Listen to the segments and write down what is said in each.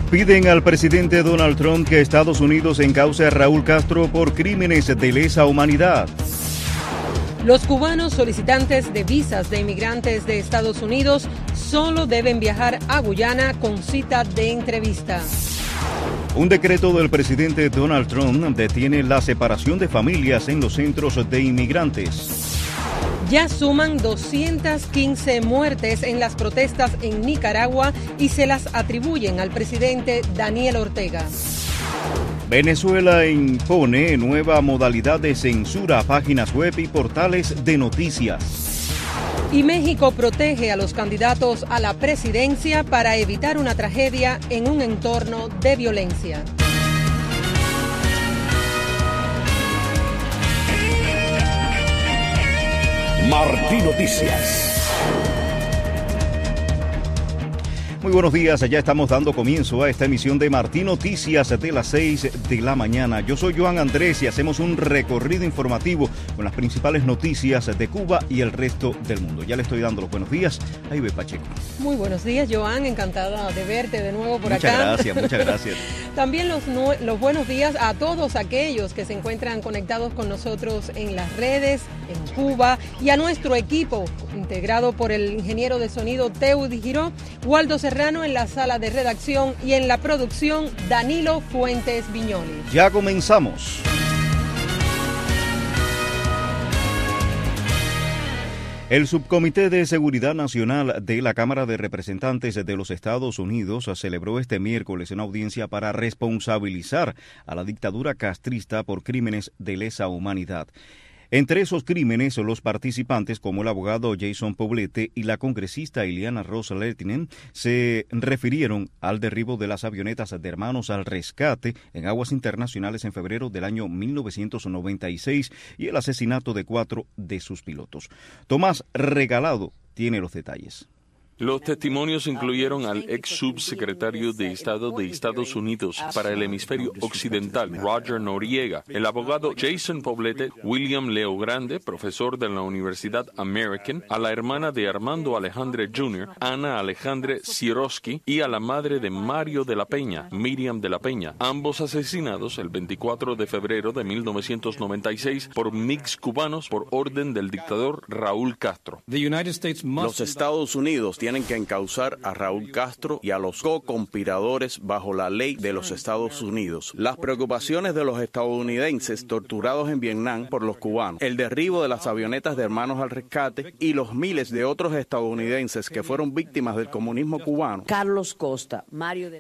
Piden al presidente Donald Trump que Estados Unidos encauce a Raúl Castro por crímenes de lesa humanidad. Los cubanos solicitantes de visas de inmigrantes de Estados Unidos solo deben viajar a Guyana con cita de entrevista. Un decreto del presidente Donald Trump detiene la separación de familias en los centros de inmigrantes. Ya suman 215 muertes en las protestas en Nicaragua y se las atribuyen al presidente Daniel Ortega. Venezuela impone nueva modalidad de censura a páginas web y portales de noticias. Y México protege a los candidatos a la presidencia para evitar una tragedia en un entorno de violencia. Martí Noticias. Muy buenos días, ya estamos dando comienzo a esta emisión de Martí Noticias de las 6 de la mañana. Yo soy Joan Andrés y hacemos un recorrido informativo con las principales noticias de Cuba y el resto del mundo. Ya le estoy dando los buenos días a Ibe Pacheco. Muy buenos días, Joan, encantada de verte de nuevo por acá. Muchas gracias. También los buenos días a todos aquellos que se encuentran conectados con nosotros en las redes, en Cuba, y a nuestro equipo, integrado por el ingeniero de sonido Teudi Giró, Waldo Serrano en la sala de redacción y en la producción Danilo Fuentes Viñoli. Ya comenzamos. El Subcomité de Seguridad Nacional de la Cámara de Representantes de los Estados Unidos celebró este miércoles una audiencia para responsabilizar a la dictadura castrista por crímenes de lesa humanidad. Entre esos crímenes, los participantes, como el abogado Jason Poblete y la congresista Ileana Ros-Lehtinen, se refirieron al derribo de las avionetas de Hermanos al Rescate en aguas internacionales en febrero del año 1996 y el asesinato de 4 de sus pilotos. Tomás Regalado tiene los detalles. Los testimonios incluyeron al ex subsecretario de Estado de Estados Unidos para el hemisferio occidental, Roger Noriega, el abogado Jason Poblete, William Leo Grande, profesor de la Universidad American, a la hermana de Armando Alejandre Jr., Ana Alejandre Sieroski, y a la madre de Mario de la Peña, Miriam de la Peña, ambos asesinados el 24 de febrero de 1996 por MiGs cubanos por orden del dictador Raúl Castro. Los Estados Unidos tienen que encauzar a Raúl Castro y a los co-conspiradores bajo la ley de los Estados Unidos. Las preocupaciones de los estadounidenses torturados en Vietnam por los cubanos, el derribo de las avionetas de Hermanos al Rescate y los miles de otros estadounidenses que fueron víctimas del comunismo cubano. Carlos Costa, Mario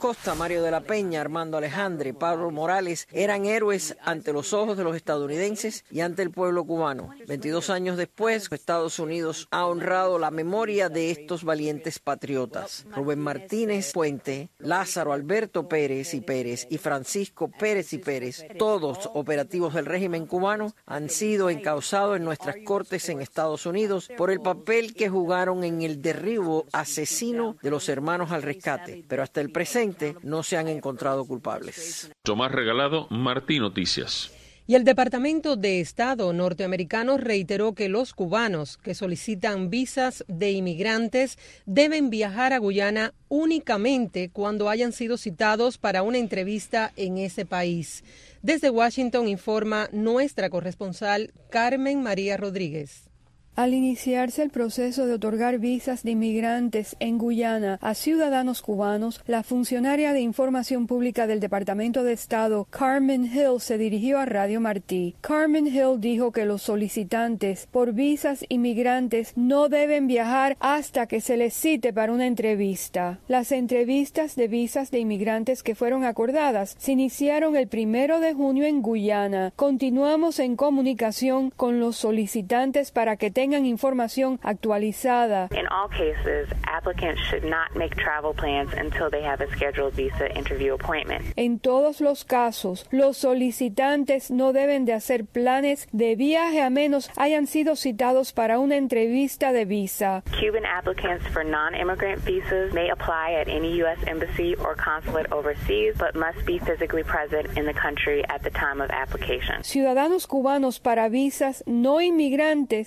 de la Peña, Armando Alejandre, Pablo Morales eran héroes ante los ojos de los estadounidenses y ante el pueblo cubano. 22 años después, Estados Unidos ha honrado la memoria de estos valientes patriotas. Rubén Martínez Puente, Lázaro Alberto Pérez y Francisco Pérez y Pérez, todos operativos del régimen cubano, han sido encausados en nuestras cortes en Estados Unidos por el papel que jugaron en el derribo asesino de los Hermanos al Rescate, pero hasta el presente no se han encontrado culpables. Tomás Regalado, Martí Noticias. Y el Departamento de Estado norteamericano reiteró que los cubanos que solicitan visas de inmigrantes deben viajar a Guyana únicamente cuando hayan sido citados para una entrevista en ese país. Desde Washington informa nuestra corresponsal Carmen María Rodríguez. Al iniciarse el proceso de otorgar visas de inmigrantes en Guyana a ciudadanos cubanos, la funcionaria de Información Pública del Departamento de Estado, Carmen Hill, se dirigió a Radio Martí. Carmen Hill dijo que los solicitantes por visas inmigrantes no deben viajar hasta que se les cite para una entrevista. Las entrevistas de visas de inmigrantes que fueron acordadas se iniciaron el 1 de junio en Guyana. Continuamos en comunicación con los solicitantes para que tengan información actualizada. In all cases, applicants should not make travel plans until they have a scheduled visa interview appointment. En todos los casos, los solicitantes no deben de hacer planes de viaje a menos hayan sido citados para una entrevista de visa. Cuban applicants for non-immigrant visas may apply at any U.S. embassy or consulate overseas, but must be physically present in the country at the time of application. Ciudadanos cubanos para visas no inmigrantes pueden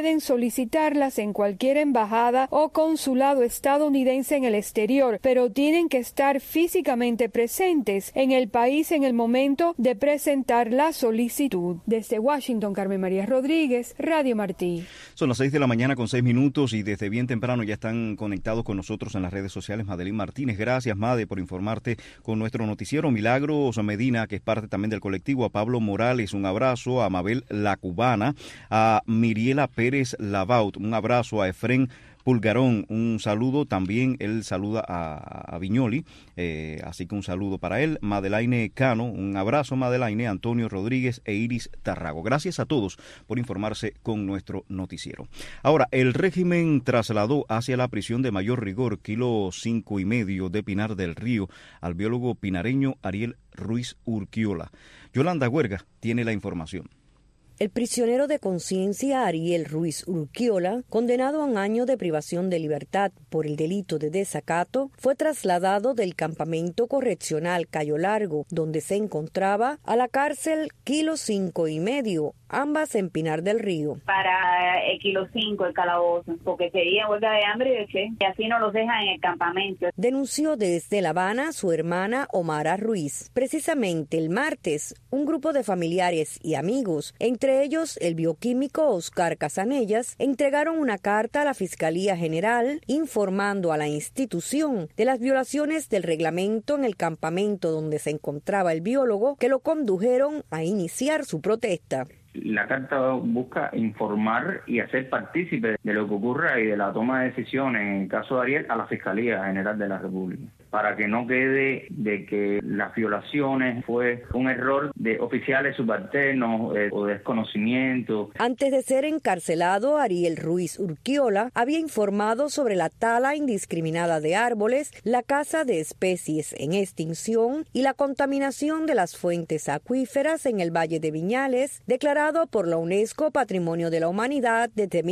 pueden solicitarlas en cualquier embajada o consulado estadounidense en el exterior, pero tienen que estar físicamente presentes en el país en el momento de presentar la solicitud. Desde Washington, Carmen María Rodríguez, Radio Martí. Son las 6 de la mañana con 6 minutos y desde bien temprano ya están conectados con nosotros en las redes sociales Madeline Martínez. Gracias, Made, por informarte con nuestro noticiero. Milagros Medina, que es parte también del colectivo. A Pablo Morales, un abrazo. A Mabel La Cubana. A Miriela Pérez Lavaut, un abrazo. A Efrén Pulgarón, un saludo. También él saluda a Viñoli, así que un saludo para él. Madelaine Cano, un abrazo, Madelaine. Antonio Rodríguez e Iris Tarrago. Gracias a todos por informarse con nuestro noticiero. Ahora, el régimen trasladó hacia la prisión de mayor rigor, kilo 5,5 de Pinar del Río, al biólogo pinareño Ariel Ruiz Urquiola. Yolanda Huerga tiene la información. El prisionero de conciencia Ariel Ruiz Urquiola, condenado a un año de privación de libertad por el delito de desacato, fue trasladado del campamento correccional Cayo Largo, donde se encontraba, a la cárcel Kilo 5,5, ambas en Pinar del Río. Para el Kilo 5, el calabozo, porque querían huelga de hambre y así no los dejan en el campamento. Denunció desde La Habana su hermana Omara Ruiz. Precisamente el martes, un grupo de familiares y amigos, entre ellos el bioquímico Oscar Casanellas, entregaron una carta a la Fiscalía General informando a la institución de las violaciones del reglamento en el campamento donde se encontraba el biólogo, que lo condujeron a iniciar su protesta. La carta busca informar y hacer partícipe de lo que ocurra y de la toma de decisiones en el caso de Ariel a la Fiscalía General de la República, para que no quede de que las violaciones fue un error de oficiales subalternos o desconocimiento. Antes de ser encarcelado, Ariel Ruiz Urquiola había informado sobre la tala indiscriminada de árboles, la caza de especies en extinción y la contaminación de las fuentes acuíferas en el Valle de Viñales, declarado por la UNESCO Patrimonio de la Humanidad desde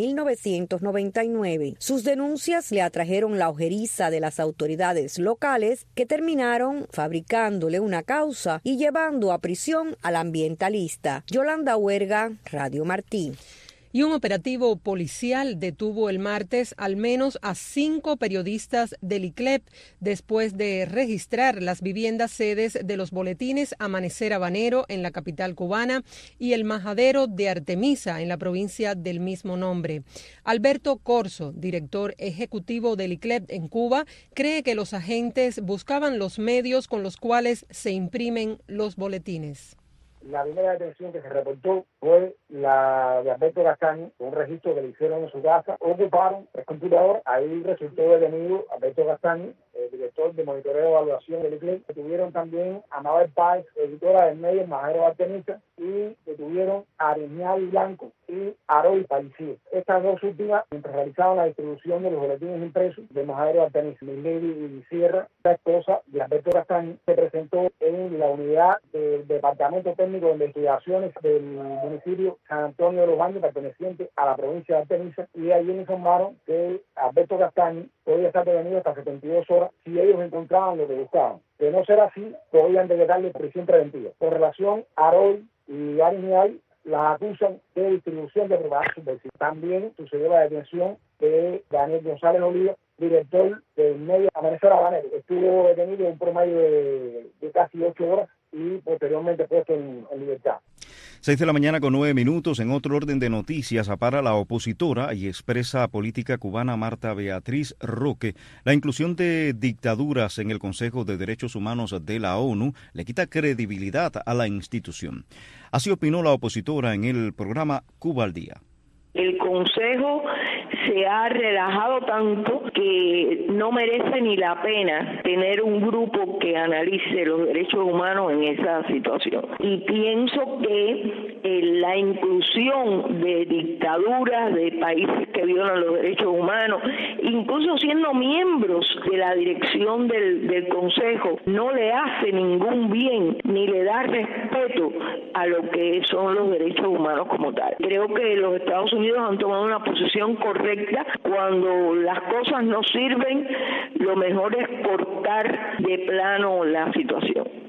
1999. Sus denuncias le atrajeron la ojeriza de las autoridades locales, que terminaron fabricándole una causa y llevando a prisión al ambientalista. Yolanda Huerga, Radio Martí. Y un operativo policial detuvo el martes al menos a 5 periodistas del ICLEP después de registrar las viviendas sedes de los boletines Amanecer Habanero en la capital cubana y El Majadero de Artemisa en la provincia del mismo nombre. Alberto Corso, director ejecutivo del ICLEP en Cuba, cree que los agentes buscaban los medios con los cuales se imprimen los boletines. La primera detención que se reportó fue la de Alberto Castaño, un registro que le hicieron en su casa. Ocuparon el computador, ahí resultó detenido Alberto Castaño, el director de monitoreo de evaluación del ICLEP. Detuvieron también a Mabel Páez, editora del medio El Majadero de Artemisa, y detuvieron a Ariñal Blanco y Aroy Palicía. Estas dos últimas, mientras realizaban la distribución de los boletines impresos del Majadero de Artemisa. Milady Sierra, la esposa de Alberto Castaño, se presentó en la unidad del Departamento Técnico de Investigaciones del municipio San Antonio de los Baños, perteneciente a la provincia de Artemisa, y allí informaron que Alberto Castaño podía estar detenido hasta 72 horas si ellos encontraban lo que buscaban. De no ser así, podían decretarle prisión preventiva. Con relación a Aroy y Ariñal, las acusan de distribución de propaganda subversiva. También sucedió la detención de Daniel González Oliva, director del medio Amanecer Habanero. Estuvo detenido en un promedio de casi 8 horas y posteriormente puesto en libertad. 6 de la mañana con 9 minutos. En otro orden de noticias, apara la opositora y expresa política cubana Marta Beatriz Roque. La inclusión de dictaduras en el Consejo de Derechos Humanos de la ONU le quita credibilidad a la institución. Así opinó la opositora en el programa Cuba al Día. El Consejo se ha relajado tanto que no merece ni la pena tener un grupo que analice los derechos humanos en esa situación. Y pienso que la inclusión de dictaduras, de países que violan los derechos humanos, incluso siendo miembros de la dirección del Consejo, no le hace ningún bien ni le da respeto a lo que son los derechos humanos como tal. Creo que los Estados Unidos han tomado una posición correcta. Cuando las cosas no sirven, lo mejor es cortar de plano la situación.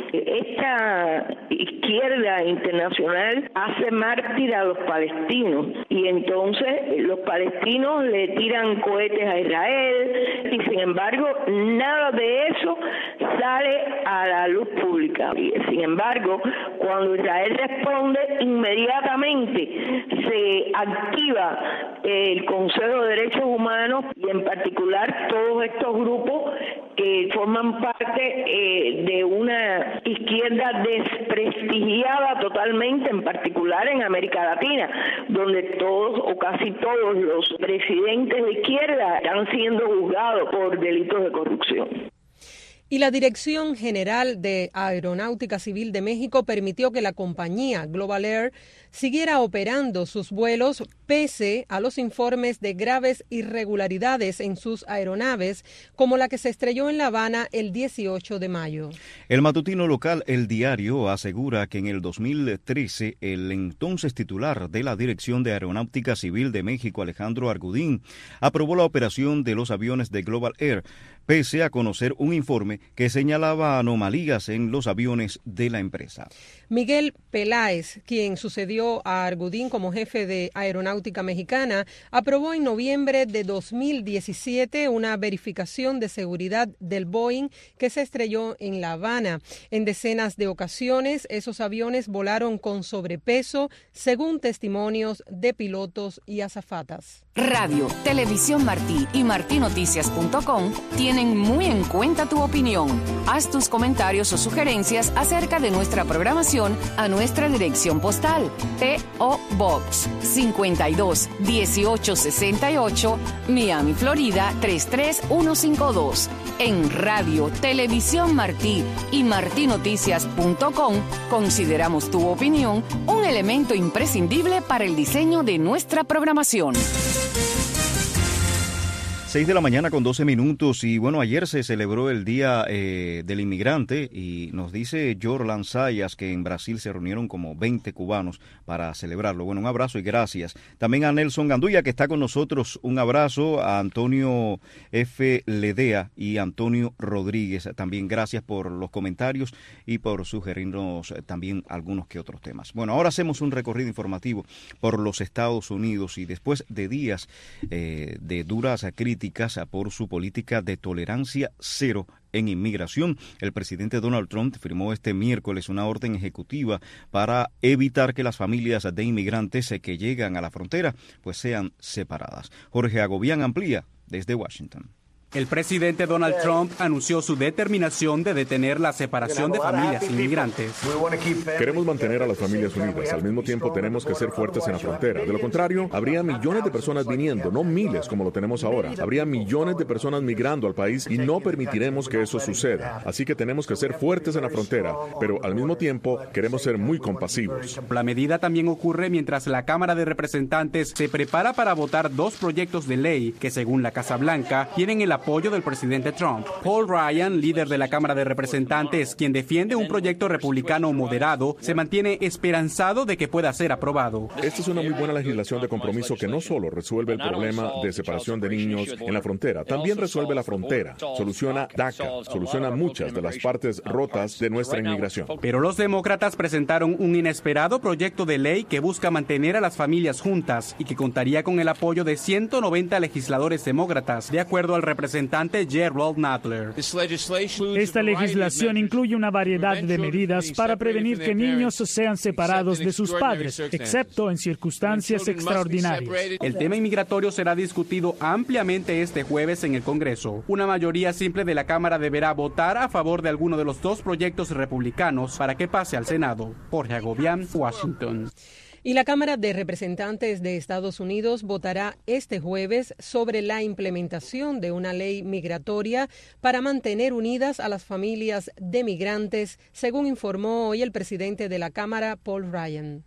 esta izquierda internacional hace mártir a los palestinos y entonces los palestinos le tiran cohetes a Israel y sin embargo nada de eso sale a la luz pública. Sin embargo, cuando Israel responde, inmediatamente se activa el Consejo de Derechos Humanos y en particular todos estos grupos que forman parte de una izquierda desprestigiada totalmente, en particular en América Latina, donde todos o casi todos los presidentes de izquierda están siendo juzgados por delitos de corrupción. Y la Dirección General de Aeronáutica Civil de México permitió que la compañía Global Air siguiera operando sus vuelos pese a los informes de graves irregularidades en sus aeronaves, como la que se estrelló en La Habana el 18 de mayo. El matutino local El Diario asegura que en el 2013 el entonces titular de la Dirección de Aeronáutica Civil de México, Alejandro Argudín, aprobó la operación de los aviones de Global Air, pese a conocer un informe que señalaba anomalías en los aviones de la empresa. Miguel Peláez, quien sucedió a Argudín como jefe de Aeronáutica Mexicana, aprobó en noviembre de 2017 una verificación de seguridad del Boeing que se estrelló en La Habana. En decenas de ocasiones, esos aviones volaron con sobrepeso, según testimonios de pilotos y azafatas. Radio, Televisión Martí y martinoticias.com tienen muy en cuenta tu opinión. Haz tus comentarios o sugerencias acerca de nuestra programación a nuestra dirección postal P.O. Box 52 1868 Miami, Florida 33152. En Radio, Televisión Martí y martinoticias.com consideramos tu opinión un elemento imprescindible para el diseño de nuestra programación. 6 de la mañana con 12 minutos y bueno, ayer se celebró el Día del Inmigrante y nos dice Jorlan Sayas que en Brasil se reunieron como 20 cubanos para celebrarlo. Bueno, un abrazo y gracias. También a Nelson Gandulla que está con nosotros, un abrazo. A Antonio F. Ledea y Antonio Rodríguez, también gracias por los comentarios y por sugerirnos también algunos que otros temas. Bueno, ahora hacemos un recorrido informativo por los Estados Unidos y después de días de duras críticas por su política de tolerancia cero en inmigración, el presidente Donald Trump firmó este miércoles una orden ejecutiva para evitar que las familias de inmigrantes que llegan a la frontera pues sean separadas. Jorge Agobián amplía desde Washington. El presidente Donald Trump anunció su determinación de detener la separación de familias inmigrantes. Queremos mantener a las familias unidas. Al mismo tiempo tenemos que ser fuertes en la frontera. De lo contrario, habría millones de personas viniendo, no miles como lo tenemos ahora. Habría millones de personas migrando al país y no permitiremos que eso suceda. Así que tenemos que ser fuertes en la frontera, pero al mismo tiempo queremos ser muy compasivos. La medida también ocurre mientras la Cámara de Representantes se prepara para votar dos proyectos de ley que, según la Casa Blanca, tienen el apoyo del presidente Trump. Paul Ryan, líder de la Cámara de Representantes, quien defiende un proyecto republicano moderado, se mantiene esperanzado de que pueda ser aprobado. Esta es una muy buena legislación de compromiso que no solo resuelve el problema de separación de niños en la frontera, también resuelve la frontera, soluciona DACA, soluciona muchas de las partes rotas de nuestra inmigración. Pero los demócratas presentaron un inesperado proyecto de ley que busca mantener a las familias juntas y que contaría con el apoyo de 190 legisladores demócratas, de acuerdo al representante Gerald Nadler. Esta legislación incluye una variedad de medidas para prevenir que niños sean separados de sus padres, excepto en circunstancias extraordinarias. El tema inmigratorio será discutido ampliamente este jueves en el Congreso. Una mayoría simple de la Cámara deberá votar a favor de alguno de los dos proyectos republicanos para que pase al Senado. Jorge Agobián, Washington. Y la Cámara de Representantes de Estados Unidos votará este jueves sobre la implementación de una ley migratoria para mantener unidas a las familias de migrantes, según informó hoy el presidente de la Cámara, Paul Ryan.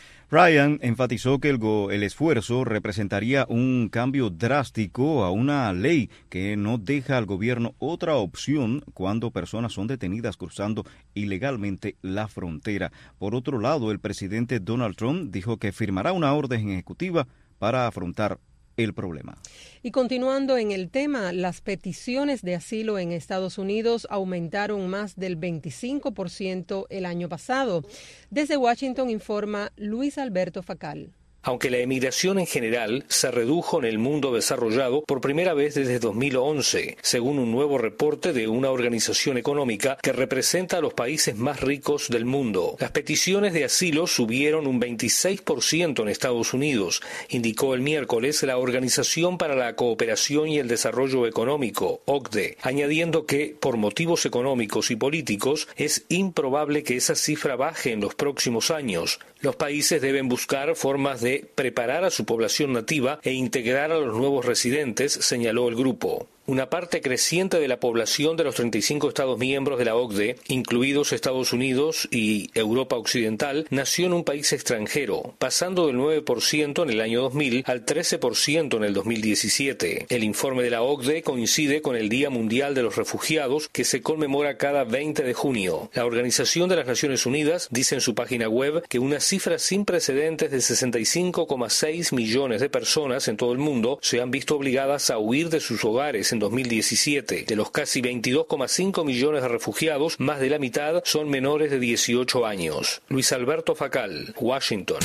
Ryan enfatizó que el esfuerzo representaría un cambio drástico a una ley que no deja al gobierno otra opción cuando personas son detenidas cruzando ilegalmente la frontera. Por otro lado, el presidente Donald Trump dijo que firmará una orden ejecutiva para afrontar el problema. Y continuando en el tema, las peticiones de asilo en Estados Unidos aumentaron más del 25% el año pasado. Desde Washington informa Luis Alberto Facal. Aunque la emigración en general se redujo en el mundo desarrollado por primera vez desde 2011, según un nuevo reporte de una organización económica que representa a los países más ricos del mundo. Las peticiones de asilo subieron un 26% en Estados Unidos, indicó el miércoles la Organización para la Cooperación y el Desarrollo Económico, OCDE, añadiendo que, por motivos económicos y políticos, es improbable que esa cifra baje en los próximos años. Los países deben buscar formas de preparar a su población nativa e integrar a los nuevos residentes, señaló el grupo. Una parte creciente de la población de los 35 Estados miembros de la OCDE, incluidos Estados Unidos y Europa Occidental, nació en un país extranjero, pasando del 9% en el año 2000 al 13% en el 2017. El informe de la OCDE coincide con el Día Mundial de los Refugiados, que se conmemora cada 20 de junio. La Organización de las Naciones Unidas dice en su página web que una cifra sin precedentes de 65,6 millones de personas en todo el mundo se han visto obligadas a huir de sus hogares en 2017. De los casi 22,5 millones de refugiados, más de la mitad son menores de 18 años. Luis Alberto Facal, Washington.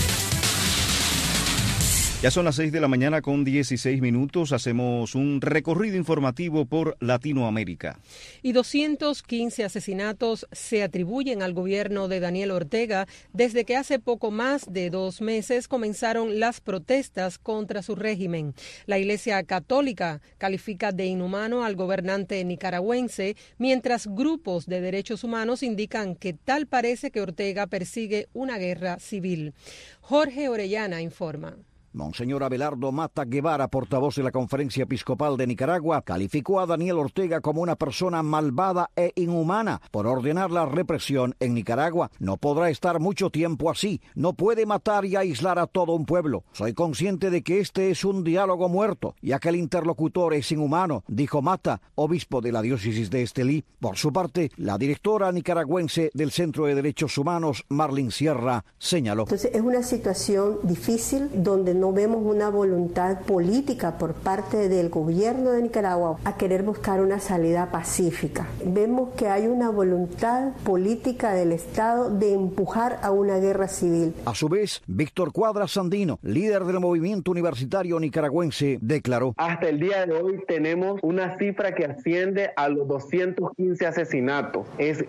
Ya son las 6 de la mañana con 16 minutos. Hacemos un recorrido informativo por Latinoamérica. Y 215 asesinatos se atribuyen al gobierno de Daniel Ortega desde que hace poco más de 2 meses comenzaron las protestas contra su régimen. La Iglesia Católica califica de inhumano al gobernante nicaragüense, mientras grupos de derechos humanos indican que tal parece que Ortega persigue una guerra civil. Jorge Orellana informa. Monseñor Abelardo Mata Guevara, portavoz de la Conferencia Episcopal de Nicaragua, calificó a Daniel Ortega como una persona malvada e inhumana por ordenar la represión en Nicaragua. No podrá estar mucho tiempo así. No puede matar y aislar a todo un pueblo. Soy consciente de que este es un diálogo muerto, ya que el interlocutor es inhumano, dijo Mata, obispo de la diócesis de Estelí. Por su parte, la directora nicaragüense del Centro de Derechos Humanos, Marlene Sierra, señaló. Entonces es una situación difícil donde no vemos una voluntad política por parte del gobierno de Nicaragua a querer buscar una salida pacífica. Vemos que hay una voluntad política del Estado de empujar a una guerra civil. A su vez, Víctor Cuadra Sandino, líder del movimiento universitario nicaragüense, declaró: hasta el día de hoy tenemos una cifra que asciende a los 215 asesinatos. Es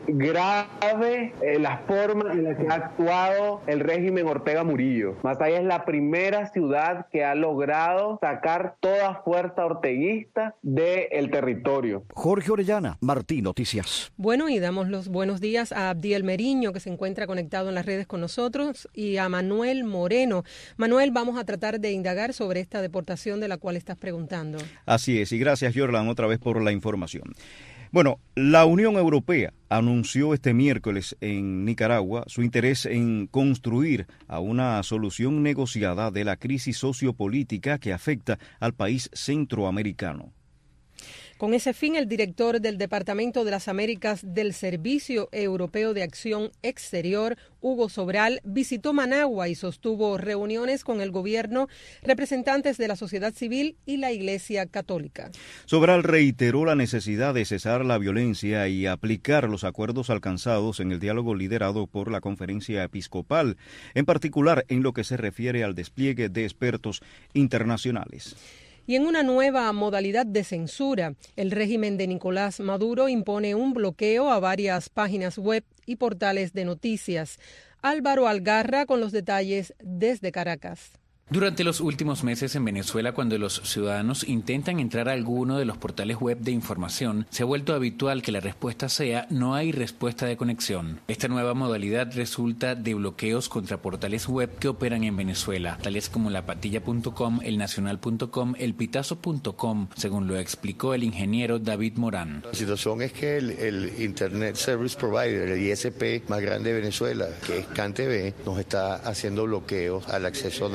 grave la forma en la que ha actuado el régimen Ortega Murillo. Masaya es la primera ciudad que ha logrado sacar toda fuerza orteguista del territorio. Jorge Orellana, Martín Noticias. Bueno, y damos los buenos días a Abdiel Meriño, que se encuentra conectado en las redes con nosotros, y a Manuel Moreno. Manuel, vamos a tratar de indagar sobre esta deportación de la cual estás preguntando. Así es, y gracias, Jorlan, otra vez por la información. Bueno, la Unión Europea anunció este miércoles en Nicaragua su interés en construir a una solución negociada de la crisis sociopolítica que afecta al país centroamericano. Con ese fin, el director del Departamento de las Américas del Servicio Europeo de Acción Exterior, Hugo Sobral, visitó Managua y sostuvo reuniones con el gobierno, representantes de la sociedad civil y la Iglesia Católica. Sobral reiteró la necesidad de cesar la violencia y aplicar los acuerdos alcanzados en el diálogo liderado por la Conferencia Episcopal, en particular en lo que se refiere al despliegue de expertos internacionales. Y en una nueva modalidad de censura, el régimen de Nicolás Maduro impone un bloqueo a varias páginas web y portales de noticias. Álvaro Algarra con los detalles desde Caracas. Durante los últimos meses en Venezuela, cuando los ciudadanos intentan entrar a alguno de los portales web de información, se ha vuelto habitual que la respuesta sea no hay respuesta de conexión. Esta nueva modalidad resulta de bloqueos contra portales web que operan en Venezuela, tales como lapatilla.com, elnacional.com, elpitazo.com, según lo explicó el ingeniero David Morán. La situación es que el Internet Service Provider, el ISP más grande de Venezuela, que es CanTV, nos está haciendo bloqueos al acceso a nuestras páginas.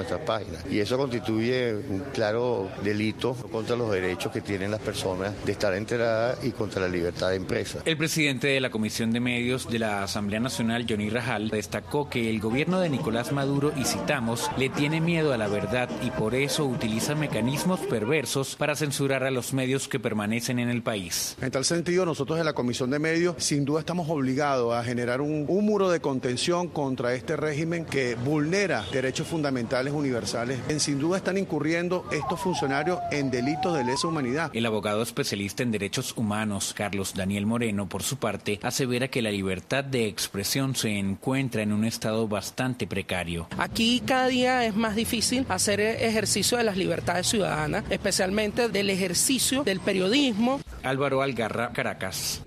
vaina. Y eso constituye un claro delito contra los derechos que tienen las personas de estar enteradas y contra la libertad de empresa. El presidente de la Comisión de Medios de la Asamblea Nacional, Johnny Rajal, destacó que el gobierno de Nicolás Maduro, y citamos, le tiene miedo a la verdad y por eso utiliza mecanismos perversos para censurar a los medios que permanecen en el país. En tal sentido, nosotros en la Comisión de Medios sin duda estamos obligados a generar un muro de contención contra este régimen que vulnera derechos fundamentales universales. Sin duda están incurriendo estos funcionarios en delitos de lesa humanidad. El abogado especialista en derechos humanos, Carlos Daniel Moreno, por su parte, asevera que la libertad de expresión se encuentra en un estado bastante precario. Aquí cada día es más difícil hacer ejercicio de las libertades ciudadanas, especialmente del ejercicio del periodismo. Álvaro Algarra, Caracas.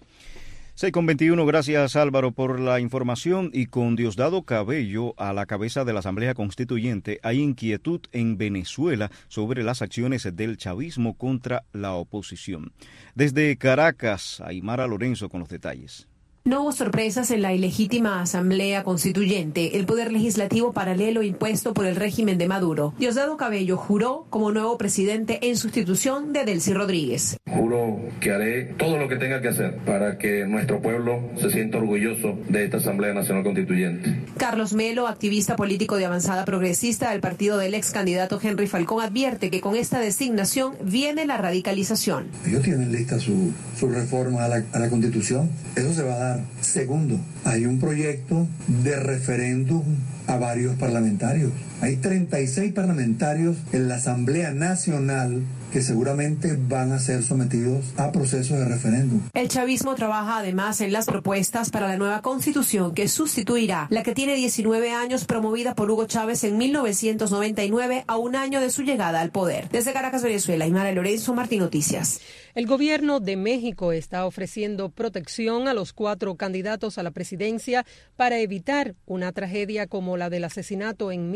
6:21, gracias Álvaro por la información. Y con Diosdado Cabello a la cabeza de la Asamblea Constituyente, hay inquietud en Venezuela sobre las acciones del chavismo contra la oposición. Desde Caracas, Aymara Lorenzo con los detalles. No hubo sorpresas en la ilegítima Asamblea Constituyente, el poder legislativo paralelo impuesto por el régimen de Maduro. Diosdado Cabello juró como nuevo presidente en sustitución de Delcy Rodríguez. Juro que haré todo lo que tenga que hacer para que nuestro pueblo se sienta orgulloso de esta Asamblea Nacional Constituyente. Carlos Melo, activista político de Avanzada Progresista del partido del ex candidato Henry Falcón, advierte que con esta designación viene la radicalización. Ellos tienen lista su reforma a la Constitución. Eso se va a dar. Segundo, hay un proyecto de referéndum a varios parlamentarios. Hay 36 parlamentarios en la Asamblea Nacional que seguramente van a ser sometidos a procesos de referéndum. El chavismo trabaja además en las propuestas para la nueva constitución que sustituirá la que tiene 19 años, promovida por Hugo Chávez en 1999, a un año de su llegada al poder. Desde Caracas, Venezuela, Aymara Lorenzo, Martín Noticias. El gobierno de México está ofreciendo protección a los 4 candidatos a la presidencia para evitar una tragedia como la del asesinato en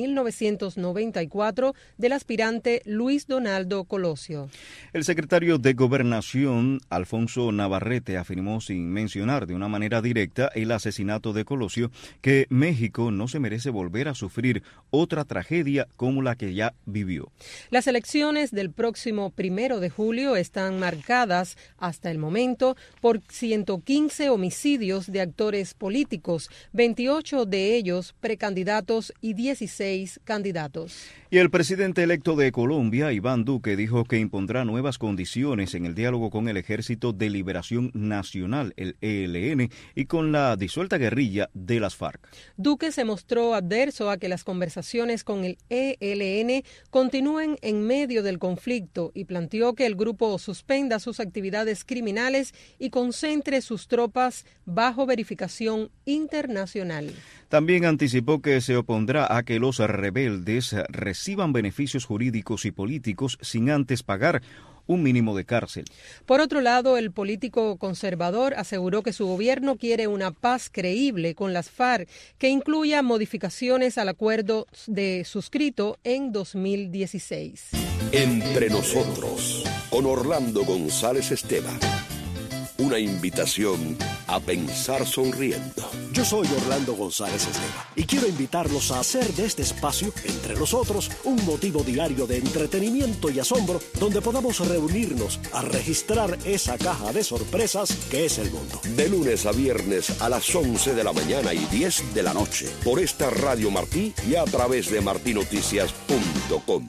1994 del aspirante Luis Donaldo Colosio. El secretario de Gobernación, Alfonso Navarrete, afirmó sin mencionar de una manera directa el asesinato de Colosio que México no se merece volver a sufrir otra tragedia como la que ya vivió. Las elecciones del próximo 1 de julio están marcadas hasta el momento por 115 homicidios de actores políticos, 28 de ellos precandidatos y 16 candidatos. Y el presidente electo de Colombia, Iván Duque, dijo que impondrá nuevas condiciones en el diálogo con el Ejército de Liberación Nacional, el ELN, y con la disuelta guerrilla de las FARC. Duque se mostró adverso a que las conversaciones con el ELN continúen en medio del conflicto y planteó que el grupo suspenda sus actividades criminales y concentre sus tropas bajo verificación internacional. También anticipó que se opondrá a que los rebeldes reciban beneficios jurídicos y políticos sin antes pagar un mínimo de cárcel. Por otro lado, el político conservador aseguró que su gobierno quiere una paz creíble con las FARC que incluya modificaciones al acuerdo suscrito en 2016. Entre nosotros, con Orlando González Esteban. Una invitación a pensar sonriendo. Yo soy Orlando González Esteban y quiero invitarlos a hacer de este espacio, Entre Nosotros, un motivo diario de entretenimiento y asombro donde podamos reunirnos a registrar esa caja de sorpresas que es el mundo. De lunes a viernes a las 11 de la mañana y 10 de la noche por esta Radio Martí y a través de martinoticias.com.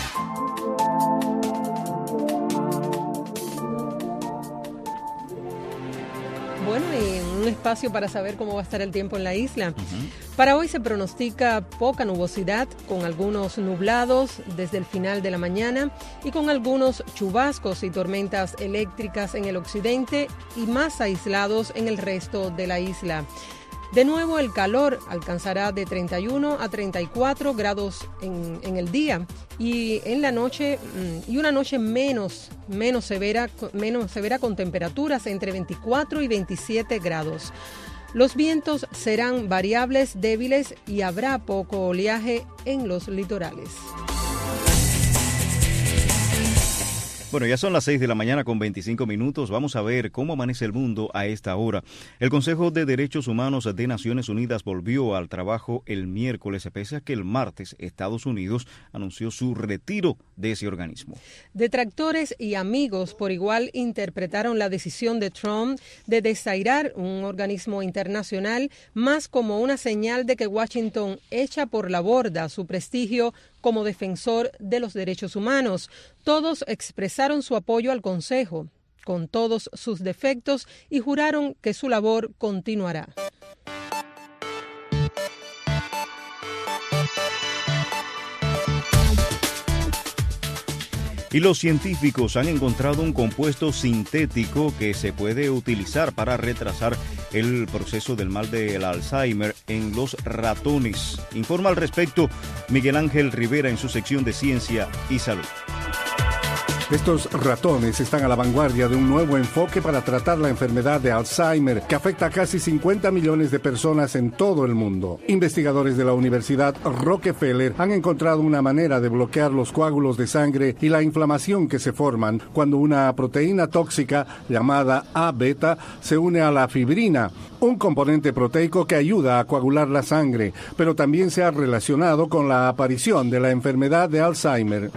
Bueno, y un espacio para saber cómo va a estar el tiempo en la isla. Para hoy se pronostica poca nubosidad, con algunos nublados desde el final de la mañana y con algunos chubascos y tormentas eléctricas en el occidente y más aislados en el resto de la isla. De nuevo, el calor alcanzará de 31 a 34 grados en el día y en la noche, y una noche menos severa con temperaturas entre 24 y 27 grados. Los vientos serán variables, débiles y habrá poco oleaje en los litorales. Bueno, ya son las 6 de la mañana con 25 minutos. Vamos a ver cómo amanece el mundo a esta hora. El Consejo de Derechos Humanos de Naciones Unidas volvió al trabajo el miércoles, pese a que el martes Estados Unidos anunció su retiro de ese organismo. Detractores y amigos por igual interpretaron la decisión de Trump de desairar un organismo internacional más como una señal de que Washington echa por la borda su prestigio como defensor de los derechos humanos. Todos expresaron su apoyo al Consejo, con todos sus defectos, y juraron que su labor continuará. Y los científicos han encontrado un compuesto sintético que se puede utilizar para retrasar el proceso del mal del Alzheimer en los ratones. Informa al respecto Miguel Ángel Rivera en su sección de Ciencia y Salud. Estos ratones están a la vanguardia de un nuevo enfoque para tratar la enfermedad de Alzheimer, que afecta a casi 50 millones de personas en todo el mundo. Investigadores de la Universidad Rockefeller han encontrado una manera de bloquear los coágulos de sangre y la inflamación que se forman cuando una proteína tóxica llamada A-beta se une a la fibrina, un componente proteico que ayuda a coagular la sangre, pero también se ha relacionado con la aparición de la enfermedad de Alzheimer.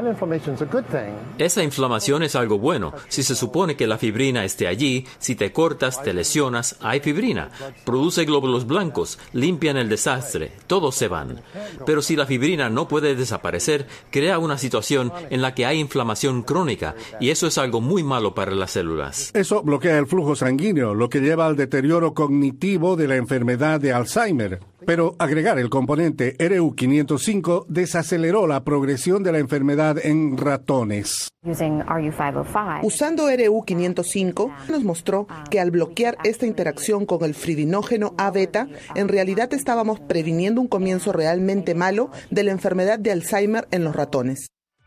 Esa inflamación es algo bueno. Si se supone que la fibrina esté allí, si te cortas, te lesionas, hay fibrina. Produce glóbulos blancos, limpian el desastre, todos se van. Pero si la fibrina no puede desaparecer, crea una situación en la que hay inflamación crónica, y eso es algo muy malo para las células. Eso bloquea el flujo sanguíneo, lo que lleva al deterioro cognitivo de la enfermedad de Alzheimer. Pero agregar el componente RU505 desaceleró la progresión de la enfermedad en ratones. Usando RU505, nos mostró que al bloquear esta interacción con el fibrinógeno A-beta, en realidad estábamos previniendo un comienzo realmente malo de la enfermedad de Alzheimer en los ratones.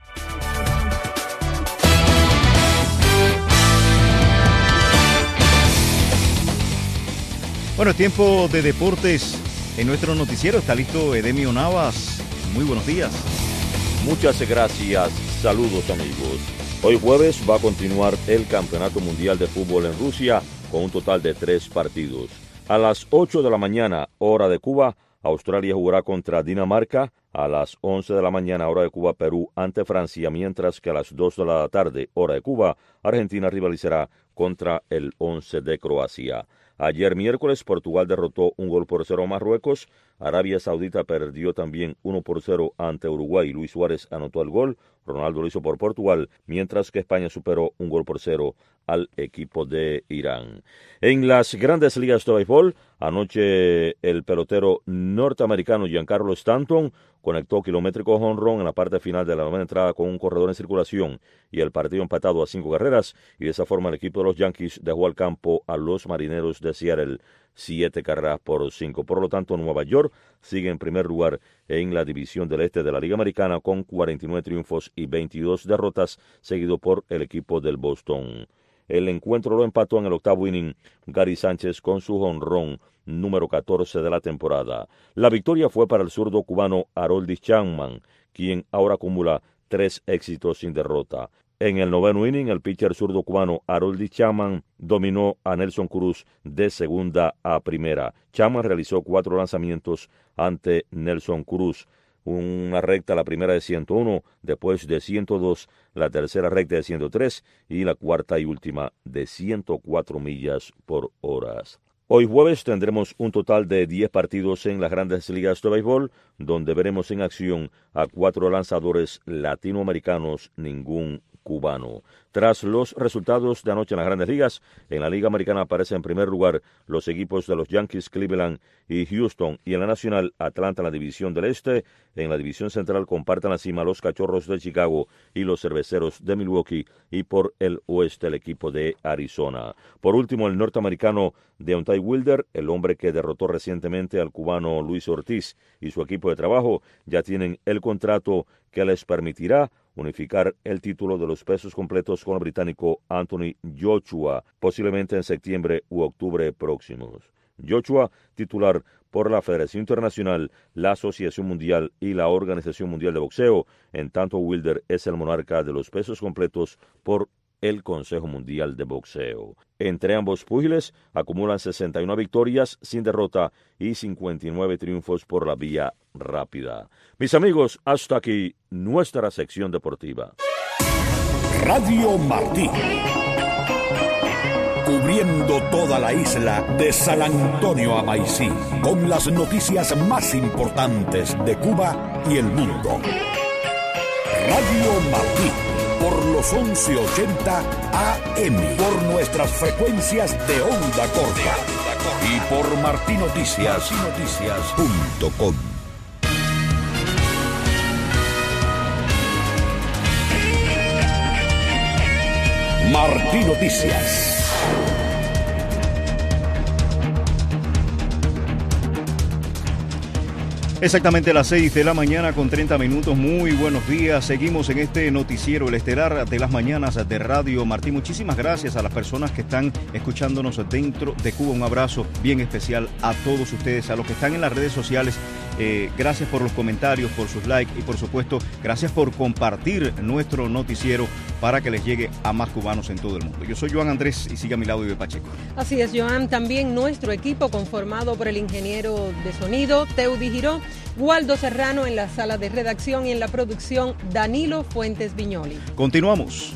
Bueno, tiempo de deportes. En nuestro noticiero está listo Edemio Navas. Muy buenos días. Muchas gracias. Saludos, amigos. Hoy jueves va a continuar el Campeonato Mundial de Fútbol en Rusia con un total de 3 partidos. A las 8 de la mañana, hora de Cuba, Australia jugará contra Dinamarca. A las 11 de la mañana, hora de Cuba, Perú ante Francia, mientras que a las 2 de la tarde, hora de Cuba, Argentina rivalizará contra el 11 de Croacia. Ayer miércoles, Portugal derrotó 1-0 a Marruecos. Arabia Saudita perdió también 1-0 ante Uruguay. Luis Suárez anotó el gol. Ronaldo lo hizo por Portugal, mientras que España superó 1-0 al equipo de Irán. En las grandes ligas de béisbol, anoche el pelotero norteamericano Giancarlo Stanton conectó kilométrico jonrón en la parte final de la novena entrada con un corredor en circulación y el partido empatado a 5 carreras, y de esa forma el equipo de los Yankees dejó al campo a los Marineros de Seattle 7-5. Por lo tanto, Nueva York sigue en primer lugar en la división del este de la Liga Americana con 49 triunfos y 22 derrotas, seguido por el equipo del Boston. El encuentro lo empató en el octavo inning Gary Sánchez con su jonrón número 14 de la temporada. La victoria fue para el zurdo cubano Aroldis Chapman, quien ahora acumula 3 éxitos sin derrota. En el noveno inning, el pitcher zurdo cubano Aroldis Chapman dominó a Nelson Cruz de segunda a primera. Chapman realizó 4 lanzamientos ante Nelson Cruz. Una recta, la primera de 101, después de 102, la tercera recta de 103 y la cuarta y última de 104 millas por hora. Hoy jueves tendremos un total de 10 partidos en las grandes ligas de béisbol, donde veremos en acción a 4 lanzadores latinoamericanos, ningún cubano. Tras los resultados de anoche en las grandes ligas, en la Liga Americana aparecen en primer lugar los equipos de los Yankees, Cleveland y Houston, y en la Nacional, Atlanta en la división del Este. En la división central comparten la cima los Cachorros de Chicago y los Cerveceros de Milwaukee, y por el oeste el equipo de Arizona. Por último, el norteamericano Deontay Wilder, el hombre que derrotó recientemente al cubano Luis Ortiz, y su equipo de trabajo ya tienen el contrato que les permitirá unificar el título de los pesos completos con el británico Anthony Joshua, posiblemente en septiembre u octubre próximos. Joshua, titular por la Federación Internacional, la Asociación Mundial y la Organización Mundial de Boxeo, en tanto Wilder es el monarca de los pesos completos por el Consejo Mundial de Boxeo. Entre ambos púgiles acumulan 61 victorias sin derrota y 59 triunfos por la vía rápida. Mis amigos, hasta aquí nuestra sección deportiva. Radio Martí. Cubriendo toda la isla de San Antonio a Maicí, con las noticias más importantes de Cuba y el mundo. Radio Martí, por los 1180 AM, por nuestras frecuencias de onda corta y por martinoticias.com. Martí Noticias. Exactamente las 6 de la mañana con 30 minutos. Muy buenos días. Seguimos en este noticiero, el estelar de las mañanas de Radio Martí. Muchísimas gracias a las personas que están escuchándonos dentro de Cuba. Un abrazo bien especial a todos ustedes, a los que están en las redes sociales. Gracias por los comentarios, por sus likes y por supuesto gracias por compartir nuestro noticiero para que les llegue a más cubanos en todo el mundo. Yo soy Joan Andrés y sigue a mi lado Ibe Pacheco. Así es, Joan. También nuestro equipo conformado por el ingeniero de sonido Teudi Giró, Waldo Serrano en la sala de redacción y en la producción Danilo Fuentes Viñoli. Continuamos.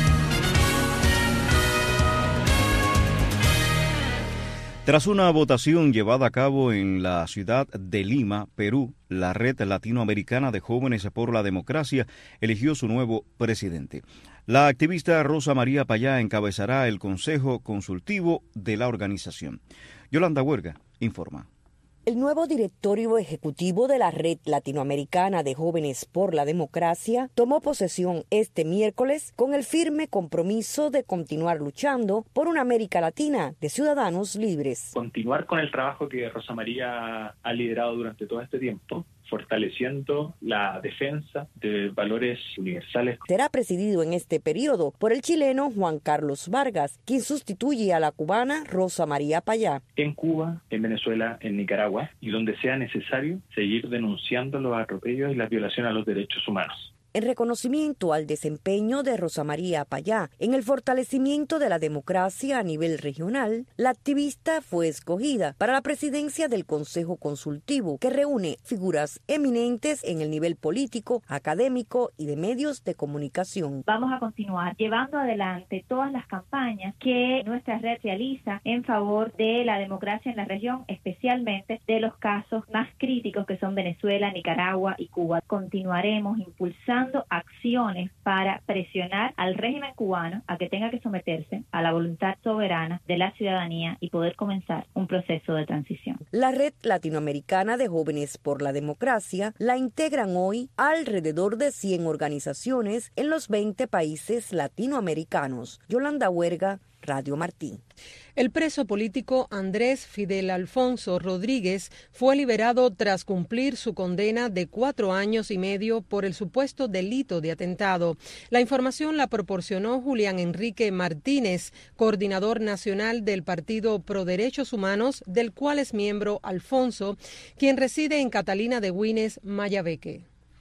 Tras una votación llevada a cabo en la ciudad de Lima, Perú, la Red Latinoamericana de Jóvenes por la Democracia eligió su nuevo presidente. La activista Rosa María Payá encabezará el Consejo Consultivo de la organización. Yolanda Huerga informa. El nuevo directorio ejecutivo de la Red Latinoamericana de Jóvenes por la Democracia tomó posesión este miércoles con el firme compromiso de continuar luchando por una América Latina de ciudadanos libres. Continuar con el trabajo que Rosa María ha liderado durante todo este tiempo, fortaleciendo la defensa de valores universales. Será presidido en este periodo por el chileno Juan Carlos Vargas, quien sustituye a la cubana Rosa María Payá. En Cuba, en Venezuela, en Nicaragua, y donde sea necesario, seguir denunciando los atropellos y las violaciones a los derechos humanos. En reconocimiento al desempeño de Rosa María Payá en el fortalecimiento de la democracia a nivel regional, la activista fue escogida para la presidencia del Consejo Consultivo, que reúne figuras eminentes en el nivel político, académico y de medios de comunicación. Vamos a continuar llevando adelante todas las campañas que nuestra red realiza en favor de la democracia en la región, especialmente de los casos más críticos que son Venezuela, Nicaragua y Cuba. Continuaremos impulsando acciones para presionar al régimen cubano a que tenga que someterse a la voluntad soberana de la ciudadanía y poder comenzar un proceso de transición. La Red Latinoamericana de Jóvenes por la Democracia la integran hoy alrededor de 100 organizaciones en los 20 países latinoamericanos. Yolanda Huerga, Radio Martí. El preso político Andrés Fidel Alfonso Rodríguez fue liberado tras cumplir su condena de 4 años y medio por el supuesto delito de atentado. La información la proporcionó Julián Enrique Martínez, coordinador nacional del Partido Pro Derechos Humanos, del cual es miembro Alfonso, quien reside en Catalina de Güines, Mayabeque.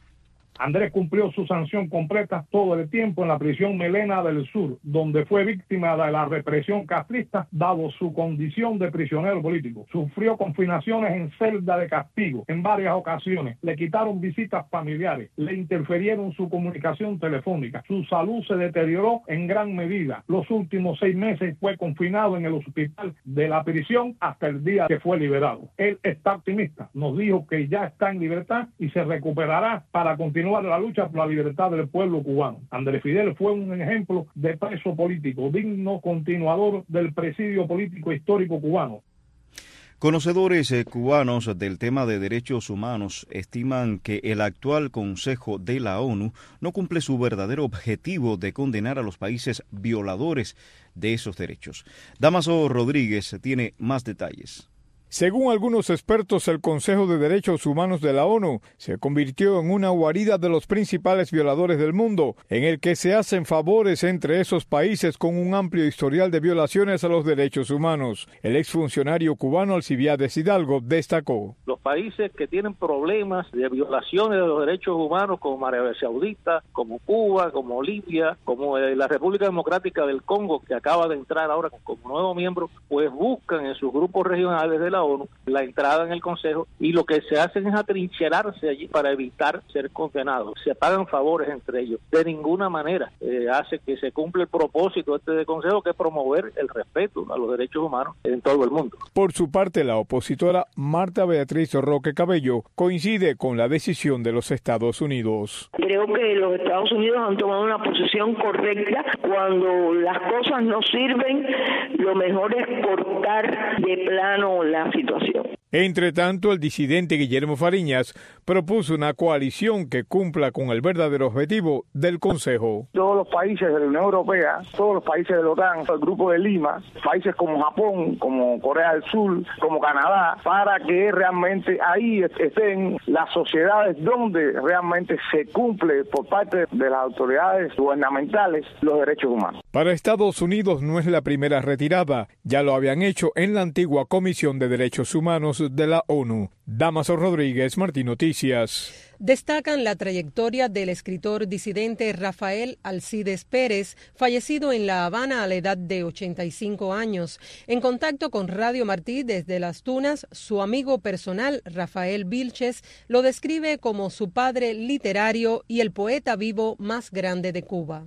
Andrés cumplió su sanción completa todo el tiempo en la prisión Melena del Sur, donde fue víctima de la represión castrista, dado su condición de prisionero político. Sufrió confinaciones en celda de castigo en varias ocasiones, le quitaron visitas familiares, le interfirieron su comunicación telefónica, su salud se deterioró en gran medida. Los últimos 6 meses fue confinado en el hospital de la prisión hasta el día que fue liberado. Él está optimista, nos dijo que ya está en libertad y se recuperará para continuar la lucha por la libertad del pueblo cubano. Andrés Fidel fue un ejemplo de preso político, digno continuador del presidio político histórico cubano. Conocedores cubanos del tema de derechos humanos estiman que el actual Consejo de la ONU no cumple su verdadero objetivo de condenar a los países violadores de esos derechos. Damaso Rodríguez tiene más detalles. Según algunos expertos, el Consejo de Derechos Humanos de la ONU se convirtió en una guarida de los principales violadores del mundo, en el que se hacen favores entre esos países con un amplio historial de violaciones a los derechos humanos. El exfuncionario cubano Alcibiades Hidalgo destacó: los países que tienen problemas de violaciones de los derechos humanos, como Arabia Saudita, como Cuba, como Libia, como la República Democrática del Congo, que acaba de entrar ahora como nuevo miembro, pues buscan en sus grupos regionales de la ONU la entrada en el Consejo, y lo que se hacen es atrincherarse allí para evitar ser condenados. Se pagan favores entre ellos. De ninguna manera hace que se cumpla el propósito de Consejo, que es promover el respeto a los derechos humanos en todo el mundo. Por su parte, la opositora Marta Beatriz Roque Cabello coincide con la decisión de los Estados Unidos. Creo que los Estados Unidos han tomado una posición correcta. Cuando las cosas no sirven, lo mejor es cortar de plano la situación. Entre tanto, el disidente Guillermo Fariñas propuso una coalición que cumpla con el verdadero objetivo del Consejo. Todos los países de la Unión Europea, todos los países de la OTAN, el Grupo de Lima, países como Japón, como Corea del Sur, como Canadá, para que realmente ahí estén las sociedades donde realmente se cumple por parte de las autoridades gubernamentales los derechos humanos. Para Estados Unidos no es la primera retirada, ya lo habían hecho en la antigua Comisión de Derechos Humanos de la ONU. Damaso Rodríguez, Martín Noticias. Destacan la trayectoria del escritor disidente Rafael Alcides Pérez, fallecido en La Habana a la edad de 85 años. En contacto con Radio Martí desde Las Tunas, su amigo personal Rafael Vilches lo describe como su padre literario y el poeta vivo más grande de Cuba.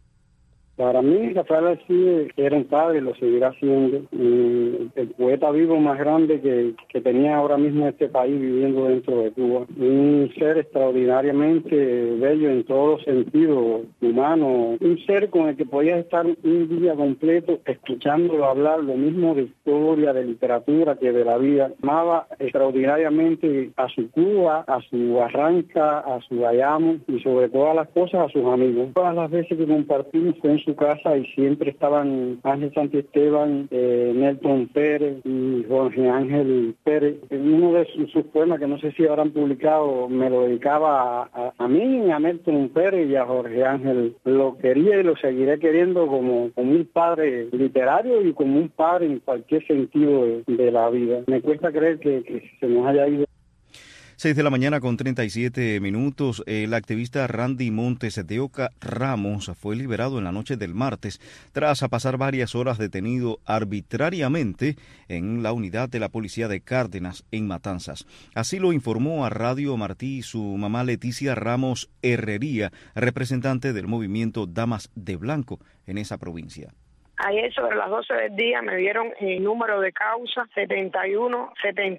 Para mí, Rafael Alcides era un padre, lo seguirá siendo, el poeta vivo más grande que tenía ahora mismo este país viviendo dentro de Cuba. Un ser extraordinariamente bello en todos los sentidos, humano, un ser con el que podías estar un día completo escuchándolo hablar lo mismo de historia, de literatura que de la vida. Amaba extraordinariamente a su Cuba, a su Barranca, a su Bayamo y sobre todas las cosas a sus amigos. Todas las veces que compartimos fue en su casa y siempre estaban Ángel Santiesteban, Nelson Pérez y Jorge Ángel Pérez. En uno de sus poemas, que no sé si habrán publicado, me lo dedicaba a mí, a Nelson Pérez y a Jorge Ángel. Lo quería y lo seguiré queriendo como un padre literario y como un padre en cualquier sentido de la vida. Me cuesta creer que se nos haya ido. 6 de la mañana con 37 minutos. El activista Randy Montes de Oca Ramos fue liberado en la noche del martes tras pasar varias horas detenido arbitrariamente en la unidad de la policía de Cárdenas en Matanzas. Así lo informó a Radio Martí su mamá Leticia Ramos Herrería, representante del movimiento Damas de Blanco en esa provincia. Ayer sobre las 12 del día me dieron el número de causa 71,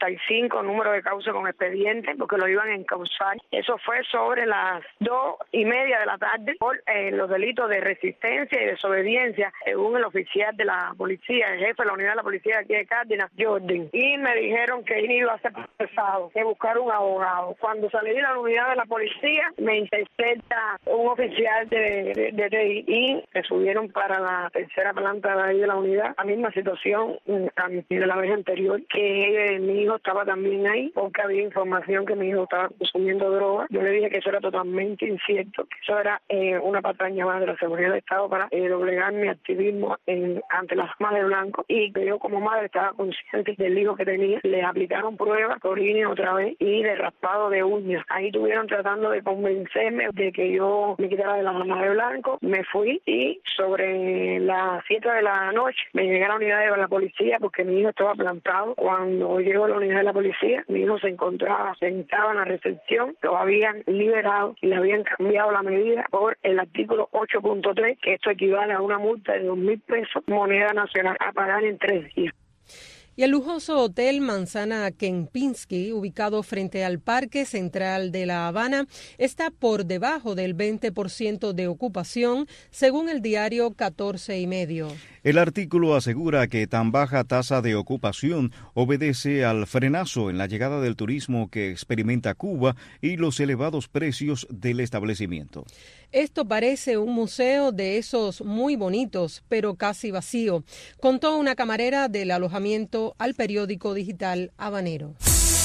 75, número de causa con expediente, porque lo iban a encausar. Eso fue sobre las 2:30 de la tarde por los delitos de resistencia y desobediencia, según el oficial de la policía, el jefe de la unidad de la policía de aquí de Cárdenas, Jordan. Y me dijeron que iba a ser procesado, que buscar un abogado. Cuando salí de la unidad de la policía, me intercepta un oficial de TI y me subieron para la tercera planta de ahí de la unidad, la misma situación de la vez anterior, que mi hijo estaba también ahí, porque había información que mi hijo estaba consumiendo droga. Yo le dije que eso era totalmente incierto, que eso era una patraña más de la seguridad del Estado para doblegar mi activismo ante las damas de blanco, y que yo como madre estaba consciente del hijo que tenía. Le aplicaron pruebas de orina otra vez y de raspado de uñas. Ahí estuvieron tratando de convencerme de que yo me quitara de las damas de blanco. Me fui y sobre las 7 de la noche me llegué a la unidad de la policía porque mi hijo estaba plantado. Cuando llego a la unidad de la policía, mi hijo se encontraba sentado en la recepción. Lo habían liberado y le habían cambiado la medida por el artículo 8.3, que esto equivale a una multa de 2,000 pesos, moneda nacional, a pagar en 3 días. Y el lujoso Hotel Manzana Kempinski, ubicado frente al Parque Central de La Habana, está por debajo del 20% de ocupación, según el diario 14 y medio. El artículo asegura que tan baja tasa de ocupación obedece al frenazo en la llegada del turismo que experimenta Cuba y los elevados precios del establecimiento. Esto parece un museo de esos muy bonitos, pero casi vacío, contó una camarera del alojamiento al periódico digital Habanero.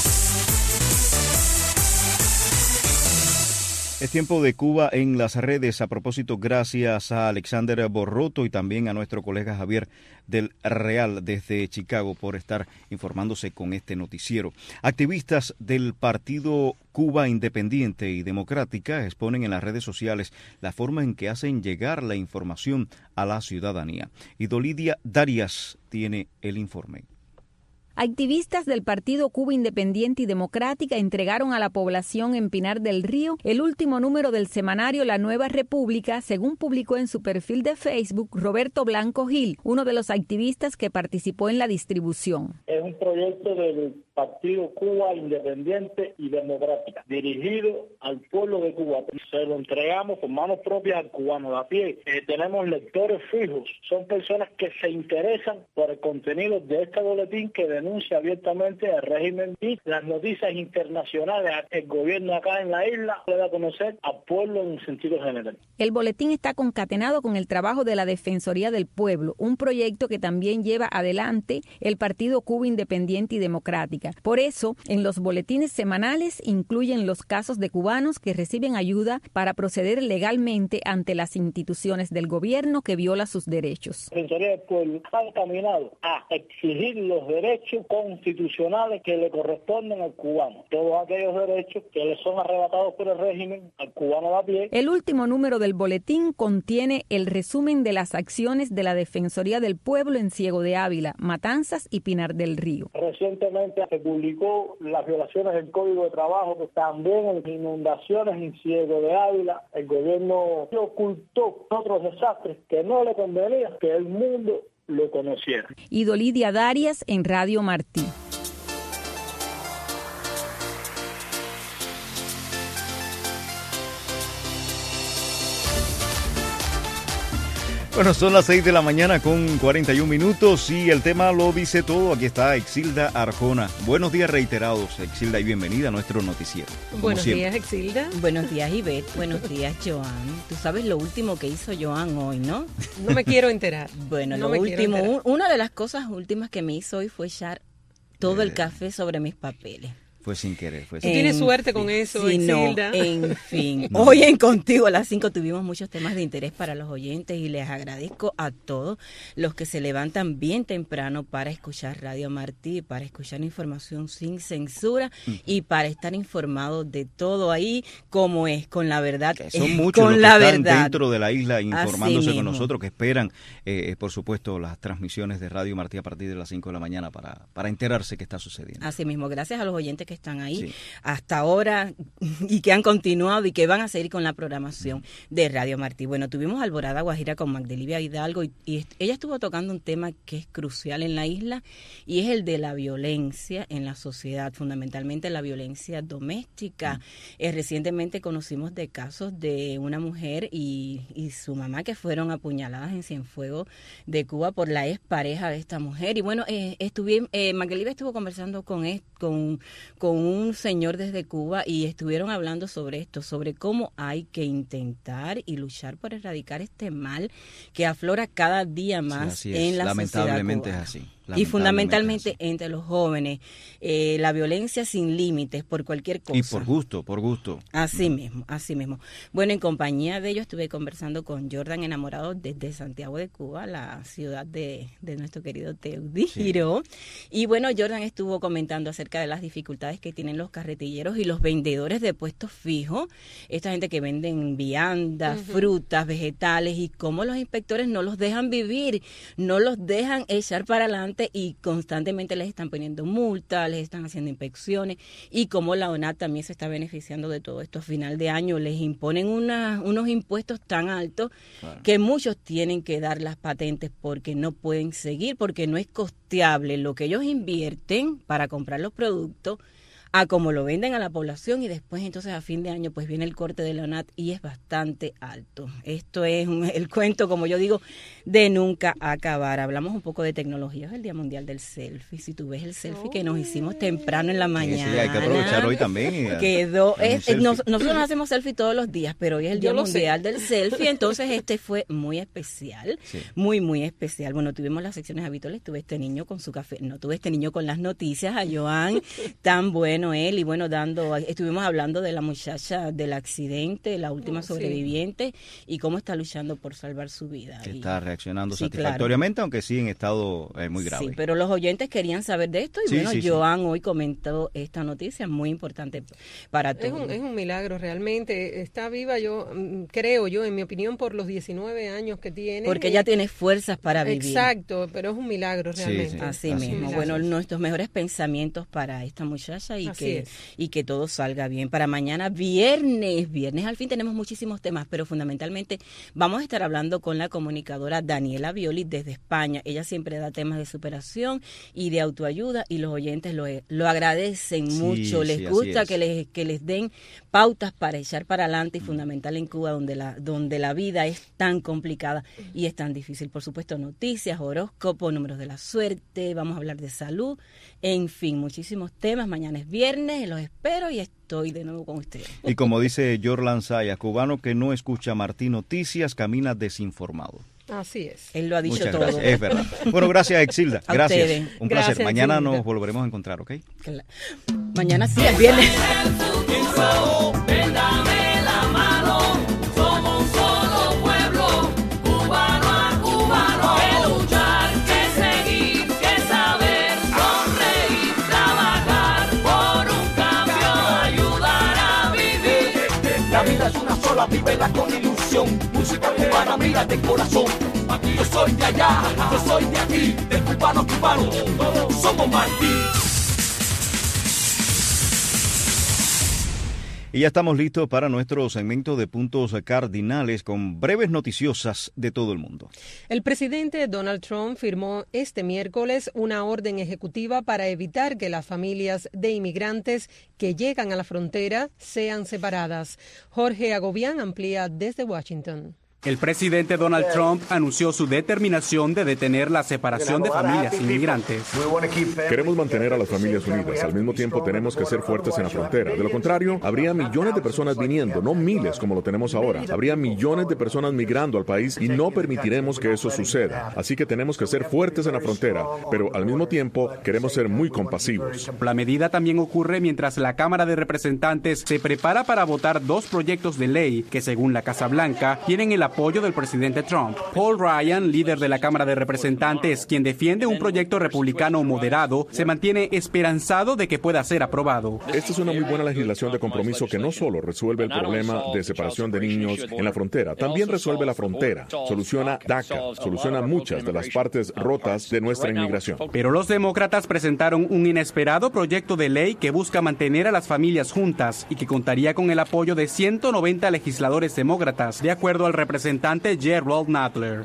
Es tiempo de Cuba en las redes. A propósito, gracias a Alexander Borroto y también a nuestro colega Javier del Real desde Chicago por estar informándose con este noticiero. Activistas del Partido Cuba Independiente y Democrática exponen en las redes sociales la forma en que hacen llegar la información a la ciudadanía. Y Dolidia Darias tiene el informe. Activistas del Partido Cuba Independiente y Democrática entregaron a la población en Pinar del Río el último número del semanario La Nueva República, según publicó en su perfil de Facebook Roberto Blanco Gil, uno de los activistas que participó en la distribución. Es un proyecto del Partido Cuba Independiente y Democrática, dirigido al pueblo de Cuba. Se lo entregamos con manos propias al cubano de a pie. Tenemos lectores fijos, son personas que se interesan por el contenido de este boletín que denuncia abiertamente el régimen y las noticias internacionales. El gobierno acá en la isla le da a conocer al pueblo en sentido general. El boletín está concatenado con el trabajo de la Defensoría del Pueblo, un proyecto que también lleva adelante el Partido Cuba Independiente y Democrática. Por eso, en los boletines semanales incluyen los casos de cubanos que reciben ayuda para proceder legalmente ante las instituciones del gobierno que viola sus derechos. La Defensoría del Pueblo está encaminado a exigir los derechos constitucionales que le corresponden al cubano, todos aquellos derechos que le son arrebatados por el régimen al cubano de a pie. El último número del boletín contiene el resumen de las acciones de la Defensoría del Pueblo en Ciego de Ávila, Matanzas y Pinar del Río. Recientemente se publicó las violaciones del Código de Trabajo, que también en inundaciones en Ciego de Ávila. El gobierno ocultó otros desastres que no le convenía que el mundo lo conociera. Y Dolidia Darias en Radio Martí. Bueno, son las 6 de la mañana con 41 minutos y el tema lo dice todo. Aquí está Exilda Arjona. Buenos días reiterados, Exilda, y bienvenida a nuestro noticiero. Buenos días, Exilda. Buenos días, Ivette. Buenos días, Joan. Tú sabes lo último que hizo Joan hoy, ¿no? No me quiero enterar. Bueno, no lo último, una de las cosas últimas que me hizo hoy fue echar todo el café sobre mis papeles. Fue sin querer. Tú tienes suerte con eso, sí, Exilda. No, en fin. Hoy en Contigo a las 5 tuvimos muchos temas de interés para los oyentes y les agradezco a todos los que se levantan bien temprano para escuchar Radio Martí, para escuchar información sin censura y para estar informados de todo ahí como es, con la verdad. Que son muchos con los que la están verdad dentro de la isla informándose con nosotros, que esperan, por supuesto, las transmisiones de Radio Martí a partir de las 5 de la mañana para enterarse qué está sucediendo. Así mismo, gracias a los oyentes que están ahí hasta ahora y que han continuado y que van a seguir con la programación de Radio Martí. Bueno, tuvimos Alborada Guajira con Magdelivia Hidalgo y ella estuvo tocando un tema que es crucial en la isla y es el de la violencia en la sociedad, fundamentalmente la violencia doméstica. Recientemente conocimos de casos de una mujer y su mamá que fueron apuñaladas en Cienfuegos de Cuba por la expareja de esta mujer. Y bueno, Magdelivia estuvo conversando con un señor desde Cuba y estuvieron hablando sobre esto, sobre cómo hay que intentar y luchar por erradicar este mal que aflora cada día más en la sociedad cubana. Lamentablemente es así. Y fundamentalmente entre los jóvenes, la violencia sin límites por cualquier cosa. Y por gusto. Así mismo. Bueno, en compañía de ellos estuve conversando con Jordan Enamorado desde Santiago de Cuba, la ciudad de nuestro querido Teudiro. Sí. Y bueno, Jordan estuvo comentando acerca de las dificultades que tienen los carretilleros y los vendedores de puestos fijos, esta gente que venden viandas, frutas, vegetales, y cómo los inspectores no los dejan vivir, no los dejan echar para adelante y constantemente les están poniendo multas, les están haciendo inspecciones, y como la ONAT también se está beneficiando de todo esto. A final de año les imponen unos impuestos tan altos que muchos tienen que dar las patentes porque no pueden seguir, porque no es costeable lo que ellos invierten para comprar los productos a como lo venden a la población, y después entonces a fin de año pues viene el corte de la ONAT y es bastante alto. Esto es el cuento, como yo digo, de nunca acabar. Hablamos un poco de tecnología, es el Día Mundial del Selfie. Si tú ves el selfie que nos hicimos temprano en la mañana. Sí, hay que aprovechar hoy también. Nosotros nos hacemos selfie todos los días, pero hoy es el Día Mundial del Selfie, entonces este fue muy especial, muy especial. Bueno, tuvimos las secciones habituales, tuve este niño con su café, no tuve este niño con las noticias, a Joan, tan bueno él, y bueno, estuvimos hablando de la muchacha del accidente, la última sobreviviente, y cómo está luchando por salvar su vida. Que está reaccionando satisfactoriamente, aunque sí en estado muy grave. Sí, pero los oyentes querían saber de esto, y Joan hoy comentó esta noticia muy importante para todos. Es un milagro, realmente. Está viva, creo yo, en mi opinión, por los 19 años que tiene. Porque ella tiene fuerzas para vivir. Exacto, pero es un milagro realmente. Así mismo. Bueno, nuestros mejores pensamientos para esta muchacha y que todo salga bien. Para mañana, viernes al fin tenemos muchísimos temas, pero fundamentalmente vamos a estar hablando con la comunicadora Daniela Violi desde España. Ella siempre da temas de superación y de autoayuda, y los oyentes lo agradecen mucho. Les gusta que les den pautas para echar para adelante, y fundamental en Cuba, donde la vida es tan complicada y es tan difícil. Por supuesto, noticias, horóscopo, números de la suerte, vamos a hablar de salud, en fin, muchísimos temas. Mañana es viernes, los espero y estoy de nuevo con ustedes. Y como dice Jorlan Sayas, cubano que no escucha Martín Noticias camina desinformado. Así es. Él lo ha dicho Muchas todo. Gracias. Es verdad. Bueno, gracias, Exilda. Gracias. Ustedes. Un placer. Gracias, Mañana Exilda. nos volveremos a encontrar, ¿ok? Mañana sí, es viernes. Dame la mano, somos un solo pueblo, cubano a cubano, que luchar, que seguir, que saber, sonreír, trabajar por un cambio, ayudar a vivir. La vida es una sola, vívela con ilusión, música cubana, mira de corazón. Aquí yo soy de allá, yo soy de aquí, del cubano cubano, somos Martín. Y ya estamos listos para nuestro segmento de puntos cardinales con breves noticiosas de todo el mundo. El presidente Donald Trump firmó este miércoles una orden ejecutiva para evitar que las familias de inmigrantes que llegan a la frontera sean separadas. Jorge Agobián amplía desde Washington. El presidente Donald Trump anunció su determinación de detener la separación de familias inmigrantes. Queremos mantener a las familias unidas. Al mismo tiempo tenemos que ser fuertes en la frontera. De lo contrario, habría millones de personas viniendo, no miles como lo tenemos ahora. Habría millones de personas migrando al país y no permitiremos que eso suceda. Así que tenemos que ser fuertes en la frontera, pero al mismo tiempo queremos ser muy compasivos. La medida también ocurre mientras la Cámara de Representantes se prepara para votar dos proyectos de ley que, según la Casa Blanca, tienen el apoyo del presidente Trump. Paul Ryan, líder de la Cámara de Representantes, quien defiende un proyecto republicano moderado, se mantiene esperanzado de que pueda ser aprobado. Esta es una muy buena legislación de compromiso que no solo resuelve el problema de separación de niños en la frontera, también resuelve la frontera, soluciona DACA, soluciona muchas de las partes rotas de nuestra inmigración. Pero los demócratas presentaron un inesperado proyecto de ley que busca mantener a las familias juntas y que contaría con el apoyo de 190 legisladores demócratas, de acuerdo al representante Gerald Nadler.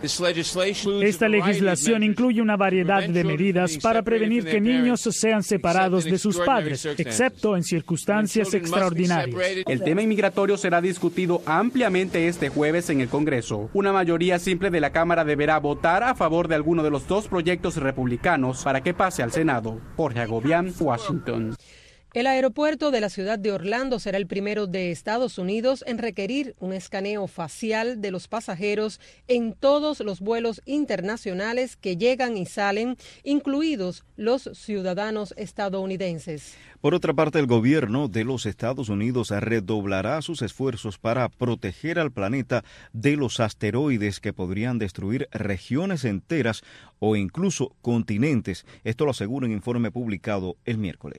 Esta legislación incluye una variedad de medidas para prevenir que niños sean separados de sus padres, excepto en circunstancias extraordinarias. El tema inmigratorio será discutido ampliamente este jueves en el Congreso. Una mayoría simple de la Cámara deberá votar a favor de alguno de los dos proyectos republicanos para que pase al Senado. Jorge Agobián, Washington. El aeropuerto de la ciudad de Orlando será el primero de Estados Unidos en requerir un escaneo facial de los pasajeros en todos los vuelos internacionales que llegan y salen, incluidos los ciudadanos estadounidenses. Por otra parte, el gobierno de los Estados Unidos redoblará sus esfuerzos para proteger al planeta de los asteroides que podrían destruir regiones enteras o incluso continentes. Esto lo asegura un informe publicado el miércoles.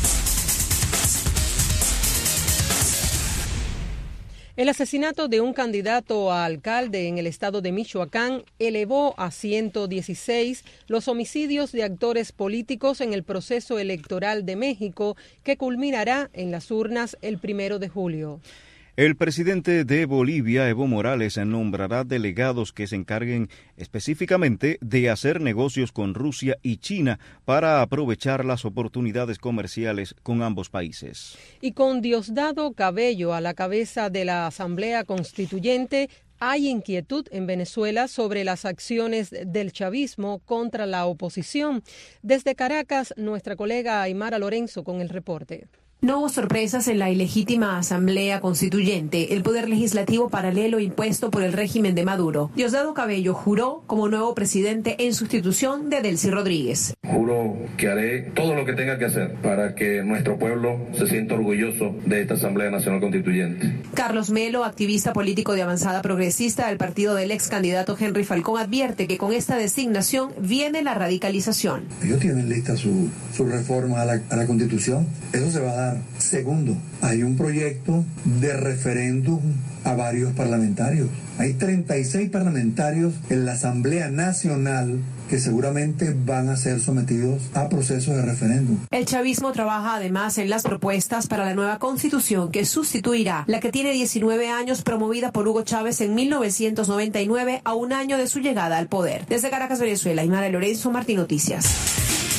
El asesinato de un candidato a alcalde en el estado de Michoacán elevó a 116 los homicidios de actores políticos en el proceso electoral de México, que culminará en las urnas el 1 de julio. El presidente de Bolivia, Evo Morales, nombrará delegados que se encarguen específicamente de hacer negocios con Rusia y China para aprovechar las oportunidades comerciales con ambos países. Y con Diosdado Cabello a la cabeza de la Asamblea Constituyente, hay inquietud en Venezuela sobre las acciones del chavismo contra la oposición. Desde Caracas, nuestra colega Aymara Lorenzo con el reporte. No hubo sorpresas en la ilegítima Asamblea Constituyente, el poder legislativo paralelo impuesto por el régimen de Maduro. Diosdado Cabello juró como nuevo presidente en sustitución de Delcy Rodríguez. Juro que haré todo lo que tenga que hacer para que nuestro pueblo se sienta orgulloso de esta Asamblea Nacional Constituyente. Carlos Melo, activista político de Avanzada Progresista del partido del ex candidato Henry Falcón, advierte que con esta designación viene la radicalización. Ellos tienen lista su reforma a la Constitución. Eso se va a dar. Segundo, hay un proyecto de referéndum a varios parlamentarios. Hay 36 parlamentarios en la Asamblea Nacional que seguramente van a ser sometidos a procesos de referéndum. El chavismo trabaja además en las propuestas para la nueva constitución que sustituirá la que tiene 19 años promovida por Hugo Chávez en 1999 a un año de su llegada al poder. Desde Caracas, Venezuela, Aymara Lorenzo, Martín Noticias.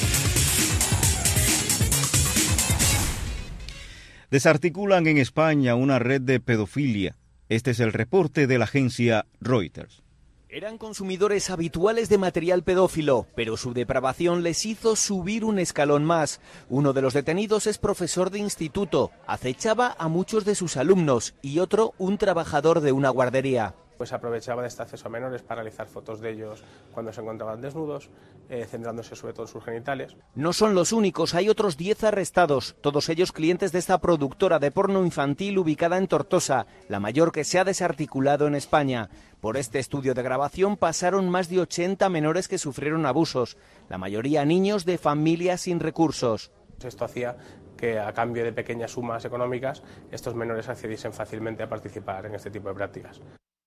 Desarticulan en España una red de pedofilia. Este es el reporte de la agencia Reuters. Eran consumidores habituales de material pedófilo, pero su depravación les hizo subir un escalón más. Uno de los detenidos es profesor de instituto, acechaba a muchos de sus alumnos y otro un trabajador de una guardería. Pues aprovechaba de este acceso a menores para realizar fotos de ellos cuando se encontraban desnudos, centrándose sobre todo en sus genitales. No son los únicos, hay otros 10 arrestados, todos ellos clientes de esta productora de porno infantil ubicada en Tortosa, la mayor que se ha desarticulado en España. Por este estudio de grabación pasaron más de 80 menores que sufrieron abusos, la mayoría niños de familias sin recursos. Esto hacía que a cambio de pequeñas sumas económicas estos menores accediesen fácilmente a participar en este tipo de prácticas.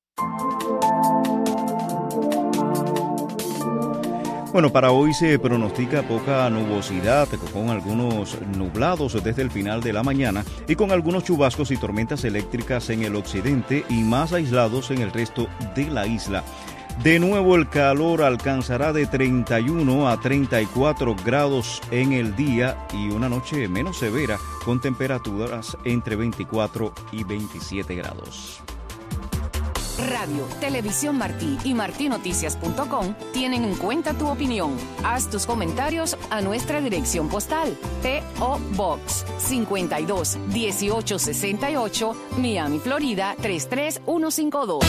Bueno, para hoy se pronostica poca nubosidad, con algunos nublados desde el final de la mañana y con algunos chubascos y tormentas eléctricas en el occidente y más aislados en el resto de la isla. De nuevo el calor alcanzará de 31 a 34 grados en el día y una noche menos severa con temperaturas entre 24 y 27 grados. Radio, Televisión Martí y martinoticias.com tienen en cuenta tu opinión. Haz tus comentarios a nuestra dirección postal P.O. Box 52 1868 Miami, Florida 33152.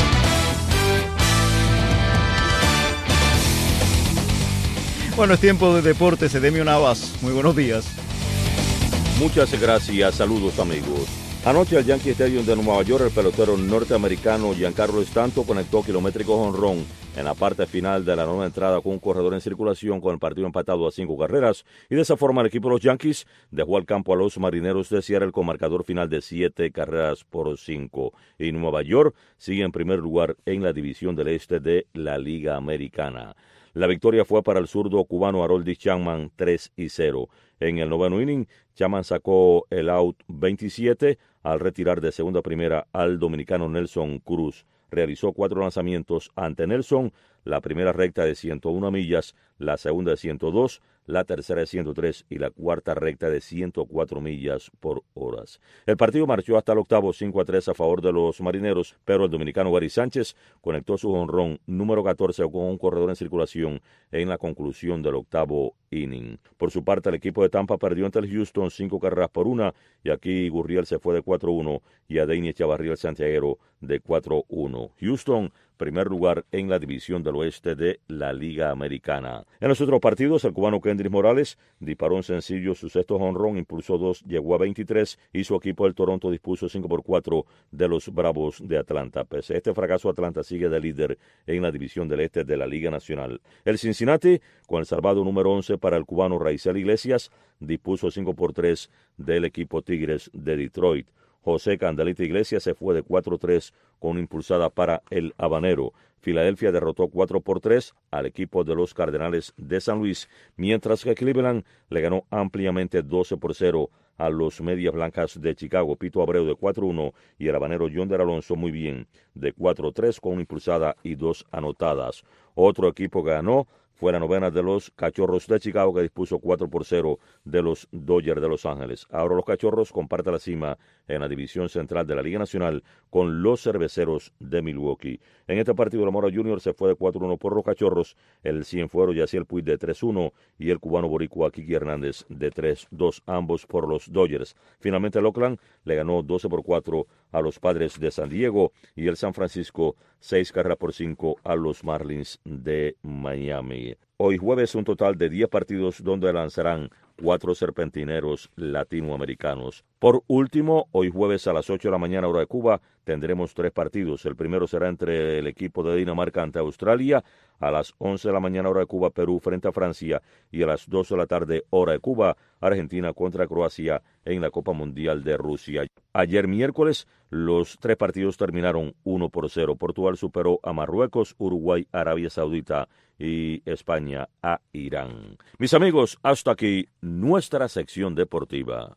Bueno, es tiempo de deportes. Edemio Navas, muy buenos días. Muchas gracias, saludos amigos. Anoche al Yankee Stadium de Nueva York, el pelotero norteamericano Giancarlo Stanton conectó kilométrico jonrón en la parte final de la novena entrada con un corredor en circulación con el partido empatado a 5 carreras y de esa forma el equipo de los Yankees dejó al campo a los Marineros de Seattle con marcador final de 7-5. Y Nueva York sigue en primer lugar en la división del este de la Liga Americana. La victoria fue para el zurdo cubano Aroldis Chapman 3-0. En el noveno inning, Chapman sacó el out 27 al retirar de segunda a primera al dominicano Nelson Cruz. Realizó 4 lanzamientos ante Nelson, la primera recta de 101 millas, la segunda de 102, la tercera de 103 y la cuarta recta de 104 millas por hora. El partido marchó hasta el octavo 5-3 a favor de los Marineros, pero el dominicano Gary Sánchez conectó su jonrón número 14 con un corredor en circulación en la conclusión del octavo inning. Por su parte, el equipo de Tampa perdió ante el Houston 5-1 y aquí Gurriel se fue de 4-1 y Adeiny Echavarría el santiaguero de 4-1. Houston, primer lugar en la división del oeste de la Liga Americana. En los otros partidos, el cubano Kendrys Morales disparó un sencillo su sexto jonrón, impulsó 2, llegó a 23 y su equipo del Toronto dispuso 5-4 de los Bravos de Atlanta. Pese a este fracaso, Atlanta sigue de líder en la división del este de la Liga Nacional. El Cincinnati, con el salvado número 11 para el cubano Raizel Iglesias, dispuso 5-3 del equipo Tigres de Detroit. José Candelita Iglesias se fue de 4-3 con una impulsada para el habanero. Filadelfia derrotó 4-3 al equipo de los Cardenales de San Luis, mientras que Cleveland le ganó ampliamente 12-0 a los Medias Blancas de Chicago. Pito Abreu de 4-1 y el habanero Yonder Alonso muy bien de 4-3 con una impulsada y 2 anotadas. Otro equipo que ganó fue la novena de los Cachorros de Chicago, que dispuso 4-0 de los Dodgers de Los Ángeles. Ahora los Cachorros comparten la cima en la división central de la Liga Nacional con los Cerveceros de Milwaukee. En este partido, el Mora Junior se fue de 4-1 por los Cachorros, el Cienfuegos Yaciel Puig de 3-1 y el cubano boricua Kiki Hernández de 3-2, ambos por los Dodgers. Finalmente, el Oakland le ganó 12-4 a los Padres de San Diego y el San Francisco 6-5 a los Marlins de Miami. Hoy jueves un total de 10 partidos donde lanzarán 4 serpentineros latinoamericanos. Por último, hoy jueves a las 8 de la mañana hora de Cuba tendremos 3 partidos. El primero será entre el equipo de Dinamarca ante Australia, a las 11 de la mañana hora de Cuba Perú frente a Francia y a las 2 de la tarde hora de Cuba Argentina contra Croacia en la Copa Mundial de Rusia. Ayer miércoles los 3 partidos terminaron 1-0. Portugal superó a Marruecos, Uruguay, Arabia Saudita y España a Irán. Mis amigos, hasta aquí nuestra sección deportiva.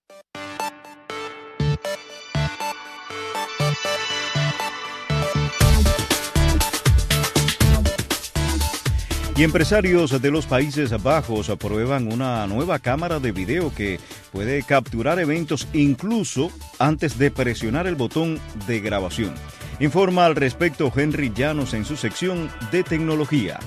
Y empresarios de los Países Bajos aprueban una nueva cámara de video que puede capturar eventos incluso antes de presionar el botón de grabación. Informa al respecto Henry Llanos en su sección de tecnología.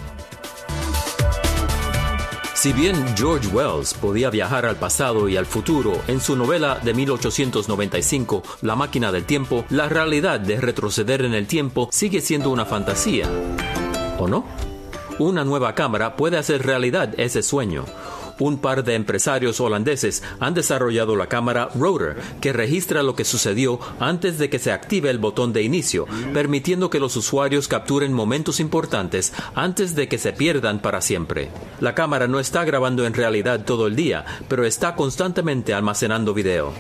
Si bien George Wells podía viajar al pasado y al futuro en su novela de 1895, La máquina del tiempo, la realidad de retroceder en el tiempo sigue siendo una fantasía, ¿o no? Una nueva cámara puede hacer realidad ese sueño. Un par de empresarios holandeses han desarrollado la cámara Rotor, que registra lo que sucedió antes de que se active el botón de inicio, permitiendo que los usuarios capturen momentos importantes antes de que se pierdan para siempre. La cámara no está grabando en realidad todo el día, pero está constantemente almacenando video.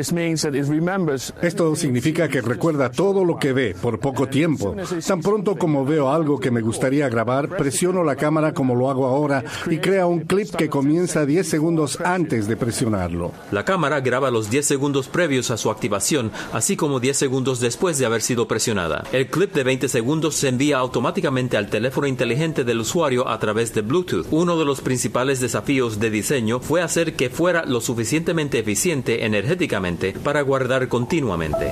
Esto significa que recuerda todo lo que ve por poco tiempo. Tan pronto como veo algo que me gustaría grabar, presiono la cámara como lo hago ahora y crea un clip que comienza 10 segundos antes de presionarlo. La cámara graba los 10 segundos previos a su activación, así como 10 segundos después de haber sido presionada. El clip de 20 segundos se envía automáticamente al teléfono inteligente del usuario a través de Bluetooth. Uno de los principales desafíos de diseño fue hacer que fuera lo suficientemente eficiente energéticamente para guardar continuamente.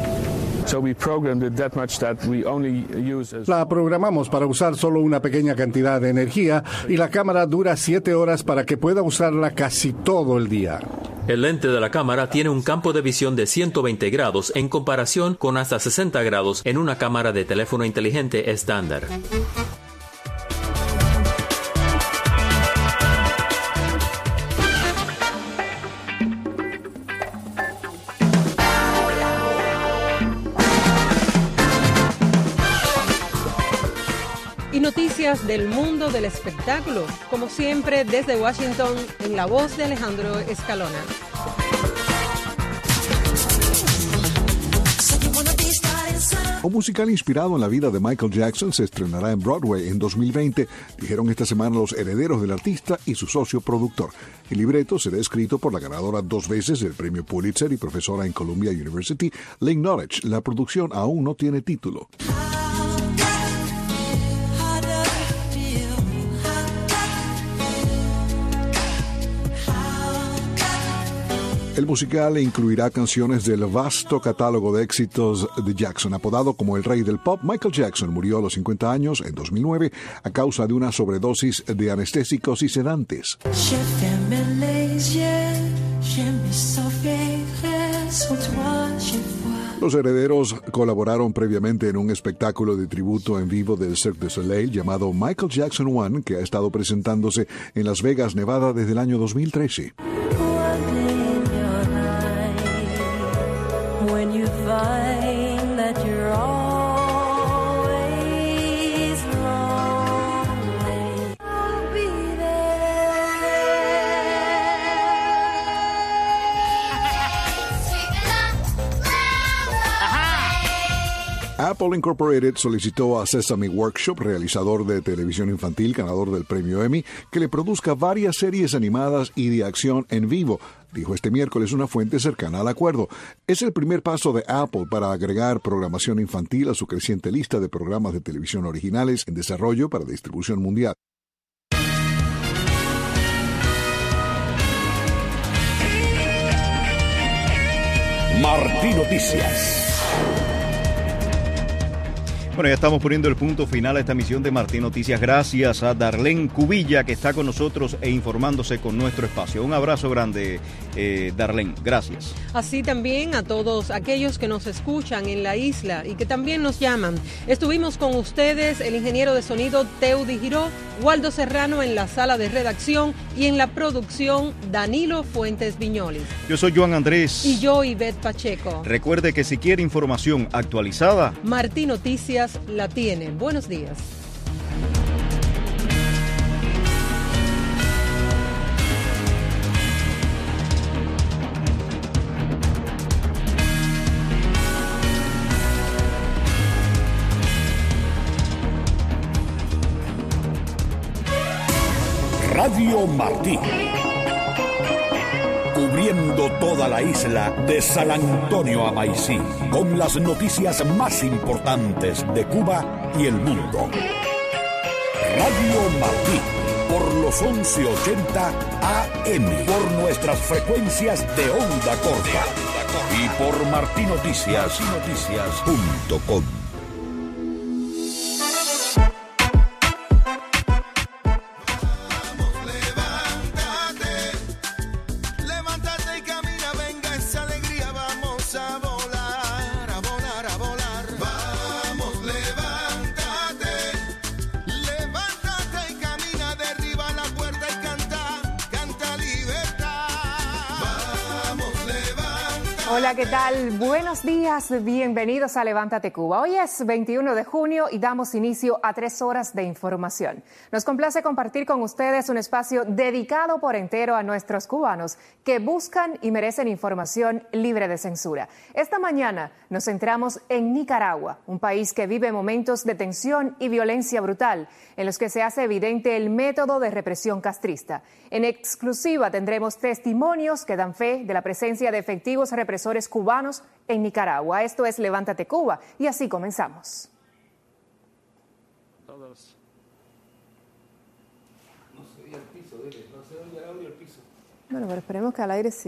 La programamos para usar solo una pequeña cantidad de energía y la cámara dura 7 horas para que pueda usarla casi todo el día. El lente de la cámara tiene un campo de visión de 120 grados en comparación con hasta 60 grados en una cámara de teléfono inteligente estándar. Noticias del mundo del espectáculo, como siempre desde Washington, en la voz de Alejandro Escalona. Un musical inspirado en la vida de Michael Jackson se estrenará en Broadway en 2020, dijeron esta semana los herederos del artista y su socio productor. El libreto será escrito por la ganadora 2 veces del premio Pulitzer y profesora en Columbia University, Lynn Norwich. La producción aún no tiene título. El musical incluirá canciones del vasto catálogo de éxitos de Jackson. Apodado como el rey del pop, Michael Jackson murió a los 50 años en 2009 a causa de una sobredosis de anestésicos y sedantes. Los herederos colaboraron previamente en un espectáculo de tributo en vivo del Cirque du Soleil llamado Michael Jackson One, que ha estado presentándose en Las Vegas, Nevada, desde el año 2013. When you find that you're always lonely, I'll be Apple Incorporated solicitó a Sesame Workshop, realizador de televisión infantil, ganador del premio Emmy, que le produzca varias series animadas y de acción en vivo. Dijo este miércoles una fuente cercana al acuerdo. Es el primer paso de Apple para agregar programación infantil a su creciente lista de programas de televisión originales en desarrollo para distribución mundial. Martí Noticias. Bueno, ya estamos poniendo el punto final a esta emisión de Martí Noticias. Gracias a Darlene Cubilla, que está con nosotros e informándose con nuestro espacio. Un abrazo grande, Darlene. Gracias. Así también a todos aquellos que nos escuchan en la isla y que también nos llaman. Estuvimos con ustedes el ingeniero de sonido Teudi Giró, Waldo Serrano en la sala de redacción y en la producción Danilo Fuentes Viñolis. Yo soy Joan Andrés. Y yo, Ivette Pacheco. Recuerde que si quiere información actualizada, Martí Noticias la tiene. Buenos días. Radio Martí. Cubriendo toda la isla de San Antonio a Maicí, con las noticias más importantes de Cuba y el mundo. Radio Martí, por los 1180 AM, por nuestras frecuencias de onda corta y por martinoticias.com. Hola, ¿qué tal? Buenos días, bienvenidos a Levántate Cuba. Hoy es 21 de junio y damos inicio a 3 horas de información. Nos complace compartir con ustedes un espacio dedicado por entero a nuestros cubanos que buscan y merecen información libre de censura. Esta mañana nos centramos en Nicaragua, un país que vive momentos de tensión y violencia brutal, en los que se hace evidente el método de represión castrista. En exclusiva tendremos testimonios que dan fe de la presencia de efectivos represores cubanos en Nicaragua. Esto es Levántate Cuba y así comenzamos. Todos. No se oye el piso, dile. No se oye el audio el piso. Bueno, pero esperemos que al aire sí.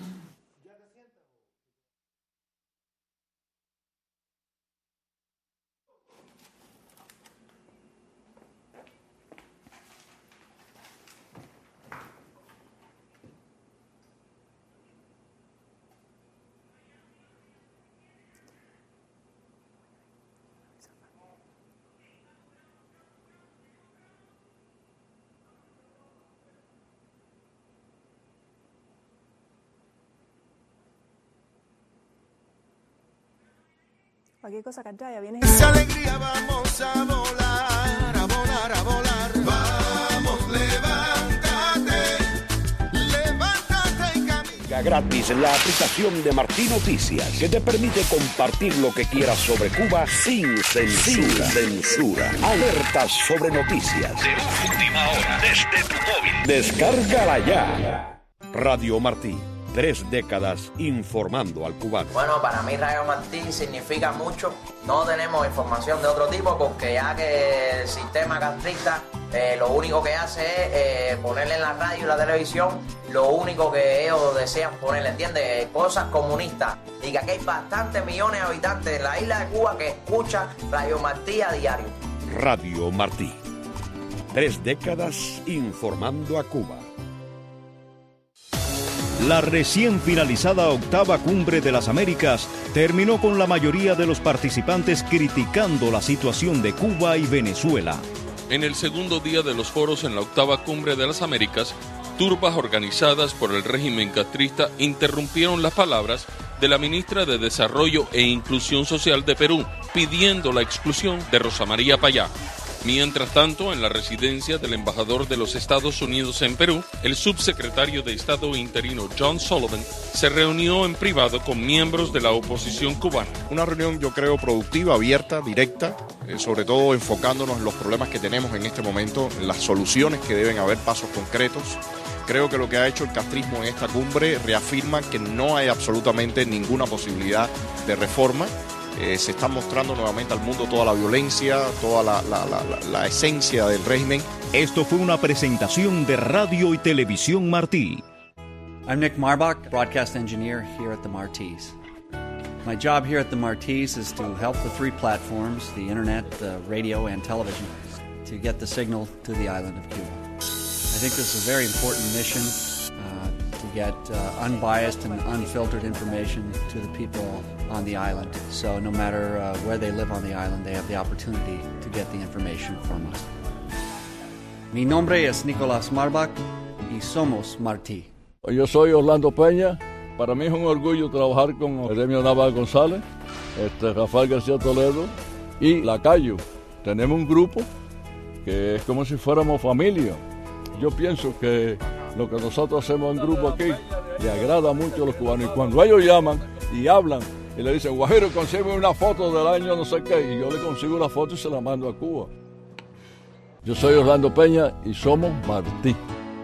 Cualquier cosa que ya vienes. Esa alegría vamos a volar, a volar, a volar. Vamos, levántate y camina. Gratis la aplicación de Martí Noticias, que te permite compartir lo que quieras sobre Cuba sin censura. Alertas sobre noticias de última hora desde tu móvil. Descárgala ya. Radio Martí. 3 décadas informando al cubano. Bueno, para mí Radio Martí significa mucho. No tenemos información de otro tipo porque ya que el sistema castrista lo único que hace es ponerle en la radio y la televisión lo único que ellos desean ponerle, ¿entiendes? Cosas comunistas. Y que aquí hay bastantes millones de habitantes en la isla de Cuba que escuchan Radio Martí a diario. Radio Martí. 3 décadas informando a Cuba. La recién finalizada 8ª Cumbre de las Américas terminó con la mayoría de los participantes criticando la situación de Cuba y Venezuela. En el segundo día de los foros en la 8ª Cumbre de las Américas, turbas organizadas por el régimen castrista interrumpieron las palabras de la ministra de Desarrollo e Inclusión Social de Perú, pidiendo la exclusión de Rosa María Payá. Mientras tanto, en la residencia del embajador de los Estados Unidos en Perú, el subsecretario de Estado interino John Sullivan se reunió en privado con miembros de la oposición cubana. Una reunión, yo creo, productiva, abierta, directa, sobre todo enfocándonos en los problemas que tenemos en este momento, en las soluciones que deben haber, pasos concretos. Creo que lo que ha hecho el castrismo en esta cumbre reafirma que no hay absolutamente ninguna posibilidad de reforma. Se está mostrando nuevamente al mundo toda la violencia, toda la esencia del régimen. Esto fue una presentación de Radio y Televisión Martí. I'm Nick Marbach, broadcast engineer here at the Martis. My job here at the Martis is to help the three platforms, the internet, the radio, and television, to get the signal to the island of Cuba. I think this is a very important mission to get unbiased and unfiltered information to the people on the island. So no matter where they live on the island, they have the opportunity to get the information from us. Mi nombre es Nicolás Marbach y somos Martí. Yo soy Orlando Peña. Para mí es un orgullo trabajar con Jeremio Navarro González, Rafael García Toledo y Lacayo. Tenemos un grupo que es como si fuéramos familia. Yo pienso que lo que nosotros hacemos en grupo aquí le agrada mucho a los cubanos. Y cuando ellos llaman y hablan y le dicen, Guajiro, consigue una foto del año no sé qué, y yo le consigo la foto y se la mando a Cuba. Yo soy Orlando Peña y somos Martí.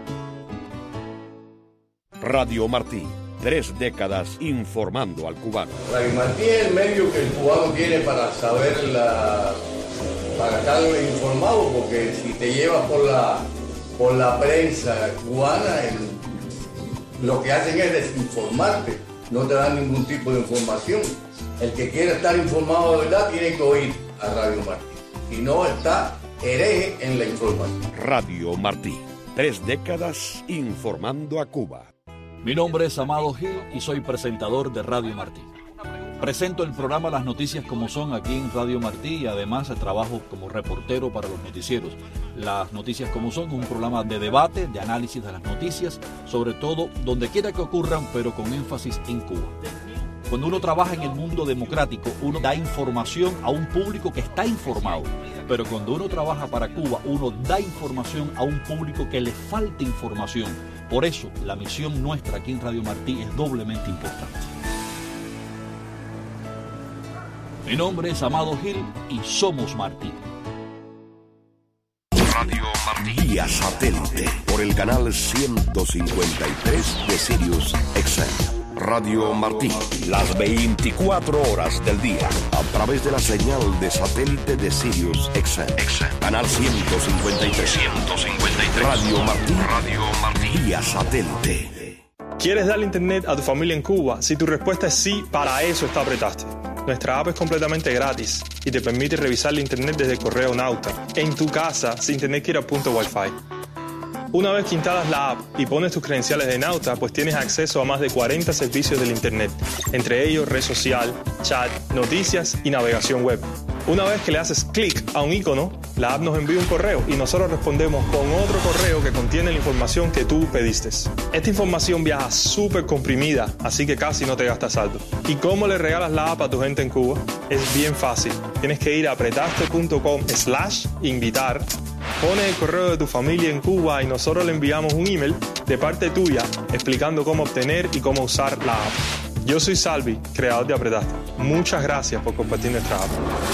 Radio Martí, 3 décadas informando al cubano. Radio Martí es el medio que el cubano tiene para saber para estar informado, porque si te llevas por la prensa cubana, lo que hacen es desinformarte, no te dan ningún tipo de información. El que quiera estar informado de verdad tiene que oír a Radio Martí, si no está hereje en la información. Radio Martí, 3 décadas informando a Cuba. Mi nombre es Amado Gil y soy presentador de Radio Martí. Presento el programa Las Noticias como son aquí en Radio Martí y además trabajo como reportero para los noticieros. Las Noticias como son, un programa de debate, de análisis de las noticias, sobre todo donde quiera que ocurran, pero con énfasis en Cuba. Cuando uno trabaja en el mundo democrático, uno da información a un público que está informado. Pero cuando uno trabaja para Cuba, uno da información a un público que le falta información. Por eso, la misión nuestra aquí en Radio Martí es doblemente importante. Mi nombre es Amado Gil y somos Martí. Radio Martí. Vía satélite por el canal 153 de Sirius XM. Radio Martí, las 24 horas del día, a través de la señal de satélite de Sirius XM. Canal 153. Radio Martí, vía satélite. ¿Quieres darle internet a tu familia en Cuba? Si tu respuesta es sí, para eso está Apretaste. Nuestra app es completamente gratis y te permite revisar la internet desde el correo Nauta, en tu casa, sin tener que ir a punto Wi-Fi. Una vez que instalas la app y pones tus credenciales de Nauta, pues tienes acceso a más de 40 servicios del internet, entre ellos red social, chat, noticias y navegación web. Una vez que le haces clic a un icono, la app nos envía un correo y nosotros respondemos con otro correo que contiene la información que tú pediste. Esta información viaja súper comprimida, así que casi no te gastas saldo. ¿Y cómo le regalas la app a tu gente en Cuba? Es bien fácil. Tienes que ir a apretaste.com/invitar, pones el correo de tu familia en Cuba y nosotros le enviamos un email de parte tuya explicando cómo obtener y cómo usar la app. Yo soy Salvi, creador de Apretaste. Muchas gracias por compartir nuestra app.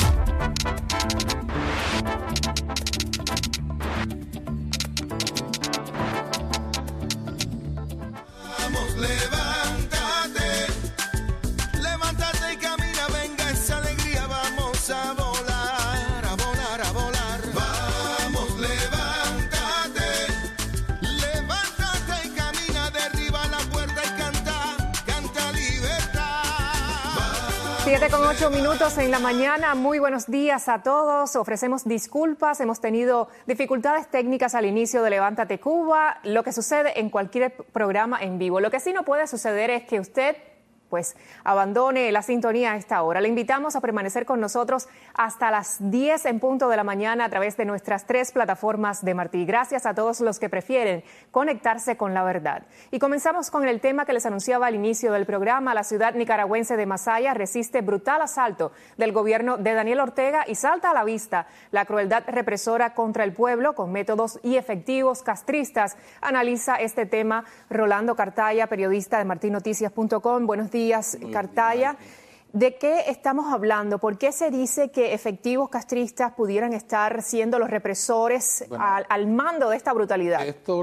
Con 8 minutos en la mañana, muy buenos días a todos. Ofrecemos disculpas, hemos tenido dificultades técnicas al inicio de Levántate Cuba, lo que sucede en cualquier programa en vivo. Lo que sí no puede suceder es que usted pues abandone la sintonía a esta hora. Le invitamos a permanecer con nosotros hasta las 10 en punto de la mañana a través de nuestras 3 plataformas de Martí. Gracias a todos los que prefieren conectarse con la verdad. Y comenzamos con el tema que les anunciaba al inicio del programa. La ciudad nicaragüense de Masaya resiste brutal asalto del gobierno de Daniel Ortega y salta a la vista la crueldad represora contra el pueblo con métodos y efectivos castristas. Analiza este tema Rolando Cartaya, periodista de martinoticias.com. Buenos días, Cartaya. ¿De qué estamos hablando? ¿Por qué se dice que efectivos castristas pudieran estar siendo los represores al mando de esta brutalidad? Esto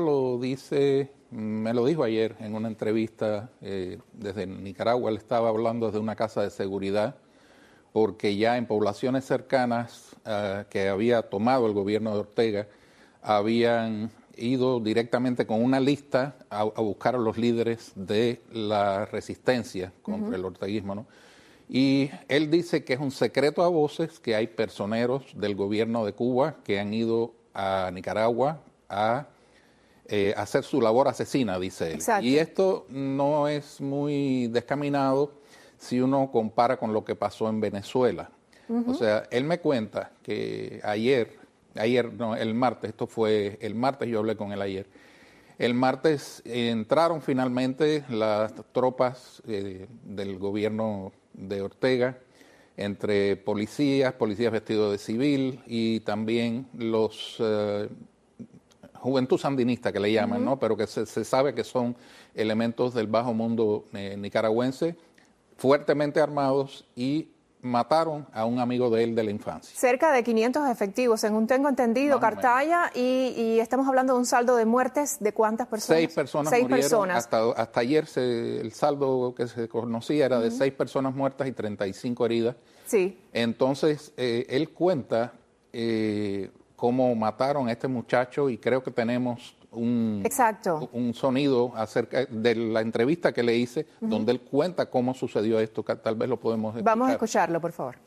me lo dijo ayer en una entrevista desde Nicaragua. Él estaba hablando desde una casa de seguridad porque ya en poblaciones cercanas que había tomado el gobierno de Ortega habían ido directamente con una lista a buscar a los líderes de la resistencia contra el orteguismo, ¿no? Y él dice que es un secreto a voces que hay personeros del gobierno de Cuba que han ido a Nicaragua a hacer su labor asesina, dice él. Exacto. Y esto no es muy descaminado si uno compara con lo que pasó en Venezuela. O sea, él me cuenta que el martes, esto fue el martes, yo hablé con él ayer. El martes entraron finalmente las tropas del gobierno de Ortega, entre policías vestidos de civil y también los Juventud Sandinista que le llaman, ¿no? Pero que se sabe que son elementos del bajo mundo nicaragüense, fuertemente armados, y mataron a un amigo de él de la infancia. Cerca de 500 efectivos, según tengo entendido, Cartaya, y estamos hablando de un saldo de muertes. ¿De cuántas personas? 6 personas murieron. Hasta ayer el saldo que se conocía era de 6 personas muertas y 35 heridas. Sí. Entonces, él cuenta cómo mataron a este muchacho, y creo que tenemos un sonido acerca de la entrevista que le hice, donde él cuenta cómo sucedió esto, que tal vez lo podemos escuchar. Vamos a escucharlo, por favor.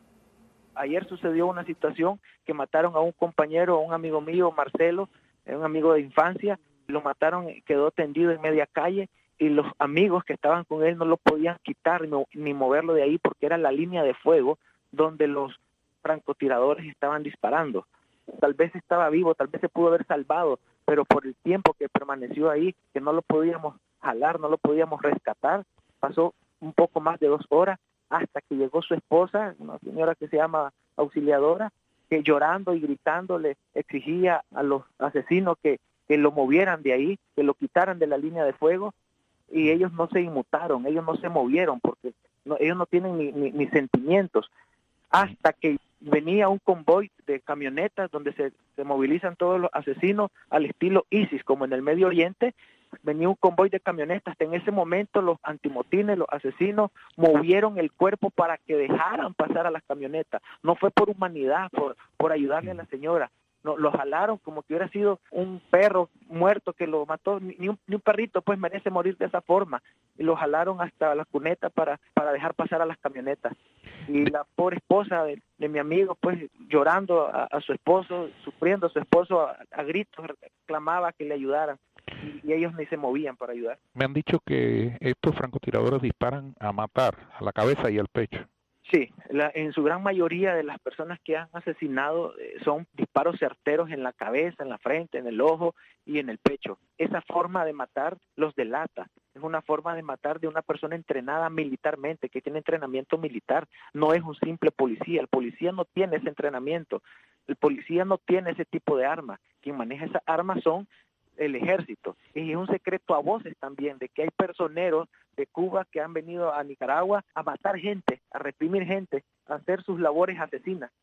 Ayer sucedió una situación que mataron a un compañero, a un amigo mío, Marcelo, un amigo de infancia, lo mataron, quedó tendido en media calle, y los amigos que estaban con él no lo podían quitar ni moverlo de ahí porque era la línea de fuego donde los francotiradores estaban disparando. Tal vez estaba vivo, tal vez se pudo haber salvado, pero por el tiempo que permaneció ahí, que no lo podíamos jalar, no lo podíamos rescatar, pasó un poco más de 2 horas hasta que llegó su esposa, una señora que se llama Auxiliadora, que llorando y gritando le exigía a los asesinos que lo movieran de ahí, que lo quitaran de la línea de fuego, y ellos no se inmutaron, ellos no se movieron, porque ellos no tienen ni sentimientos, hasta que venía un convoy de camionetas donde se movilizan todos los asesinos al estilo ISIS, como en el Medio Oriente. Venía un convoy de camionetas. Hasta en ese momento los antimotines, los asesinos, movieron el cuerpo para que dejaran pasar a las camionetas. No fue por humanidad, por ayudarle a la señora. No, lo jalaron como que hubiera sido un perro muerto que lo mató. Ni un perrito pues merece morir de esa forma. Y lo jalaron hasta la cuneta para dejar pasar a las camionetas. Y la pobre esposa de mi amigo pues llorando a su esposo, sufriendo a su esposo a gritos, clamaba que le ayudaran. Y ellos ni se movían para ayudar. Me han dicho que estos francotiradores disparan a matar, a la cabeza y al pecho. Sí, en su gran mayoría de las personas que han asesinado son disparos certeros en la cabeza, en la frente, en el ojo y en el pecho. Esa forma de matar los delata. Es una forma de matar de una persona entrenada militarmente, que tiene entrenamiento militar. No es un simple policía. El policía no tiene ese entrenamiento. El policía no tiene ese tipo de armas. Quien maneja esas armas son el ejército. Y es un secreto a voces también de que hay personeros de Cuba que han venido a Nicaragua a matar gente, a reprimir gente, a hacer sus labores asesinas.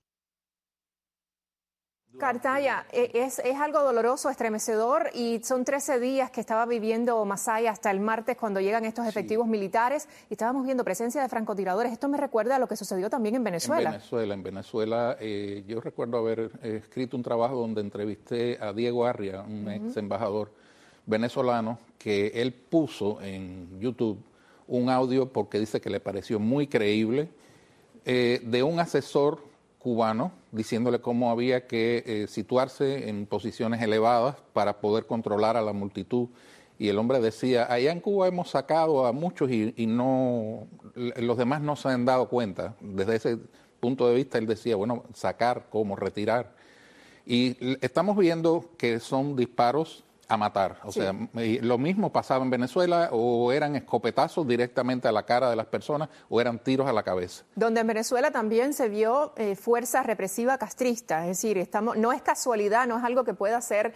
Cartaya, es algo doloroso, estremecedor, y son 13 días que estaba viviendo Masaya hasta el martes cuando llegan estos efectivos militares y estábamos viendo presencia de francotiradores. Esto me recuerda a lo que sucedió también en Venezuela. En Venezuela, yo recuerdo haber escrito un trabajo donde entrevisté a Diego Arria, un ex embajador venezolano, que él puso en YouTube un audio porque dice que le pareció muy creíble de un asesor cubano diciéndole cómo había que situarse en posiciones elevadas para poder controlar a la multitud Y el hombre decía, allá en Cuba hemos sacado a muchos y no, los demás no se han dado cuenta. Desde ese punto de vista él decía, bueno, sacar, ¿cómo? Retirar. Y estamos viendo que son disparos a matar. O sea, lo mismo pasaba en Venezuela, o eran escopetazos directamente a la cara de las personas, o eran tiros a la cabeza. Donde en Venezuela también se vio fuerza represiva castrista, es decir, no es casualidad, no es algo que pueda ser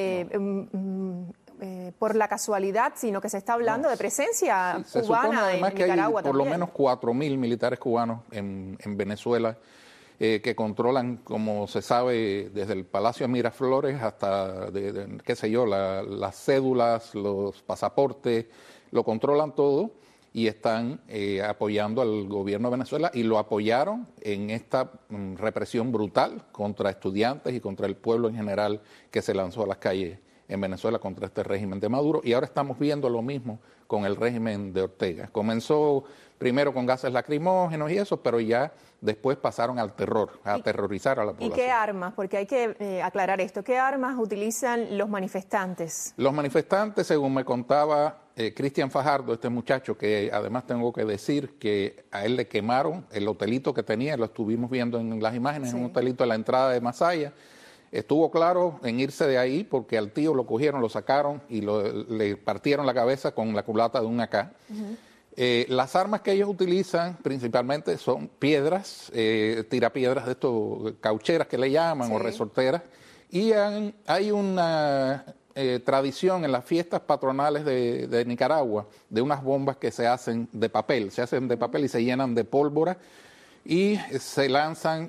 por la casualidad, sino que se está hablando de presencia se cubana además en que Nicaragua hay por lo también. menos 4.000 militares cubanos en Venezuela que controlan, como se sabe, desde el Palacio de Miraflores hasta, qué sé yo, las cédulas, los pasaportes, lo controlan todo y están apoyando al gobierno de Venezuela y lo apoyaron en esta represión brutal contra estudiantes y contra el pueblo en general que se lanzó a las calles en Venezuela contra este régimen de Maduro, y ahora estamos viendo lo mismo con el régimen de Ortega. Comenzó primero con gases lacrimógenos y eso, pero ya después pasaron al terror, a aterrorizar a la población. ¿Y qué armas? Porque hay que aclarar esto. ¿Qué armas utilizan los manifestantes? Los manifestantes, según me contaba Cristian Fajardo, este muchacho, que además tengo que decir que a él le quemaron el hotelito que tenía, lo estuvimos viendo en las imágenes, un hotelito a la entrada de Masaya. Estuvo claro en irse de ahí porque al tío lo cogieron, lo sacaron y le partieron la cabeza con la culata de un AK. Las armas que ellos utilizan principalmente son piedras, tirapiedras de estos, caucheras que le llaman, o resorteras. Y hay una tradición en las fiestas patronales de Nicaragua de unas bombas que se hacen de papel y se llenan de pólvora y se lanzan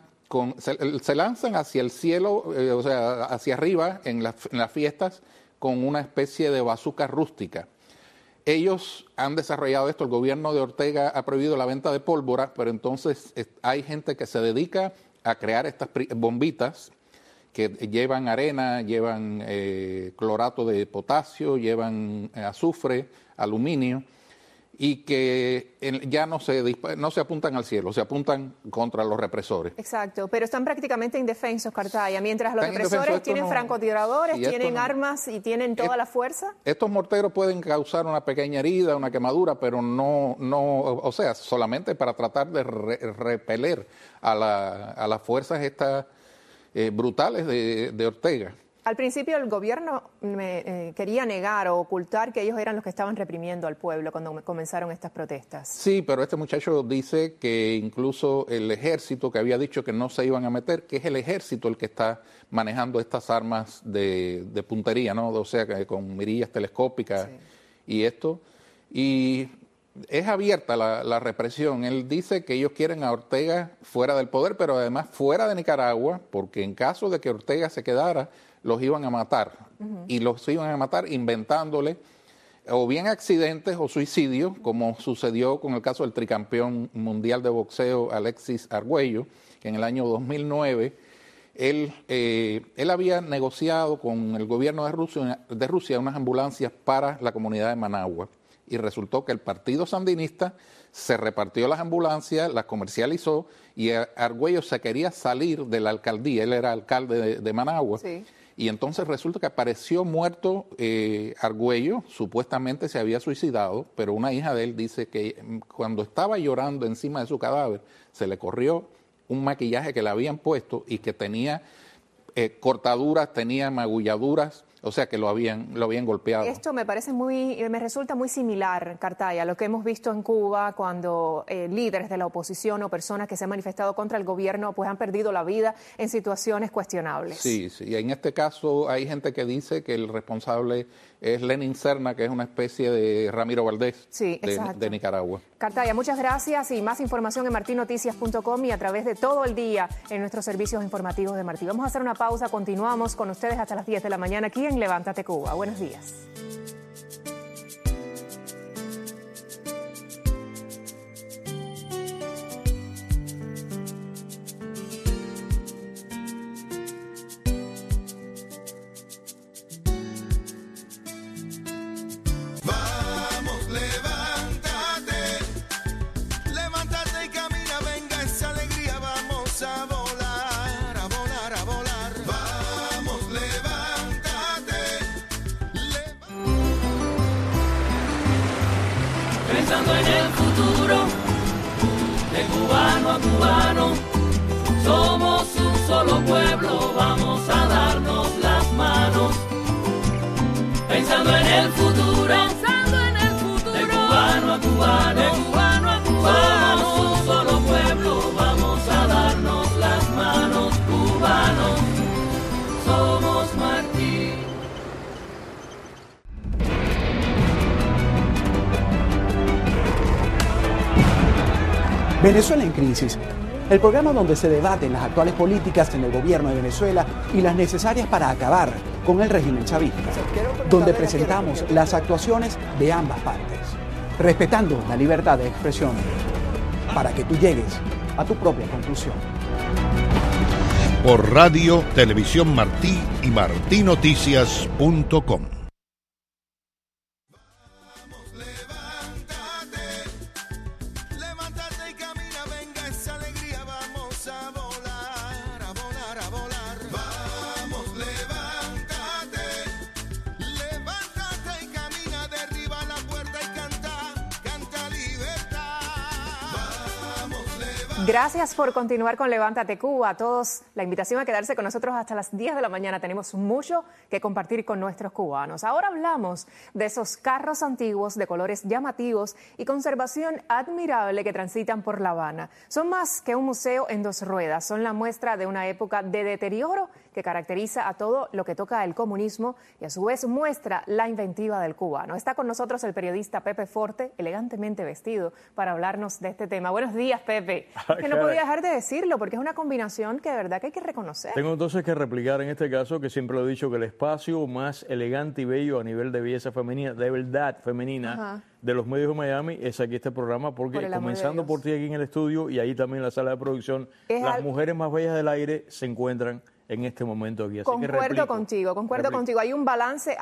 hacia el cielo, o sea, hacia arriba en las fiestas con una especie de bazuca rústica. Ellos han desarrollado esto, el gobierno de Ortega ha prohibido la venta de pólvora, pero entonces hay gente que se dedica a crear estas bombitas que llevan arena, llevan clorato de potasio, llevan azufre, aluminio, y que ya no se apuntan al cielo, se apuntan contra los represores. Exacto, pero están prácticamente indefensos, Cartaya. Mientras los represores tienen francotiradores, tienen armas y tienen toda la fuerza. Estos morteros pueden causar una pequeña herida, una quemadura, pero no, o sea, solamente para tratar de repeler a las fuerzas estas brutales de Ortega. Al principio el gobierno quería negar o ocultar que ellos eran los que estaban reprimiendo al pueblo cuando comenzaron estas protestas. Sí, pero este muchacho dice que incluso el ejército, que había dicho que no se iban a meter, que es el ejército el que está manejando estas armas de puntería, ¿no? O sea, con mirillas telescópicas y esto. Y es abierta la represión. Él dice que ellos quieren a Ortega fuera del poder, pero además fuera de Nicaragua, porque en caso de que Ortega se quedara, los iban a matar. Y los iban a matar inventándole o bien accidentes o suicidios, como sucedió con el caso del tricampeón mundial de boxeo Alexis Arguello, que en el año 2009 él había negociado con el gobierno de Rusia unas ambulancias para la comunidad de Managua. Y resultó que el partido sandinista se repartió las ambulancias, las comercializó, y Arguello se quería salir de la alcaldía. Él era alcalde de Managua. Sí. Y entonces resulta que apareció muerto Arguello, supuestamente se había suicidado, pero una hija de él dice que cuando estaba llorando encima de su cadáver, se le corrió un maquillaje que le habían puesto y que tenía cortaduras, tenía magulladuras, o sea que lo habían golpeado. Esto me resulta muy similar, Cartaya, a lo que hemos visto en Cuba cuando líderes de la oposición o personas que se han manifestado contra el gobierno pues han perdido la vida en situaciones cuestionables. Sí, y en este caso hay gente que dice que el responsable es Lenin Serna, que es una especie de Ramiro Valdés de Nicaragua. Cartaya, muchas gracias, y más información en martinoticias.com y a través de todo el día en nuestros servicios informativos de Martí. Vamos a hacer una pausa, continuamos con ustedes hasta las 10 de la mañana aquí en Levántate Cuba. Buenos días. Vamos, levántate, levántate y camina, venga esa alegría, vamos a volar, a volar, a volar. Vamos, levántate. pensando en el futuro, de cubano a cubano, somos un solo pueblo, vamos a darnos las manos. Pensando en el futuro, de cubano a cubano, somos un solo pueblo, vamos a darnos las manos, cubanos, somos Martí. Venezuela en crisis. El programa donde se debaten las actuales políticas en el gobierno de Venezuela y las necesarias para acabar con el régimen chavista, donde presentamos las actuaciones de ambas partes, respetando la libertad de expresión, para que tú llegues a tu propia conclusión. Por Radio Televisión Martí y martinoticias.com. Gracias por continuar con Levántate Cuba. A todos la invitación a quedarse con nosotros hasta las 10 de la mañana. Tenemos mucho que compartir con nuestros cubanos. Ahora hablamos de esos carros antiguos de colores llamativos y conservación admirable que transitan por La Habana. Son más que un museo en dos ruedas. Son la muestra de una época de deterioro que caracteriza a todo lo que toca el comunismo y a su vez muestra la inventiva del cubano. Está con nosotros el periodista Pepe Forte, elegantemente vestido, para hablarnos de este tema. Buenos días, Pepe. Que no podía dejar de decirlo porque es una combinación que de verdad que hay que reconocer. Tengo entonces que replicar en este caso que siempre lo he dicho que el espacio más elegante y bello a nivel de belleza femenina, de verdad femenina, de los medios de Miami es aquí este programa porque comenzando por ti aquí en el estudio y ahí también en la sala de producción, las mujeres más bellas del aire se encuentran en este momento aquí. Así concuerdo contigo. Hay un balance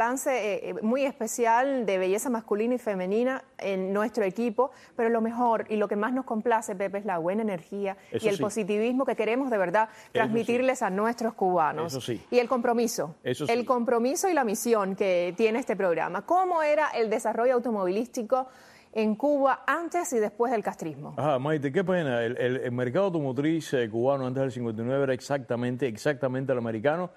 muy especial de belleza masculina y femenina en nuestro equipo, pero lo mejor y lo que más nos complace, Pepe, es la buena energía y el positivismo que queremos de verdad transmitirles a nuestros cubanos. Eso sí. Y el compromiso. El compromiso y la misión que tiene este programa. ¿Cómo era el desarrollo automovilístico en Cuba antes y después del castrismo? Maite, qué pena. El mercado automotriz cubano antes del 59 era exactamente el americano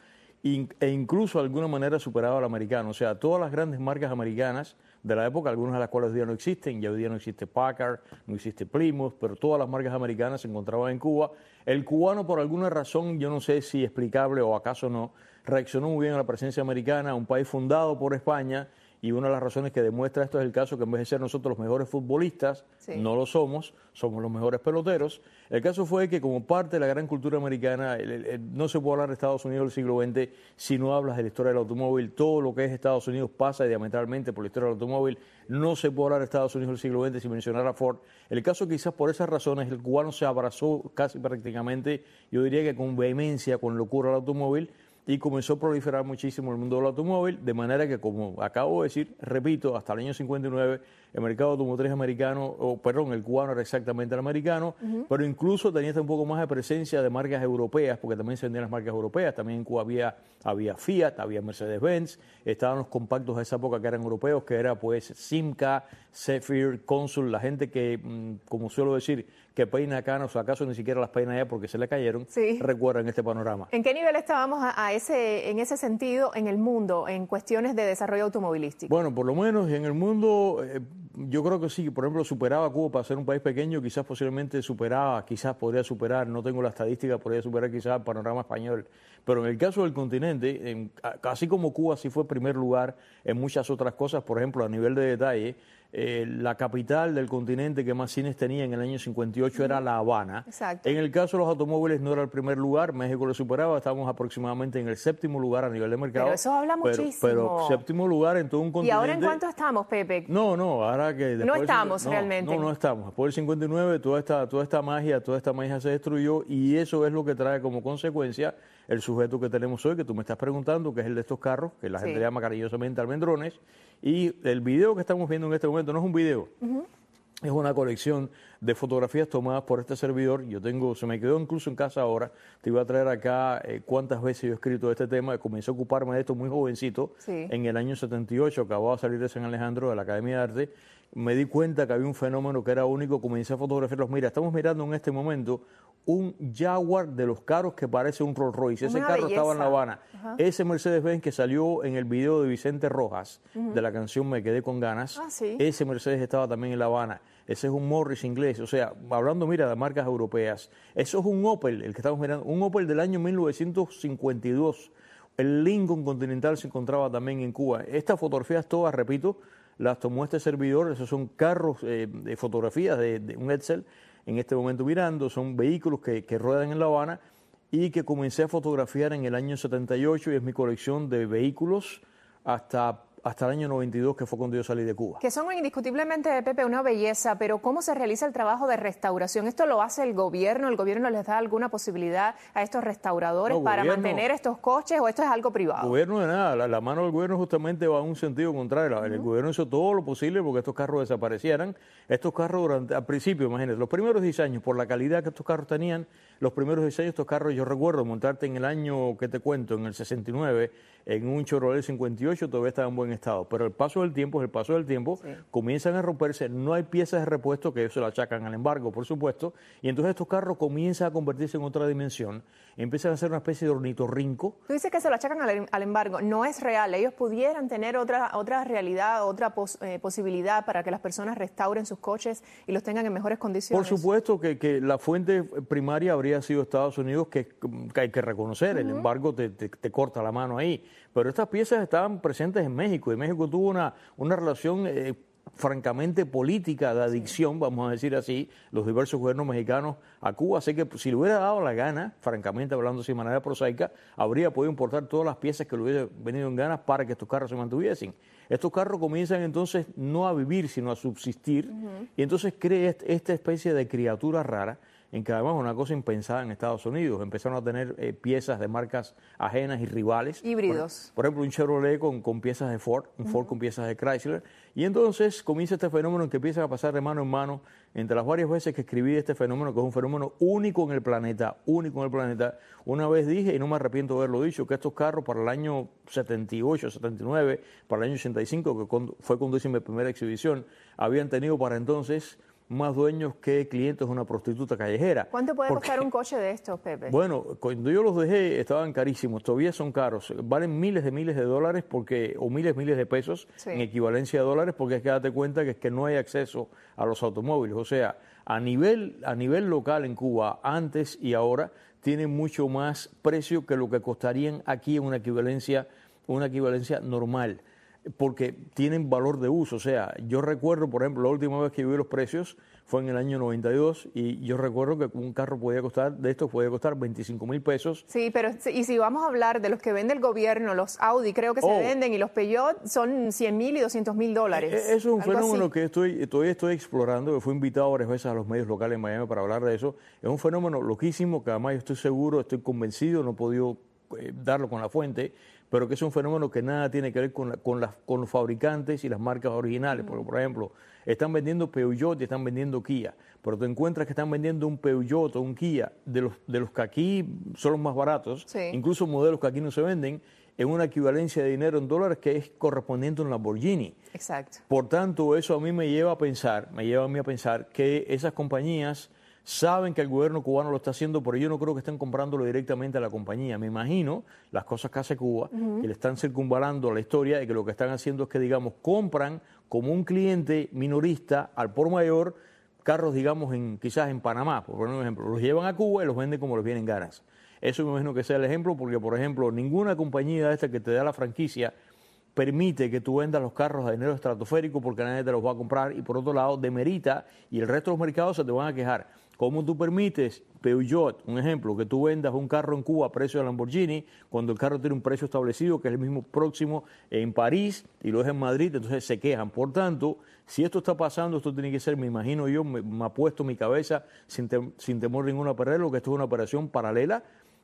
e incluso de alguna manera superaba al americano. O sea, todas las grandes marcas americanas de la época, algunas de las cuales hoy día no existen, ya hoy día no existe Packard, no existe Plymouth, pero todas las marcas americanas se encontraban en Cuba. El cubano, por alguna razón, yo no sé si explicable o acaso no, reaccionó muy bien a la presencia americana, un país fundado por España. Y una de las razones que demuestra esto es el caso que en vez de ser nosotros los mejores futbolistas, no lo somos los mejores peloteros. El caso fue que como parte de la gran cultura americana, no se puede hablar de Estados Unidos del siglo XX si no hablas de la historia del automóvil. Todo lo que es Estados Unidos pasa diametralmente por la historia del automóvil. No se puede hablar de Estados Unidos del siglo XX sin mencionar a Ford. El caso quizás por esas razones el cubano se abrazó casi prácticamente, yo diría que con vehemencia, con locura al automóvil, y comenzó a proliferar muchísimo el mundo del automóvil, de manera que, como acabo de decir, repito, hasta el año 59, el mercado automotriz americano, el cubano era exactamente el americano, pero incluso tenía un poco más de presencia de marcas europeas, porque también se vendían las marcas europeas, también en Cuba había Fiat, había Mercedes-Benz, estaban los compactos de esa época que eran europeos, que era pues Simca, Zephyr, Consul, la gente que, como suelo decir, que peina canas o acaso ni siquiera las peina ya porque se le cayeron, recuerdan este panorama. ¿En qué nivel estábamos en ese sentido en el mundo, en cuestiones de desarrollo automovilístico? Bueno, por lo menos en el mundo, yo creo que sí, por ejemplo, superaba a Cuba para ser un país pequeño, quizás posiblemente podría superar, no tengo la estadística, podría superar quizás el panorama español. Pero en el caso del continente, así como Cuba sí fue primer lugar en muchas otras cosas, por ejemplo, a nivel de detalle, la capital del continente que más cines tenía en el año 58 era La Habana. Exacto. En el caso de los automóviles no era el primer lugar, México lo superaba, estábamos aproximadamente en el séptimo lugar a nivel de mercado. Pero eso habla muchísimo. Pero séptimo lugar en todo un continente. ¿Y ahora en cuánto estamos, Pepe? No, ahora que después... No estamos realmente. No estamos. Después del 59 toda esta magia se destruyó y eso es lo que trae como consecuencia el sujeto que tenemos hoy, que tú me estás preguntando, que es el de estos carros, que la gente llama cariñosamente almendrones. Y el video que estamos viendo en este momento no es un video. Es una colección de fotografías tomadas por este servidor. Se me quedó incluso en casa ahora. Te iba a traer acá cuántas veces yo he escrito de este tema. Comencé a ocuparme de esto muy jovencito. Sí. En el año 78, acababa de salir de San Alejandro, de la Academia de Arte. Me di cuenta que había un fenómeno que era único. Comencé a fotografiarlos. Mira, estamos mirando en este momento un Jaguar de los caros que parece un Rolls Royce. Ese carro estaba en La Habana. Ajá. Ese Mercedes-Benz que salió en el video de Vicente Rojas, de la canción Me Quedé con Ganas. Sí. Ese Mercedes estaba también en La Habana. Ese es un Morris inglés, o sea, hablando, mira, de marcas europeas. Eso es un Opel, el que estamos mirando, un Opel del año 1952. El Lincoln Continental se encontraba también en Cuba. Estas fotografías todas, repito, las tomó este servidor. Esos son carros de fotografías de un Edsel, en este momento mirando. Son vehículos que ruedan en La Habana y que comencé a fotografiar en el año 78 y es mi colección de vehículos hasta el año 92, que fue cuando yo salí de Cuba. Que son indiscutiblemente, Pepe, una belleza, pero ¿cómo se realiza el trabajo de restauración? ¿Esto lo hace el gobierno? ¿El gobierno les da alguna posibilidad a estos restauradores para mantener estos coches o esto es algo privado? Gobierno de nada, la mano del gobierno justamente va en un sentido contrario. El gobierno hizo todo lo posible porque estos carros desaparecieran. Estos carros al principio, imagínate, los primeros 10 años, por la calidad que estos carros tenían, los primeros 10 años estos carros, yo recuerdo montarte en el año, ¿qué te cuento?, en el 69, en un Chevrolet 58, todavía estaba en buen estado. Pero el paso del tiempo, comienzan a romperse, no hay piezas de repuesto, que ellos se lo achacan al embargo, por supuesto, y entonces estos carros comienzan a convertirse en otra dimensión, empiezan a ser una especie de ornitorrinco. Tú dices que se lo achacan al embargo, no es real, ellos pudieran tener otra realidad, otra posibilidad para que las personas restauren sus coches y los tengan en mejores condiciones. Por supuesto que la fuente primaria habría sido Estados Unidos, que hay que reconocer, el embargo te corta la mano ahí, pero estas piezas estaban presentes en México, y México tuvo una relación francamente política de adicción, vamos a decir así, los diversos gobiernos mexicanos a Cuba, así que si le hubiera dado la gana, francamente hablando de manera prosaica, habría podido importar todas las piezas que le hubiera venido en ganas para que estos carros se mantuviesen. Estos carros comienzan entonces no a vivir, sino a subsistir, y entonces crea esta especie de criatura rara, en que además una cosa impensada en Estados Unidos, empezaron a tener piezas de marcas ajenas y rivales. Híbridos. Por ejemplo, un Chevrolet con piezas de Ford, un Ford con piezas de Chrysler, y entonces comienza este fenómeno en que empiezan a pasar de mano en mano. Entre las varias veces que escribí este fenómeno, que es un fenómeno único en el planeta, una vez dije, y no me arrepiento de haberlo dicho, que estos carros para el año 78, 79, para el año 85, que fue cuando hice mi primera exhibición, habían tenido para entonces más dueños que clientes de una prostituta callejera. ¿Cuánto puede costar un coche de estos, Pepe? Bueno, cuando yo los dejé estaban carísimos, todavía son caros, valen miles de dólares o miles de pesos en equivalencia a dólares, porque es que date cuenta que es que no hay acceso a los automóviles. O sea, a nivel local en Cuba, antes y ahora, tienen mucho más precio que lo que costarían aquí en una equivalencia normal, porque tienen valor de uso. O sea, yo recuerdo, por ejemplo, la última vez que vi los precios fue en el año 92 y yo recuerdo que un carro podía costar 25,000 pesos. Sí, pero y si vamos a hablar de los que vende el gobierno, los Audi creo que se venden, y los Peugeot son 100,000 y 200,000 dólares. Eso es un fenómeno que todavía estoy explorando, que fui invitado varias veces a los medios locales en Miami para hablar de eso. Es un fenómeno loquísimo que además yo estoy seguro, estoy convencido, no he podido darlo con la fuente, pero que es un fenómeno que nada tiene que ver con los fabricantes y las marcas originales. Porque, por ejemplo, están vendiendo Peugeot y están vendiendo Kia, pero te encuentras que están vendiendo un Peugeot o un Kia de los que aquí son los más baratos, incluso modelos que aquí no se venden, en una equivalencia de dinero en dólares que es correspondiente a un Lamborghini. Exacto. Por tanto, eso a mí me lleva a pensar que esas compañías saben que el gobierno cubano lo está haciendo, pero yo no creo que estén comprándolo directamente a la compañía. Me imagino las cosas que hace Cuba, que le están circunvalando la historia y que lo que están haciendo es que, digamos, compran como un cliente minorista al por mayor carros, digamos, quizás en Panamá, por poner un ejemplo. Los llevan a Cuba y los venden como les vienen ganas. Eso me imagino que sea el ejemplo, porque, por ejemplo, ninguna compañía esta que te da la franquicia permite que tú vendas los carros a dinero estratosférico porque nadie te los va a comprar, y por otro lado demerita, y el resto de los mercados se te van a quejar. ¿Cómo tú permites, Peugeot, un ejemplo, que tú vendas un carro en Cuba a precio de Lamborghini cuando el carro tiene un precio establecido que es el mismo próximo en París y lo es en Madrid? Entonces se quejan. Por tanto, si esto está pasando, esto tiene que ser, me imagino yo, me ha puesto mi cabeza sin temor ninguno a perderlo, que esto es una operación paralela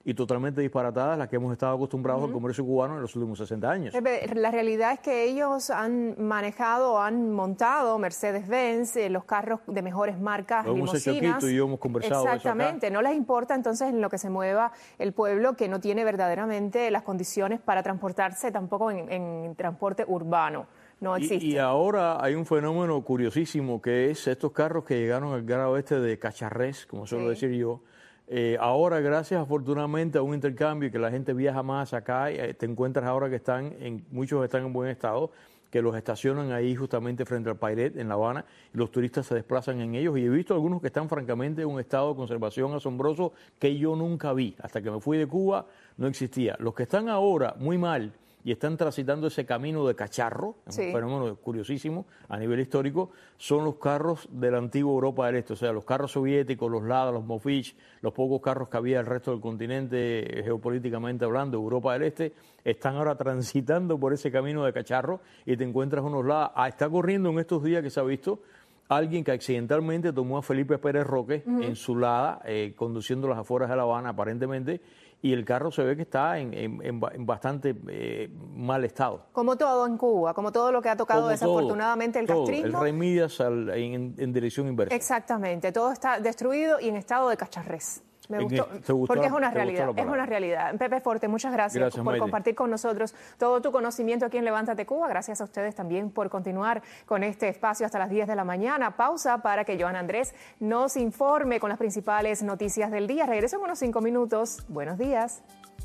y totalmente disparatadas las que hemos estado acostumbrados al comercio cubano en los últimos 60 años. La realidad es que ellos han manejado, han montado Mercedes-Benz, los carros de mejores marcas, lo hemos hecho aquí, tú y yo hemos conversado de eso acá. Exactamente, no les importa entonces en lo que se mueva el pueblo que no tiene verdaderamente las condiciones para transportarse tampoco en transporte urbano. No existe. Y ahora hay un fenómeno curiosísimo que es estos carros que llegaron al grado de cacharrés, como suelo decir yo. Ahora, gracias afortunadamente a un intercambio y que la gente viaja más acá, te encuentras ahora que muchos están en buen estado, que los estacionan ahí justamente frente al Pairet en La Habana y los turistas se desplazan en ellos. Y he visto algunos que están francamente en un estado de conservación asombroso que yo nunca vi. Hasta que me fui de Cuba no existía. Los que están ahora muy mal y están transitando ese camino de cacharro, es un fenómeno curiosísimo a nivel histórico, son los carros de la antigua Europa del Este, o sea, los carros soviéticos, los Lada, los Moskvich, los pocos carros que había el resto del continente, geopolíticamente hablando, Europa del Este, están ahora transitando por ese camino de cacharro y te encuentras unos Lada. Está corriendo en estos días que se ha visto alguien que accidentalmente tomó a Felipe Pérez Roque en su Lada, conduciendo las afueras de La Habana aparentemente, y el carro se ve que está en bastante mal estado. Como todo en Cuba, como todo lo que ha tocado como desafortunadamente el castrismo. El Rey Midas en dirección inversa. Exactamente, todo está destruido y en estado de cacharrés. Me gustó, porque es una realidad, Pepe Forte, muchas gracias por Maite. Compartir con nosotros todo tu conocimiento aquí en Levántate Cuba. Gracias a ustedes también por continuar con este espacio hasta las 10 de la mañana. Pausa para que Joan Andrés nos informe con las principales noticias del día. Regreso en unos 5 minutos. Buenos días.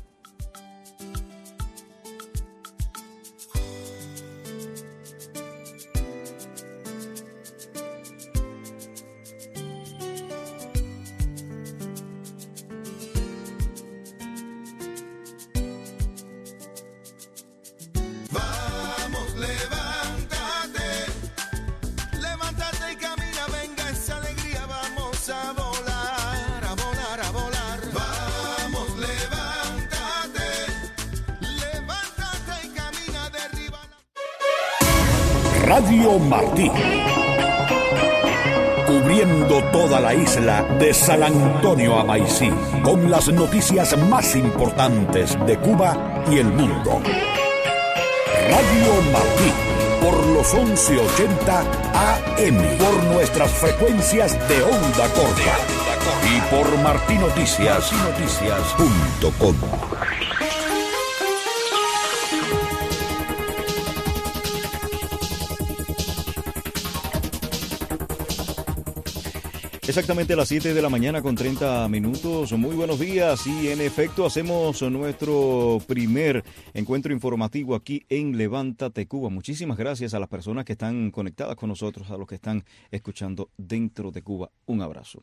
Radio Martí, cubriendo toda la isla de San Antonio a Maicí, con las noticias más importantes de Cuba y el mundo. Radio Martí, por los 1180 AM, por nuestras frecuencias de onda corta y por martinoticias.com. Exactamente a las 7 de la mañana con 30 minutos. Muy buenos días y en efecto hacemos nuestro primer encuentro informativo aquí en Levántate Cuba. Muchísimas gracias a las personas que están conectadas con nosotros, a los que están escuchando dentro de Cuba. Un abrazo.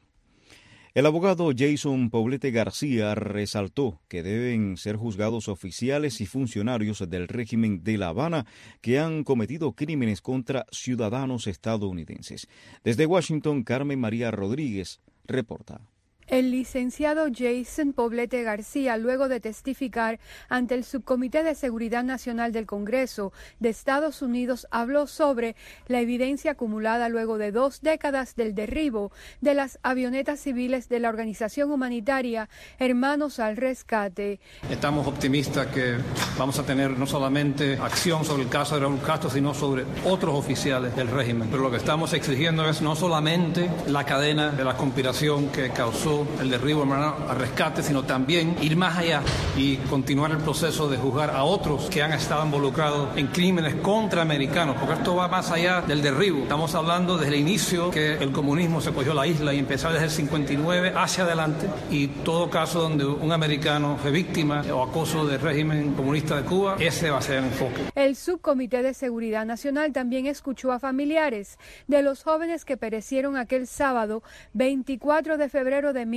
El abogado Jason Poblete García resaltó que deben ser juzgados oficiales y funcionarios del régimen de La Habana que han cometido crímenes contra ciudadanos estadounidenses. Desde Washington, Carmen María Rodríguez reporta. El licenciado Jason Poblete García, luego de testificar ante el Subcomité de Seguridad Nacional del Congreso de Estados Unidos, habló sobre la evidencia acumulada luego de 2 décadas del derribo de las avionetas civiles de la organización humanitaria Hermanos al Rescate. Estamos optimistas que vamos a tener no solamente acción sobre el caso de Raúl Castro, sino sobre otros oficiales del régimen. Pero lo que estamos exigiendo es no solamente la cadena de la conspiración que causó el derribo al rescate, sino también ir más allá y continuar el proceso de juzgar a otros que han estado involucrados en crímenes contra americanos, porque esto va más allá del derribo. Estamos hablando desde el inicio que el comunismo se cogió la isla y empezó desde el 59 hacia adelante, y todo caso donde un americano fue víctima o acoso del régimen comunista de Cuba, ese va a ser el enfoque. El Subcomité de Seguridad Nacional también escuchó a familiares de los jóvenes que perecieron aquel sábado 24 de febrero de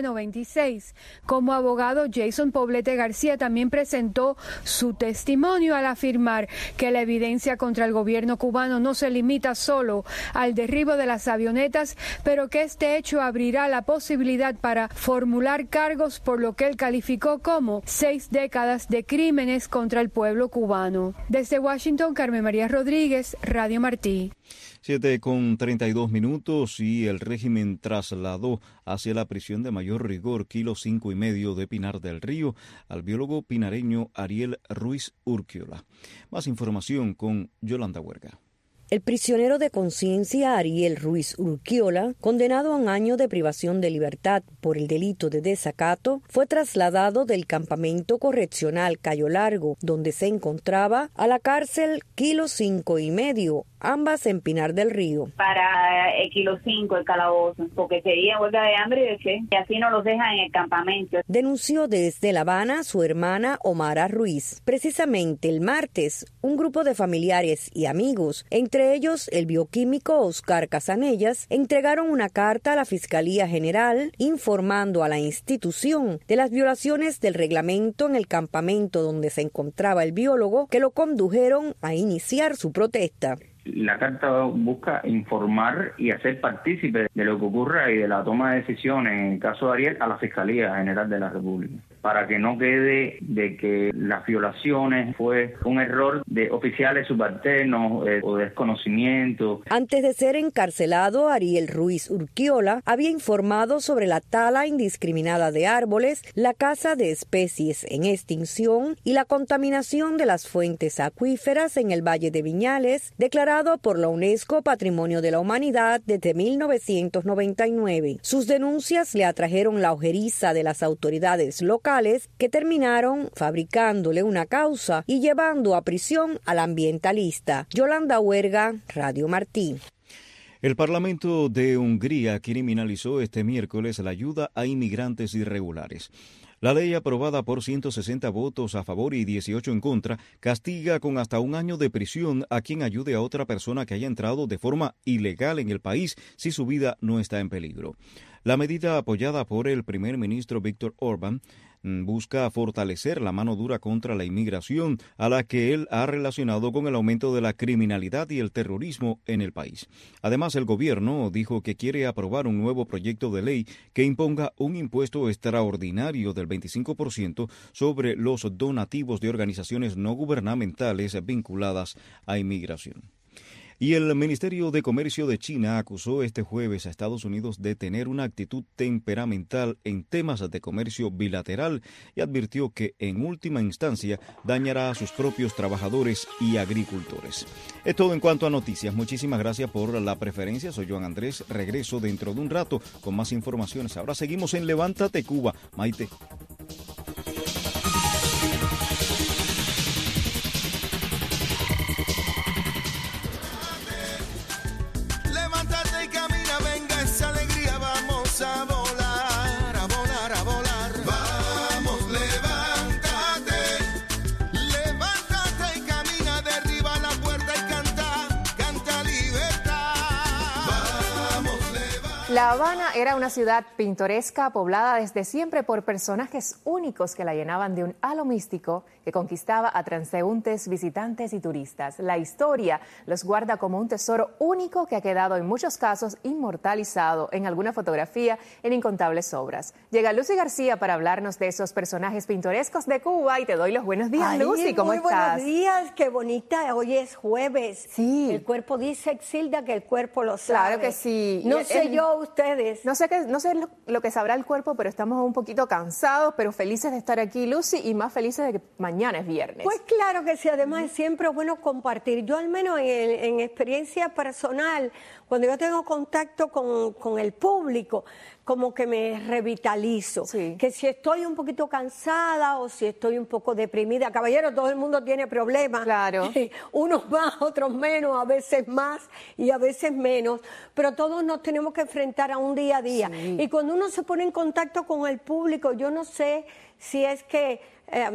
1996. Como abogado, Jason Poblete García también presentó su testimonio al afirmar que la evidencia contra el gobierno cubano no se limita solo al derribo de las avionetas, pero que este hecho abrirá la posibilidad para formular cargos por lo que él calificó como 6 décadas de crímenes contra el pueblo cubano. Desde Washington, Carmen María Rodríguez, Radio Martí. 7:32 y el régimen trasladó hacia la prisión de mayor rigor, kilo 5,5 de Pinar del Río, al biólogo pinareño Ariel Ruiz Urquiola. Más información con Yolanda Huerga. El prisionero de conciencia Ariel Ruiz Urquiola, condenado a un año de privación de libertad por el delito de desacato, fue trasladado del campamento correccional Cayo Largo, donde se encontraba, a la cárcel kilo 5,5, ambas en Pinar del Río. Para el kilo 5, el calabozo, porque quería huelga de hambre y de qué, y así no los dejan en el campamento. Denunció desde La Habana su hermana Omara Ruiz. Precisamente el martes, un grupo de familiares y amigos, entre ellos el bioquímico Oscar Casanellas, entregaron una carta a la Fiscalía General informando a la institución de las violaciones del reglamento en el campamento donde se encontraba el biólogo, que lo condujeron a iniciar su protesta. La carta busca informar y hacer partícipe de lo que ocurra y de la toma de decisiones en el caso de Ariel a la Fiscalía General de la República, para que no quede de que las violaciones fue un error de oficiales subalternos o desconocimiento. Antes de ser encarcelado, Ariel Ruiz Urquiola había informado sobre la tala indiscriminada de árboles, la caza de especies en extinción y la contaminación de las fuentes acuíferas en el Valle de Viñales, declarado por la UNESCO Patrimonio de la Humanidad desde 1999. Sus denuncias le atrajeron la ojeriza de las autoridades locales, que terminaron fabricándole una causa y llevando a prisión al ambientalista. Yolanda Huerga, Radio Martí. El Parlamento de Hungría criminalizó este miércoles la ayuda a inmigrantes irregulares. La ley, aprobada por 160 votos a favor y 18 en contra, castiga con hasta 1 año de prisión a quien ayude a otra persona que haya entrado de forma ilegal en el país si su vida no está en peligro. La medida, apoyada por el primer ministro Viktor Orbán, busca fortalecer la mano dura contra la inmigración, a la que él ha relacionado con el aumento de la criminalidad y el terrorismo en el país. Además, el gobierno dijo que quiere aprobar un nuevo proyecto de ley que imponga un impuesto extraordinario del 25% sobre los donativos de organizaciones no gubernamentales vinculadas a inmigración. Y el Ministerio de Comercio de China acusó este jueves a Estados Unidos de tener una actitud temperamental en temas de comercio bilateral y advirtió que en última instancia dañará a sus propios trabajadores y agricultores. Es todo en cuanto a noticias. Muchísimas gracias por la preferencia. Soy Joan Andrés. Regreso dentro de un rato con más informaciones. Ahora seguimos en Levántate Cuba. Maite. La Habana era una ciudad pintoresca, poblada desde siempre por personajes únicos que la llenaban de un halo místico que conquistaba a transeúntes, visitantes y turistas. La historia los guarda como un tesoro único que ha quedado en muchos casos inmortalizado en alguna fotografía, en incontables obras. Llega Lucy García para hablarnos de esos personajes pintorescos de Cuba y te doy los buenos días. Lucy, ¿cómo estás? Buenos días, qué bonita, hoy es jueves. Sí. El cuerpo dice, Exilda, que el cuerpo lo sabe. Claro que sí. No sé yo, ustedes. No sé lo que sabrá el cuerpo, pero estamos un poquito cansados, pero felices de estar aquí, Lucy, y más felices de que mañana es viernes. Pues claro que sí, además siempre es bueno compartir. Yo al menos en experiencia personal, cuando yo tengo contacto con el público, como que me revitalizo. Sí. Que si estoy un poquito cansada o si estoy un poco deprimida, caballero, todo el mundo tiene problemas. Claro. Unos más, otros menos, a veces más y a veces menos, pero todos nos tenemos que enfrentar a un día a día. Sí. Y cuando uno se pone en contacto con el público, yo no sé si es que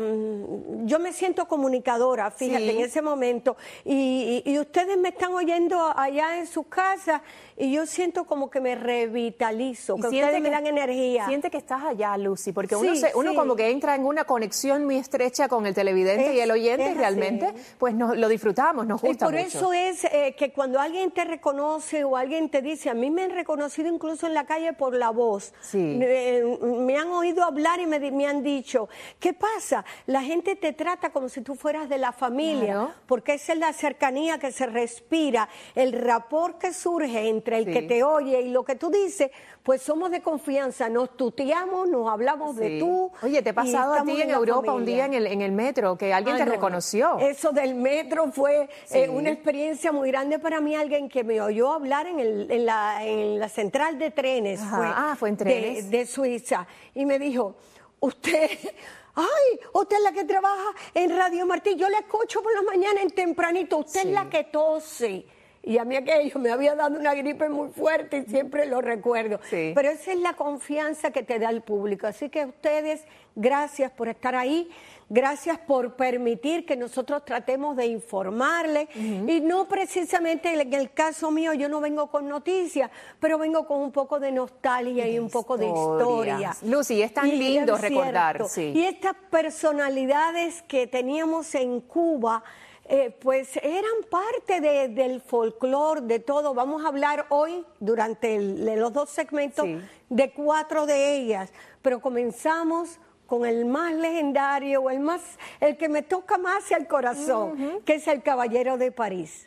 yo me siento comunicadora, fíjate, sí, en ese momento, y ustedes me están oyendo allá en sus casas y yo siento como que me revitalizo, que ustedes me dan energía. Siente que estás allá, Lucy, porque uno como que entra en una conexión muy estrecha con el televidente y el oyente, y realmente pues lo disfrutamos, nos gusta mucho. Y por eso es que cuando alguien te reconoce o alguien te dice, a mí me han reconocido incluso en la calle por la voz, sí, me han oído hablar y me han dicho, ¿qué pasa? casa. La gente te trata como si tú fueras de la familia, porque esa es la cercanía que se respira, el rapport que surge entre el que te oye y lo que tú dices, pues somos de confianza, nos tuteamos, nos hablamos de tú. Oye, ¿te ha pasado a ti en Europa un día en el metro que alguien te reconoció? Eso del metro fue una experiencia muy grande para mí, alguien que me oyó hablar en la central de trenes, fue en trenes. De Suiza, y me dijo, usted es la que trabaja en Radio Martí, yo la escucho por la mañana en tempranito, usted es la que tose. Y a mí aquello me había dado una gripe muy fuerte y siempre lo recuerdo. Pero esa es la confianza que te da el público. Así que a ustedes, gracias por estar ahí, gracias por permitir que nosotros tratemos de informarles. Y no precisamente en el caso mío, yo no vengo con noticias, pero vengo con un poco de nostalgia y un poco de historia. Lucy, es tan lindo recordar. Y estas personalidades que teníamos en Cuba, pues eran parte del folclore, de todo. Vamos a hablar hoy, durante los 2 segmentos, de 4 de ellas. Pero comenzamos con el más legendario, el que me toca más el corazón, que es el Caballero de París.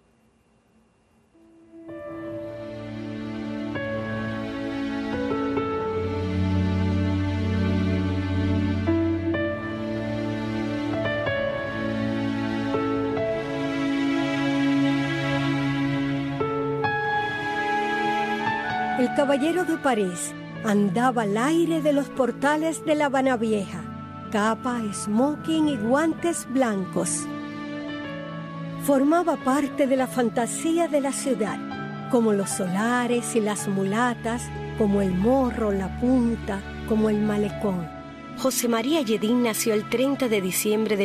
El Caballero de París andaba al aire de los portales de La Habana Vieja, capa, smoking y guantes blancos. Formaba parte de la fantasía de la ciudad, como los solares y las mulatas, como el Morro, la Punta, como el Malecón. José María Lledín nació el 30 de diciembre de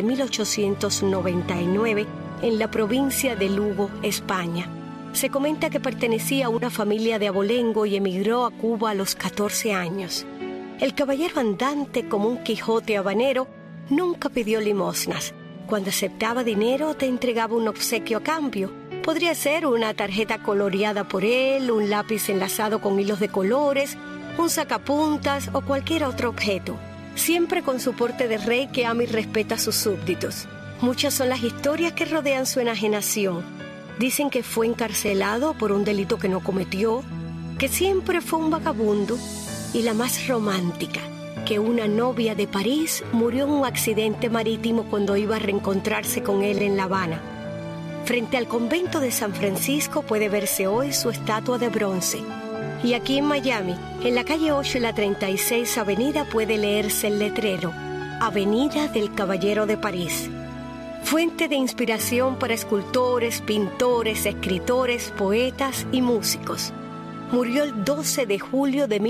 1899 en la provincia de Lugo, España. Se comenta que pertenecía a una familia de abolengo y emigró a Cuba a los 14 años. El caballero andante, como un Quijote habanero, nunca pidió limosnas. Cuando aceptaba dinero, te entregaba un obsequio a cambio. Podría ser una tarjeta coloreada por él, un lápiz enlazado con hilos de colores, un sacapuntas o cualquier otro objeto. Siempre con su porte de rey que ama y respeta a sus súbditos. Muchas son las historias que rodean su enajenación. Dicen que fue encarcelado por un delito que no cometió, que siempre fue un vagabundo, y la más romántica, que una novia de París murió en un accidente marítimo cuando iba a reencontrarse con él en La Habana. Frente al convento de San Francisco puede verse hoy su estatua de bronce. Y aquí en Miami, en la calle 8 y la 36 Avenida, puede leerse el letrero, Avenida del Caballero de París. Fuente de inspiración para escultores, pintores, escritores, poetas y músicos. Murió el 12 de julio de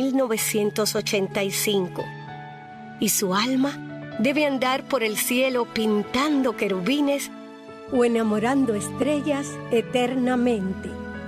1985. Y su alma debe andar por el cielo pintando querubines o enamorando estrellas eternamente.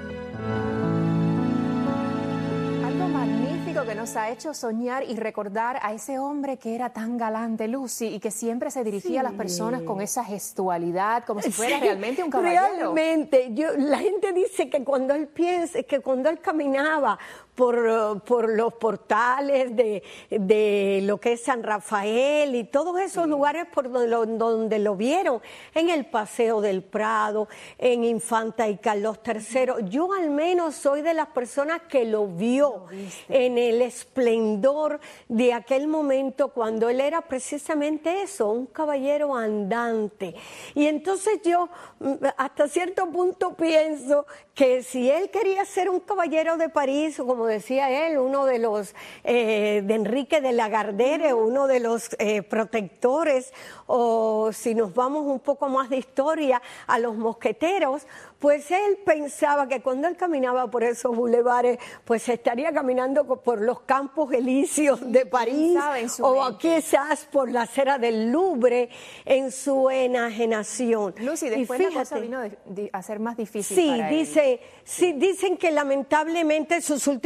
Que nos ha hecho soñar y recordar a ese hombre que era tan galante, Lucy, y que siempre se dirigía a las personas con esa gestualidad, como si fuera realmente un caballero. Realmente, la gente dice que cuando él caminaba por los portales de lo que es San Rafael y todos esos lugares por donde lo vieron, en el Paseo del Prado, en Infanta y Carlos III. Yo al menos soy de las personas que lo vio en el esplendor de aquel momento cuando él era precisamente eso, un caballero andante. Y entonces yo hasta cierto punto pienso que si él quería ser un caballero de París, o como decía él, uno de los de Enrique de la Gardere, uno de los protectores, o si nos vamos un poco más de historia, a los mosqueteros, pues él pensaba que cuando él caminaba por esos bulevares, pues estaría caminando por los Campos Elíseos de París, o quizás por la acera del Louvre, en su enajenación. Lucy, después la cosa vino a ser más difícil para él. Sí, dicen que lamentablemente sus últimos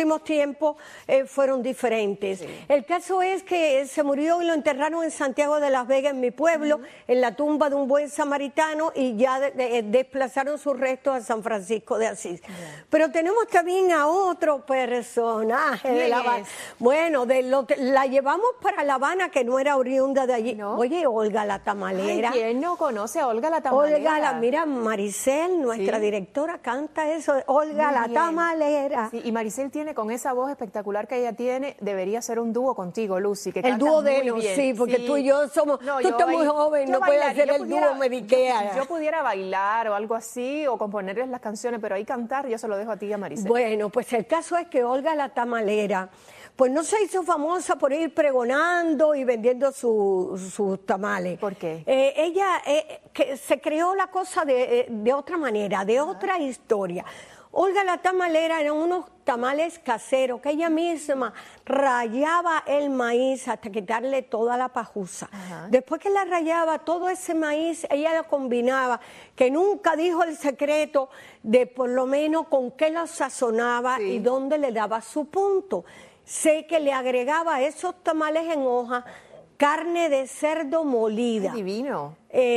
últimos tiempos fueron diferentes. El caso es que se murió y lo enterraron en Santiago de Las Vegas, en mi pueblo, en la tumba de un buen samaritano, y ya desplazaron sus restos a San Francisco de Asís. Pero tenemos también a otro personaje de La Habana. Bueno, la llevamos para La Habana, que no era oriunda de allí. ¿No? Oye, Olga la Tamalera. Ay, ¿quién no conoce a Olga la Tamalera? Mira, Maricel, nuestra directora, canta eso, Olga la Tamalera. Sí, y Maricel tiene, con esa voz espectacular que ella tiene, debería ser un dúo contigo, Lucy, que el dúo de ellos, sí, porque tú y yo somos, tú estás muy joven, no puedes hacer el dúo Mediquea. Yo pudiera bailar o algo así, o componerles las canciones, pero ahí cantar, yo se lo dejo a ti y a Maricel. Bueno, pues el caso es que Olga la Tamalera, pues no se hizo famosa por ir pregonando y vendiendo sus tamales. ¿Por qué? Ella que se creó la cosa de otra manera, de otra historia. Olga la Tamalera eran unos tamales caseros que ella misma rayaba el maíz hasta quitarle toda la pajusa. Después que la rayaba, todo ese maíz, ella lo combinaba, que nunca dijo el secreto de por lo menos con qué lo sazonaba y dónde le daba su punto. Sé que le agregaba a esos tamales en hoja carne de cerdo molida. ¡Qué divino!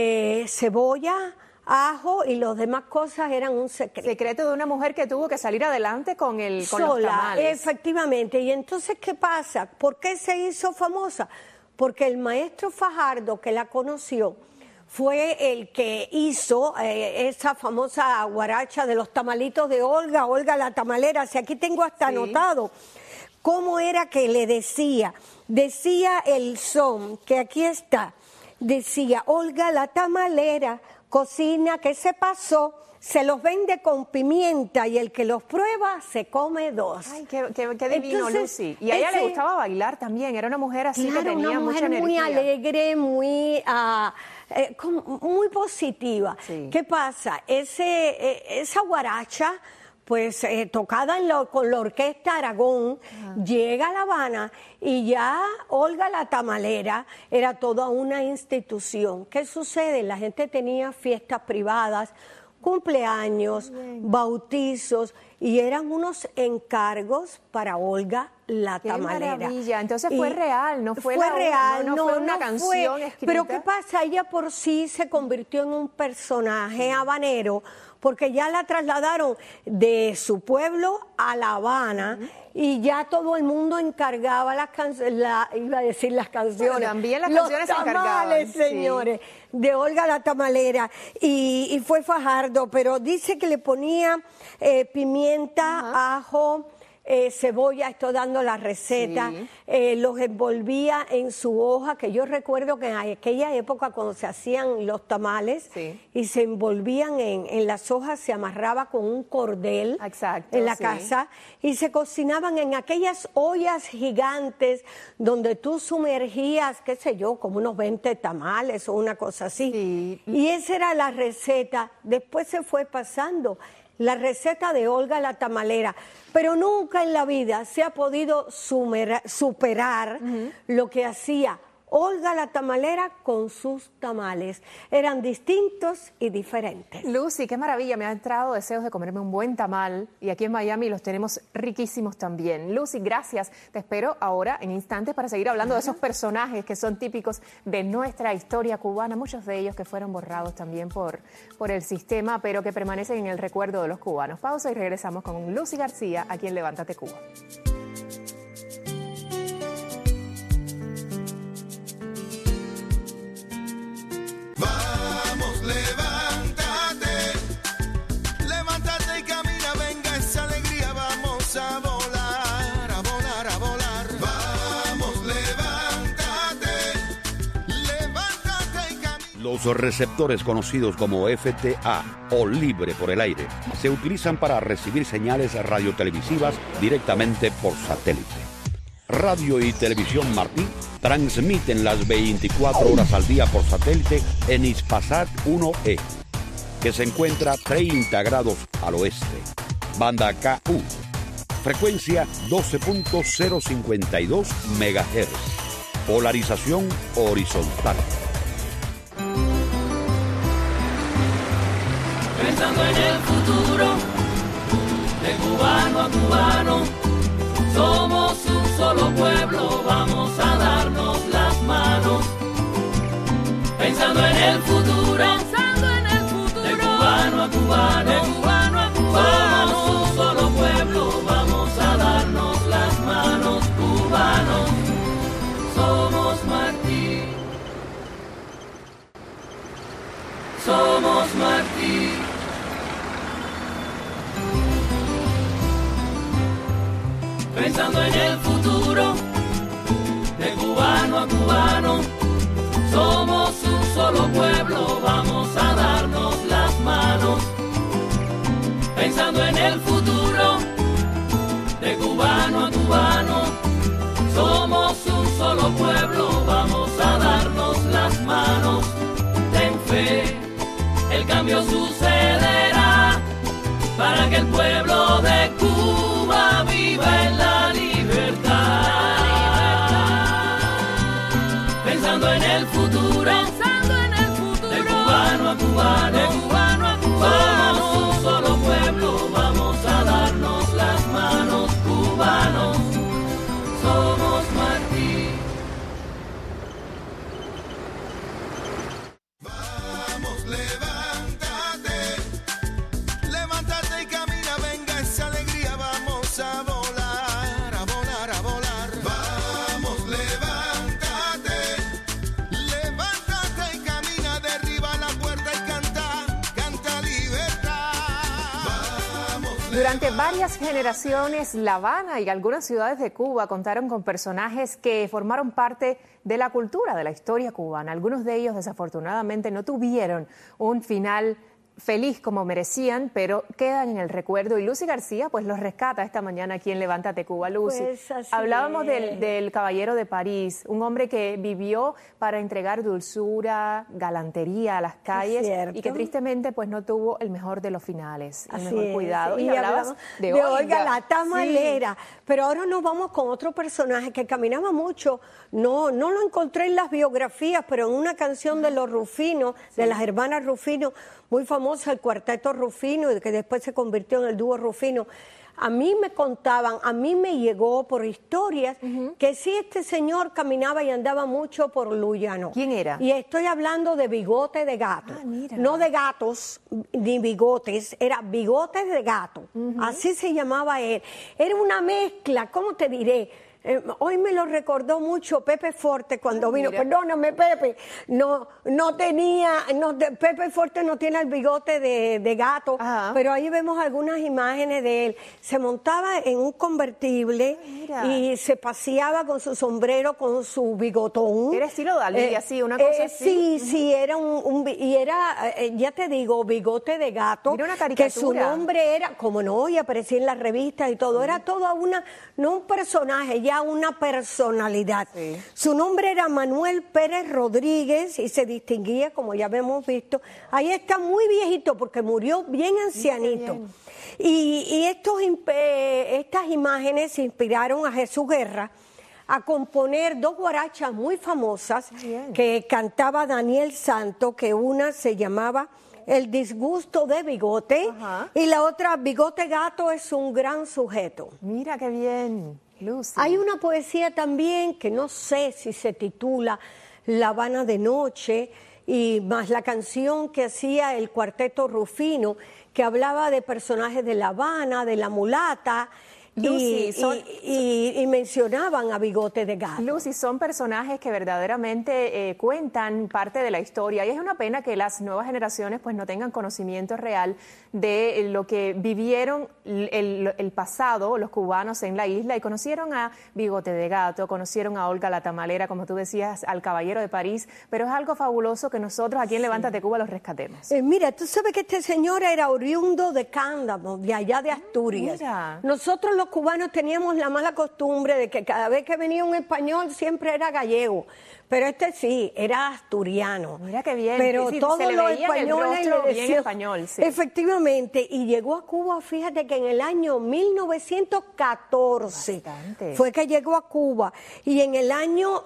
Cebolla, ajo y las demás cosas eran un secreto. Secreto de una mujer que tuvo que salir adelante con los tamales. Efectivamente. Y entonces, ¿qué pasa? ¿Por qué se hizo famosa? Porque el maestro Fajardo, que la conoció, fue el que hizo esa famosa guaracha de los tamalitos de Olga, Olga la Tamalera. Si aquí tengo hasta anotado cómo era que le decía. Decía el son, que aquí está. Decía, Olga la Tamalera cocina que se pasó, se los vende con pimienta y el que los prueba se come dos. Ay, qué divino. Entonces, Lucy. Y a ella le gustaba bailar también, era una mujer así, que tenía mucha energía. Muy alegre, muy positiva. ¿Qué pasa? Esa guaracha, pues tocada con la Orquesta Aragón, llega a La Habana y ya Olga la Tamalera era toda una institución. ¿Qué sucede? La gente tenía fiestas privadas, cumpleaños, bautizos, y eran unos encargos para Olga la Tamalera. ¡Qué maravilla! Entonces fue real, no fue real, no fue una canción escrita. Pero ¿qué pasa? Ella por sí se convirtió en un personaje habanero, porque ya la trasladaron de su pueblo a La Habana y ya todo el mundo encargaba las canciones, iba a decir las canciones. Bueno, también las canciones se encargaban. Los tamales, señores, de Olga la Tamalera. Y fue Fajardo, pero dice que le ponía pimienta, ajo, cebolla, estoy dando la receta, los envolvía en su hoja, que yo recuerdo que en aquella época cuando se hacían los tamales y se envolvían en las hojas, se amarraba con un cordel en la casa y se cocinaban en aquellas ollas gigantes donde tú sumergías, qué sé yo, como unos 20 tamales o una cosa así. Y esa era la receta. Después se fue pasando la receta de Olga la Tamalera, pero nunca en la vida se ha podido superar lo que hacía Olga la Tamalera con sus tamales. Eran distintos y diferentes. Lucy, qué maravilla, me ha entrado deseos de comerme un buen tamal y aquí en Miami los tenemos riquísimos también. Lucy, gracias. Te espero ahora en instantes para seguir hablando de esos personajes que son típicos de nuestra historia cubana, muchos de ellos que fueron borrados también por el sistema, pero que permanecen en el recuerdo de los cubanos. Pausa y regresamos con Lucy García aquí en Levántate Cuba. Vamos, levántate, levántate y camina, venga esa alegría, vamos a volar, a volar, a volar. Vamos, levántate, levántate y camina. Los receptores conocidos como FTA o libre por el aire se utilizan para recibir señales radiotelevisivas directamente por satélite. Radio y Televisión Martí transmiten las 24 horas al día por satélite en Hispasat 1E, que se encuentra 30 grados al oeste. Banda KU, frecuencia 12.052 MHz, polarización horizontal. Pensando en el futuro, de cubano a cubano, somos un solo pueblo, vamos a darnos las manos, pensando en el futuro, de cubano a cubano, somos un solo pueblo, vamos a darnos las manos, cubanos, somos Martí, somos Martí. Pensando en el futuro, de cubano a cubano, somos un solo pueblo, vamos a darnos las manos. Pensando en el futuro, de cubano a cubano, somos un solo pueblo, vamos a darnos las manos. Ten fe, el cambio sucederá, para que el pueblo de Cuba viva en la libertad. Pensando en el futuro, de cubano a cubano, somos un solo pueblo, vamos a darnos las manos, cubanos, somos Martí. Vamos, levántate y camina, venga esa alegría, vamos a volar, a volar, a volar. Vamos, levántate y camina, derriba la puerta y canta libertad. Vamos, Durante varias generaciones, La Habana y algunas ciudades de Cuba contaron con personajes que formaron parte de la cultura, de la historia cubana. Algunos de ellos, desafortunadamente, no tuvieron un final feliz como merecían, pero quedan en el recuerdo. Y Lucy García, pues los rescata esta mañana aquí en Levántate Cuba. Lucy, Pues así hablábamos es. del Caballero de París, un hombre que vivió para entregar dulzura, galantería a las calles cierto. y que tristemente pues no tuvo el mejor de los finales, el Así mejor es. cuidado. Y hablamos hablabas de Olga, la tamalera. Sí. Pero ahora nos vamos con otro personaje que caminaba mucho. No lo encontré en las biografías, pero en una canción de los Rufinos, de las hermanas Rufino, muy famosa, el cuarteto Rufino, y que después se convirtió en el dúo Rufino. A mí me contaban, a mí me llegó por historias que sí, este señor caminaba y andaba mucho por Luyano. ¿Quién era? Y estoy hablando de Bigote de Gato. No de gatos ni bigotes, era Bigotes de Gato. Así se llamaba él. Era una mezcla, ¿cómo te diré? Hoy me lo recordó mucho Pepe Forte cuando vino. Mira. Perdóname, Pepe. Pepe Forte no tiene el bigote de gato, pero ahí vemos algunas imágenes de él. Se montaba en un convertible y se paseaba con su sombrero, con su bigotón. Era estilo Dalí, así, una cosa así. Sí, era ya te digo, Bigote de Gato. Era una caricatura. Que su nombre era, como no, y aparecía en las revistas y todo, era toda no un personaje, ya una personalidad. Sí. Su nombre era Manuel Pérez Rodríguez y se distinguía, como ya hemos visto, ahí está muy viejito porque murió bien ancianito. Y estas imágenes inspiraron a Jesús Guerra a componer dos guarachas muy famosas que cantaba Daniel Santo, que una se llamaba El disgusto de Bigote y la otra Bigote Gato es un gran sujeto. Mira qué bien, Lucy. Hay una poesía también que no sé si se titula La Habana de Noche, y más la canción que hacía el cuarteto Rufino, que hablaba de personajes de La Habana, de la mulata, Lucy, y mencionaban a Bigote de Gato. Lucy, son personajes que verdaderamente cuentan parte de la historia y es una pena que las nuevas generaciones pues no tengan conocimiento real de lo que vivieron el pasado los cubanos en la isla y conocieron a Bigote de Gato, conocieron a Olga la Tamalera, como tú decías, al Caballero de París, pero es algo fabuloso que nosotros aquí en Levántate Cuba los rescatemos. Mira, tú sabes que este señor era oriundo de Cándamo, de allá de Asturias. Mira. Nosotros los cubanos teníamos la mala costumbre de que cada vez que venía un español siempre era gallego, pero este sí, era asturiano. Mira qué bien. Pero Sí, todos se le los veía en el españoles rostro le bien decían español, sí. Efectivamente, y llegó a Cuba, fíjate que en el año 1914 Bastante. fue que llegó a Cuba, y en el año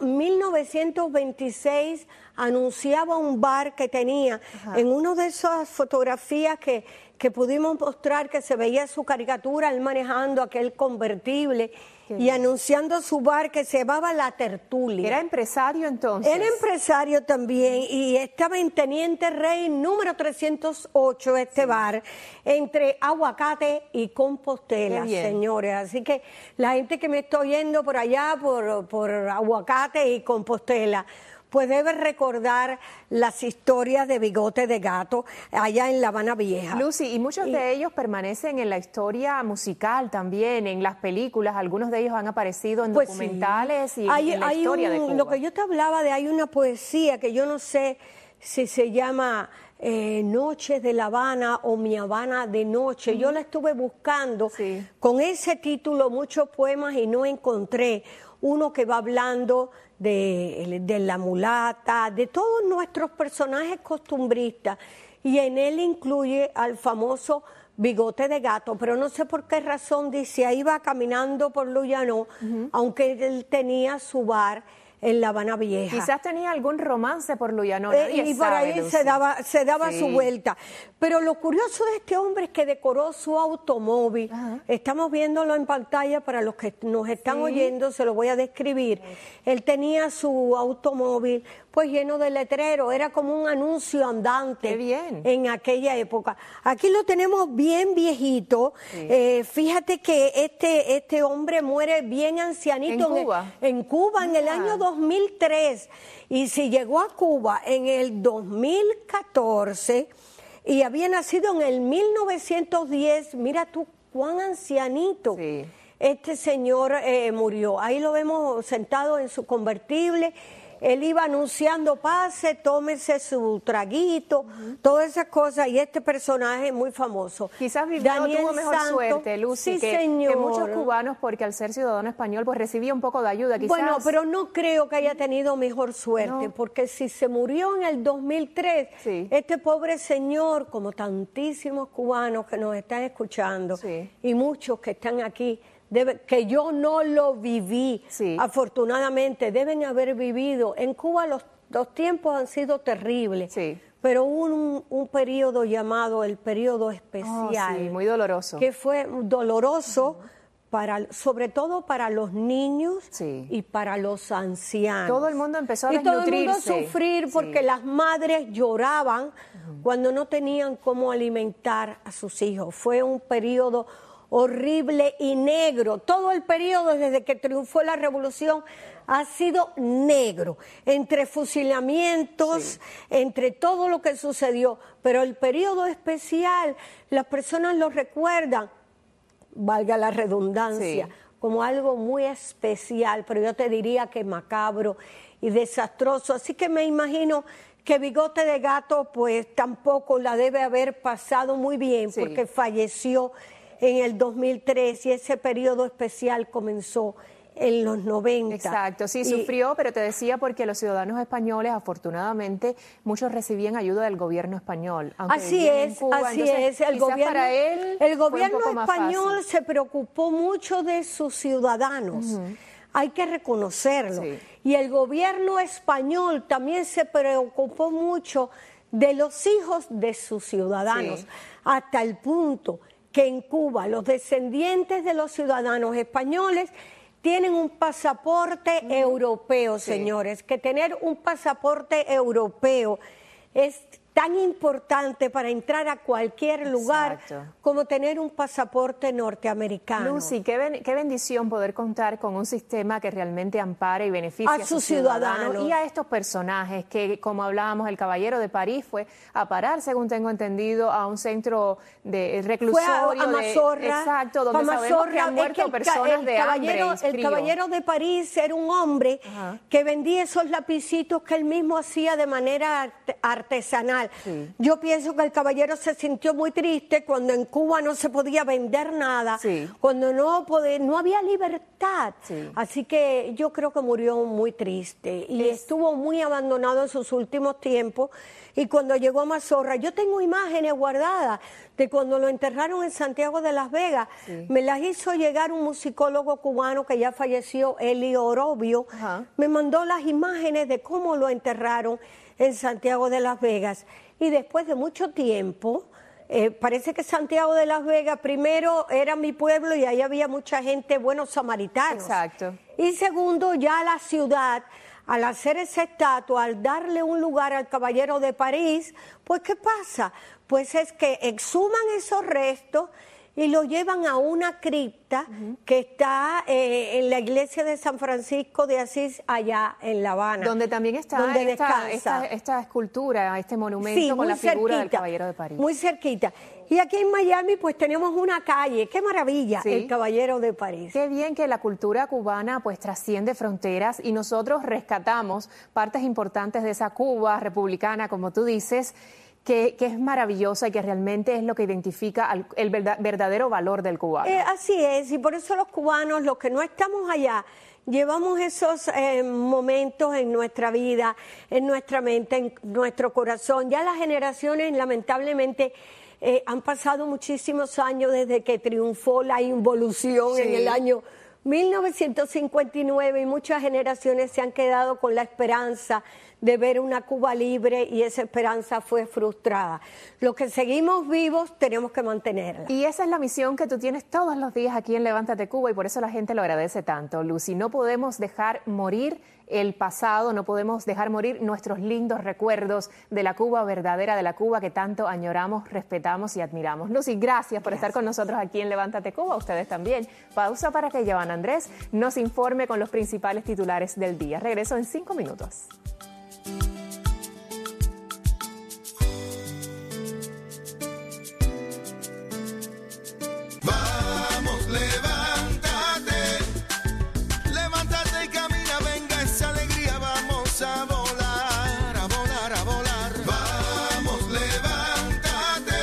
1926 anunciaba un bar que tenía en una de esas fotografías que que pudimos mostrar que se veía su caricatura, él manejando aquel convertible y anunciando su bar que se llamaba La Tertulia. ¿Era empresario entonces? Era empresario también y estaba en Teniente Rey número 308, bar, entre Aguacate y Compostela, señores. Así que la gente que me está oyendo por allá, por Aguacate y Compostela, pues debe recordar las historias de Bigote de Gato allá en La Habana Vieja. Lucy, y muchos de ellos permanecen en la historia musical también, en las películas, algunos de ellos han aparecido en documentales y en la historia de Cuba. Lo que yo te hablaba hay una poesía que yo no sé si se llama Noches de La Habana o Mi Habana de Noche. Yo la estuve buscando con ese título, muchos poemas, y no encontré uno que va hablando de la mulata, de todos nuestros personajes costumbristas, y en él incluye al famoso Bigote de Gato, pero no sé por qué razón dice, ahí va caminando por Luyanó, aunque él tenía su bar en La Habana Vieja. Quizás tenía algún romance por Luyanó, y por ahí se daba su vuelta. Pero lo curioso de este hombre es que decoró su automóvil. Estamos viéndolo en pantalla para los que nos están oyendo, se lo voy a describir. Él tenía su automóvil pues lleno de letreros, era como un anuncio andante en aquella época. Aquí lo tenemos bien viejito. Fíjate que este hombre muere bien ancianito en Cuba en el año 2003, y si llegó a Cuba en el 2014 y había nacido en el 1910, mira tú cuán ancianito. Este señor murió. Ahí lo vemos sentado en su convertible. Él iba anunciando, pase, tómese su traguito, todas esas cosas, y este personaje es muy famoso. Quizás vivió, tuvo mejor suerte, Lucy, que muchos cubanos, porque al ser ciudadano español, pues recibía un poco de ayuda, quizás. Bueno, pero no creo que haya tenido mejor suerte, porque si se murió en el 2003, este pobre señor, como tantísimos cubanos que nos están escuchando, y muchos que están aquí, que yo no lo viví, afortunadamente, deben haber vivido. En Cuba los tiempos han sido terribles, pero hubo un periodo llamado el periodo especial. Muy doloroso. Que fue doloroso, sobre todo para los niños y para los ancianos. Todo el mundo empezó a desnutrirse. Y todo el mundo a sufrir porque las madres lloraban cuando no tenían cómo alimentar a sus hijos. Fue un periodo horrible y negro. Todo el periodo desde que triunfó la revolución ha sido negro, entre fusilamientos, entre todo lo que sucedió, pero el periodo especial, las personas lo recuerdan, valga la redundancia, como algo muy especial, pero yo te diría que macabro y desastroso. Así que me imagino que Bigote de Gato pues tampoco la debe haber pasado muy bien, porque falleció en el 2003 y ese periodo especial comenzó en los 90. Exacto, sufrió, pero te decía porque los ciudadanos españoles, afortunadamente, muchos recibían ayuda del gobierno español. Así es, el gobierno español se preocupó mucho de sus ciudadanos. Hay que reconocerlo. Y el gobierno español también se preocupó mucho de los hijos de sus ciudadanos, hasta el punto que en Cuba los descendientes de los ciudadanos españoles tienen un pasaporte europeo, señores, que tener un pasaporte europeo es tan importante para entrar a cualquier lugar como tener un pasaporte norteamericano. Lucy, qué bendición poder contar con un sistema que realmente ampare y beneficie a sus ciudadanos y a estos personajes que, como hablábamos, el Caballero de París fue a parar, según tengo entendido, a un centro de reclusorio. Fue a Mazorra. Exacto, donde sabemos que han muerto personas de hambre. El Caballero de París era un hombre que vendía esos lapicitos que él mismo hacía de manera artesanal. Yo pienso que el caballero se sintió muy triste cuando en Cuba no se podía vender nada, cuando no había libertad. Así que yo creo que murió muy triste y estuvo muy abandonado en sus últimos tiempos. Y cuando llegó a Mazorra, yo tengo imágenes guardadas de cuando lo enterraron en Santiago de Las Vegas. Me las hizo llegar un musicólogo cubano que ya falleció, Eli Orobio. Me mandó las imágenes de cómo lo enterraron en Santiago de Las Vegas. Y después de mucho tiempo, parece que Santiago de Las Vegas primero era mi pueblo y ahí había mucha gente, buenos samaritanos. Exacto. Y segundo, ya la ciudad, al hacer esa estatua, al darle un lugar al Caballero de París, pues ¿qué pasa? Pues es que exhuman esos restos y lo llevan a una cripta que está en la iglesia de San Francisco de Asís, allá en La Habana. Donde también está esta escultura, este monumento con la figura del Caballero de París. Muy cerquita. Y aquí en Miami pues tenemos una calle, qué maravilla, el Caballero de París. Qué bien que la cultura cubana pues trasciende fronteras y nosotros rescatamos partes importantes de esa Cuba republicana, como tú dices, que es maravillosa y que realmente es lo que identifica el verdadero valor del cubano. Así es, y por eso los cubanos, los que no estamos allá, llevamos esos momentos en nuestra vida, en nuestra mente, en nuestro corazón. Ya las generaciones, lamentablemente, han pasado muchísimos años desde que triunfó la involución en el año 1959 y muchas generaciones se han quedado con la esperanza de ver una Cuba libre y esa esperanza fue frustrada. Los que seguimos vivos tenemos que mantenerla. Y esa es la misión que tú tienes todos los días aquí en Levántate Cuba y por eso la gente lo agradece tanto, Lucy. No podemos dejar morir el pasado, no podemos dejar morir nuestros lindos recuerdos de la Cuba verdadera, de la Cuba que tanto añoramos, respetamos y admiramos. Lucy, gracias por estar con nosotros aquí en Levántate Cuba, ustedes también. Pausa para que Joan Andrés nos informe con los principales titulares del día. Regreso en 5 minutos. Vamos, levántate, levántate y camina, venga esa alegría, vamos a volar, a volar, a volar. Vamos, levántate.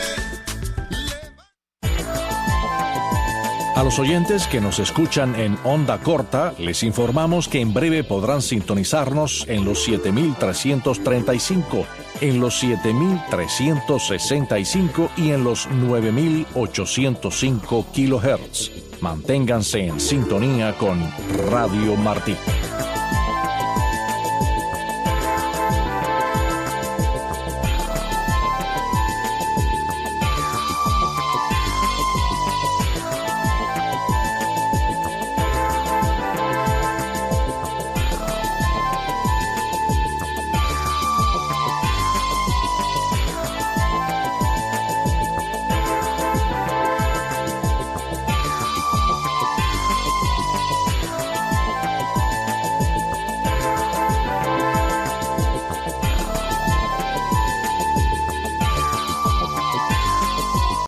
A los oyentes que nos escuchan en onda corta, les informamos que en breve podrán sintonizarnos en los 7.335, en los 7.365 y en los 9.805 kilohertz. Manténganse en sintonía con Radio Martí.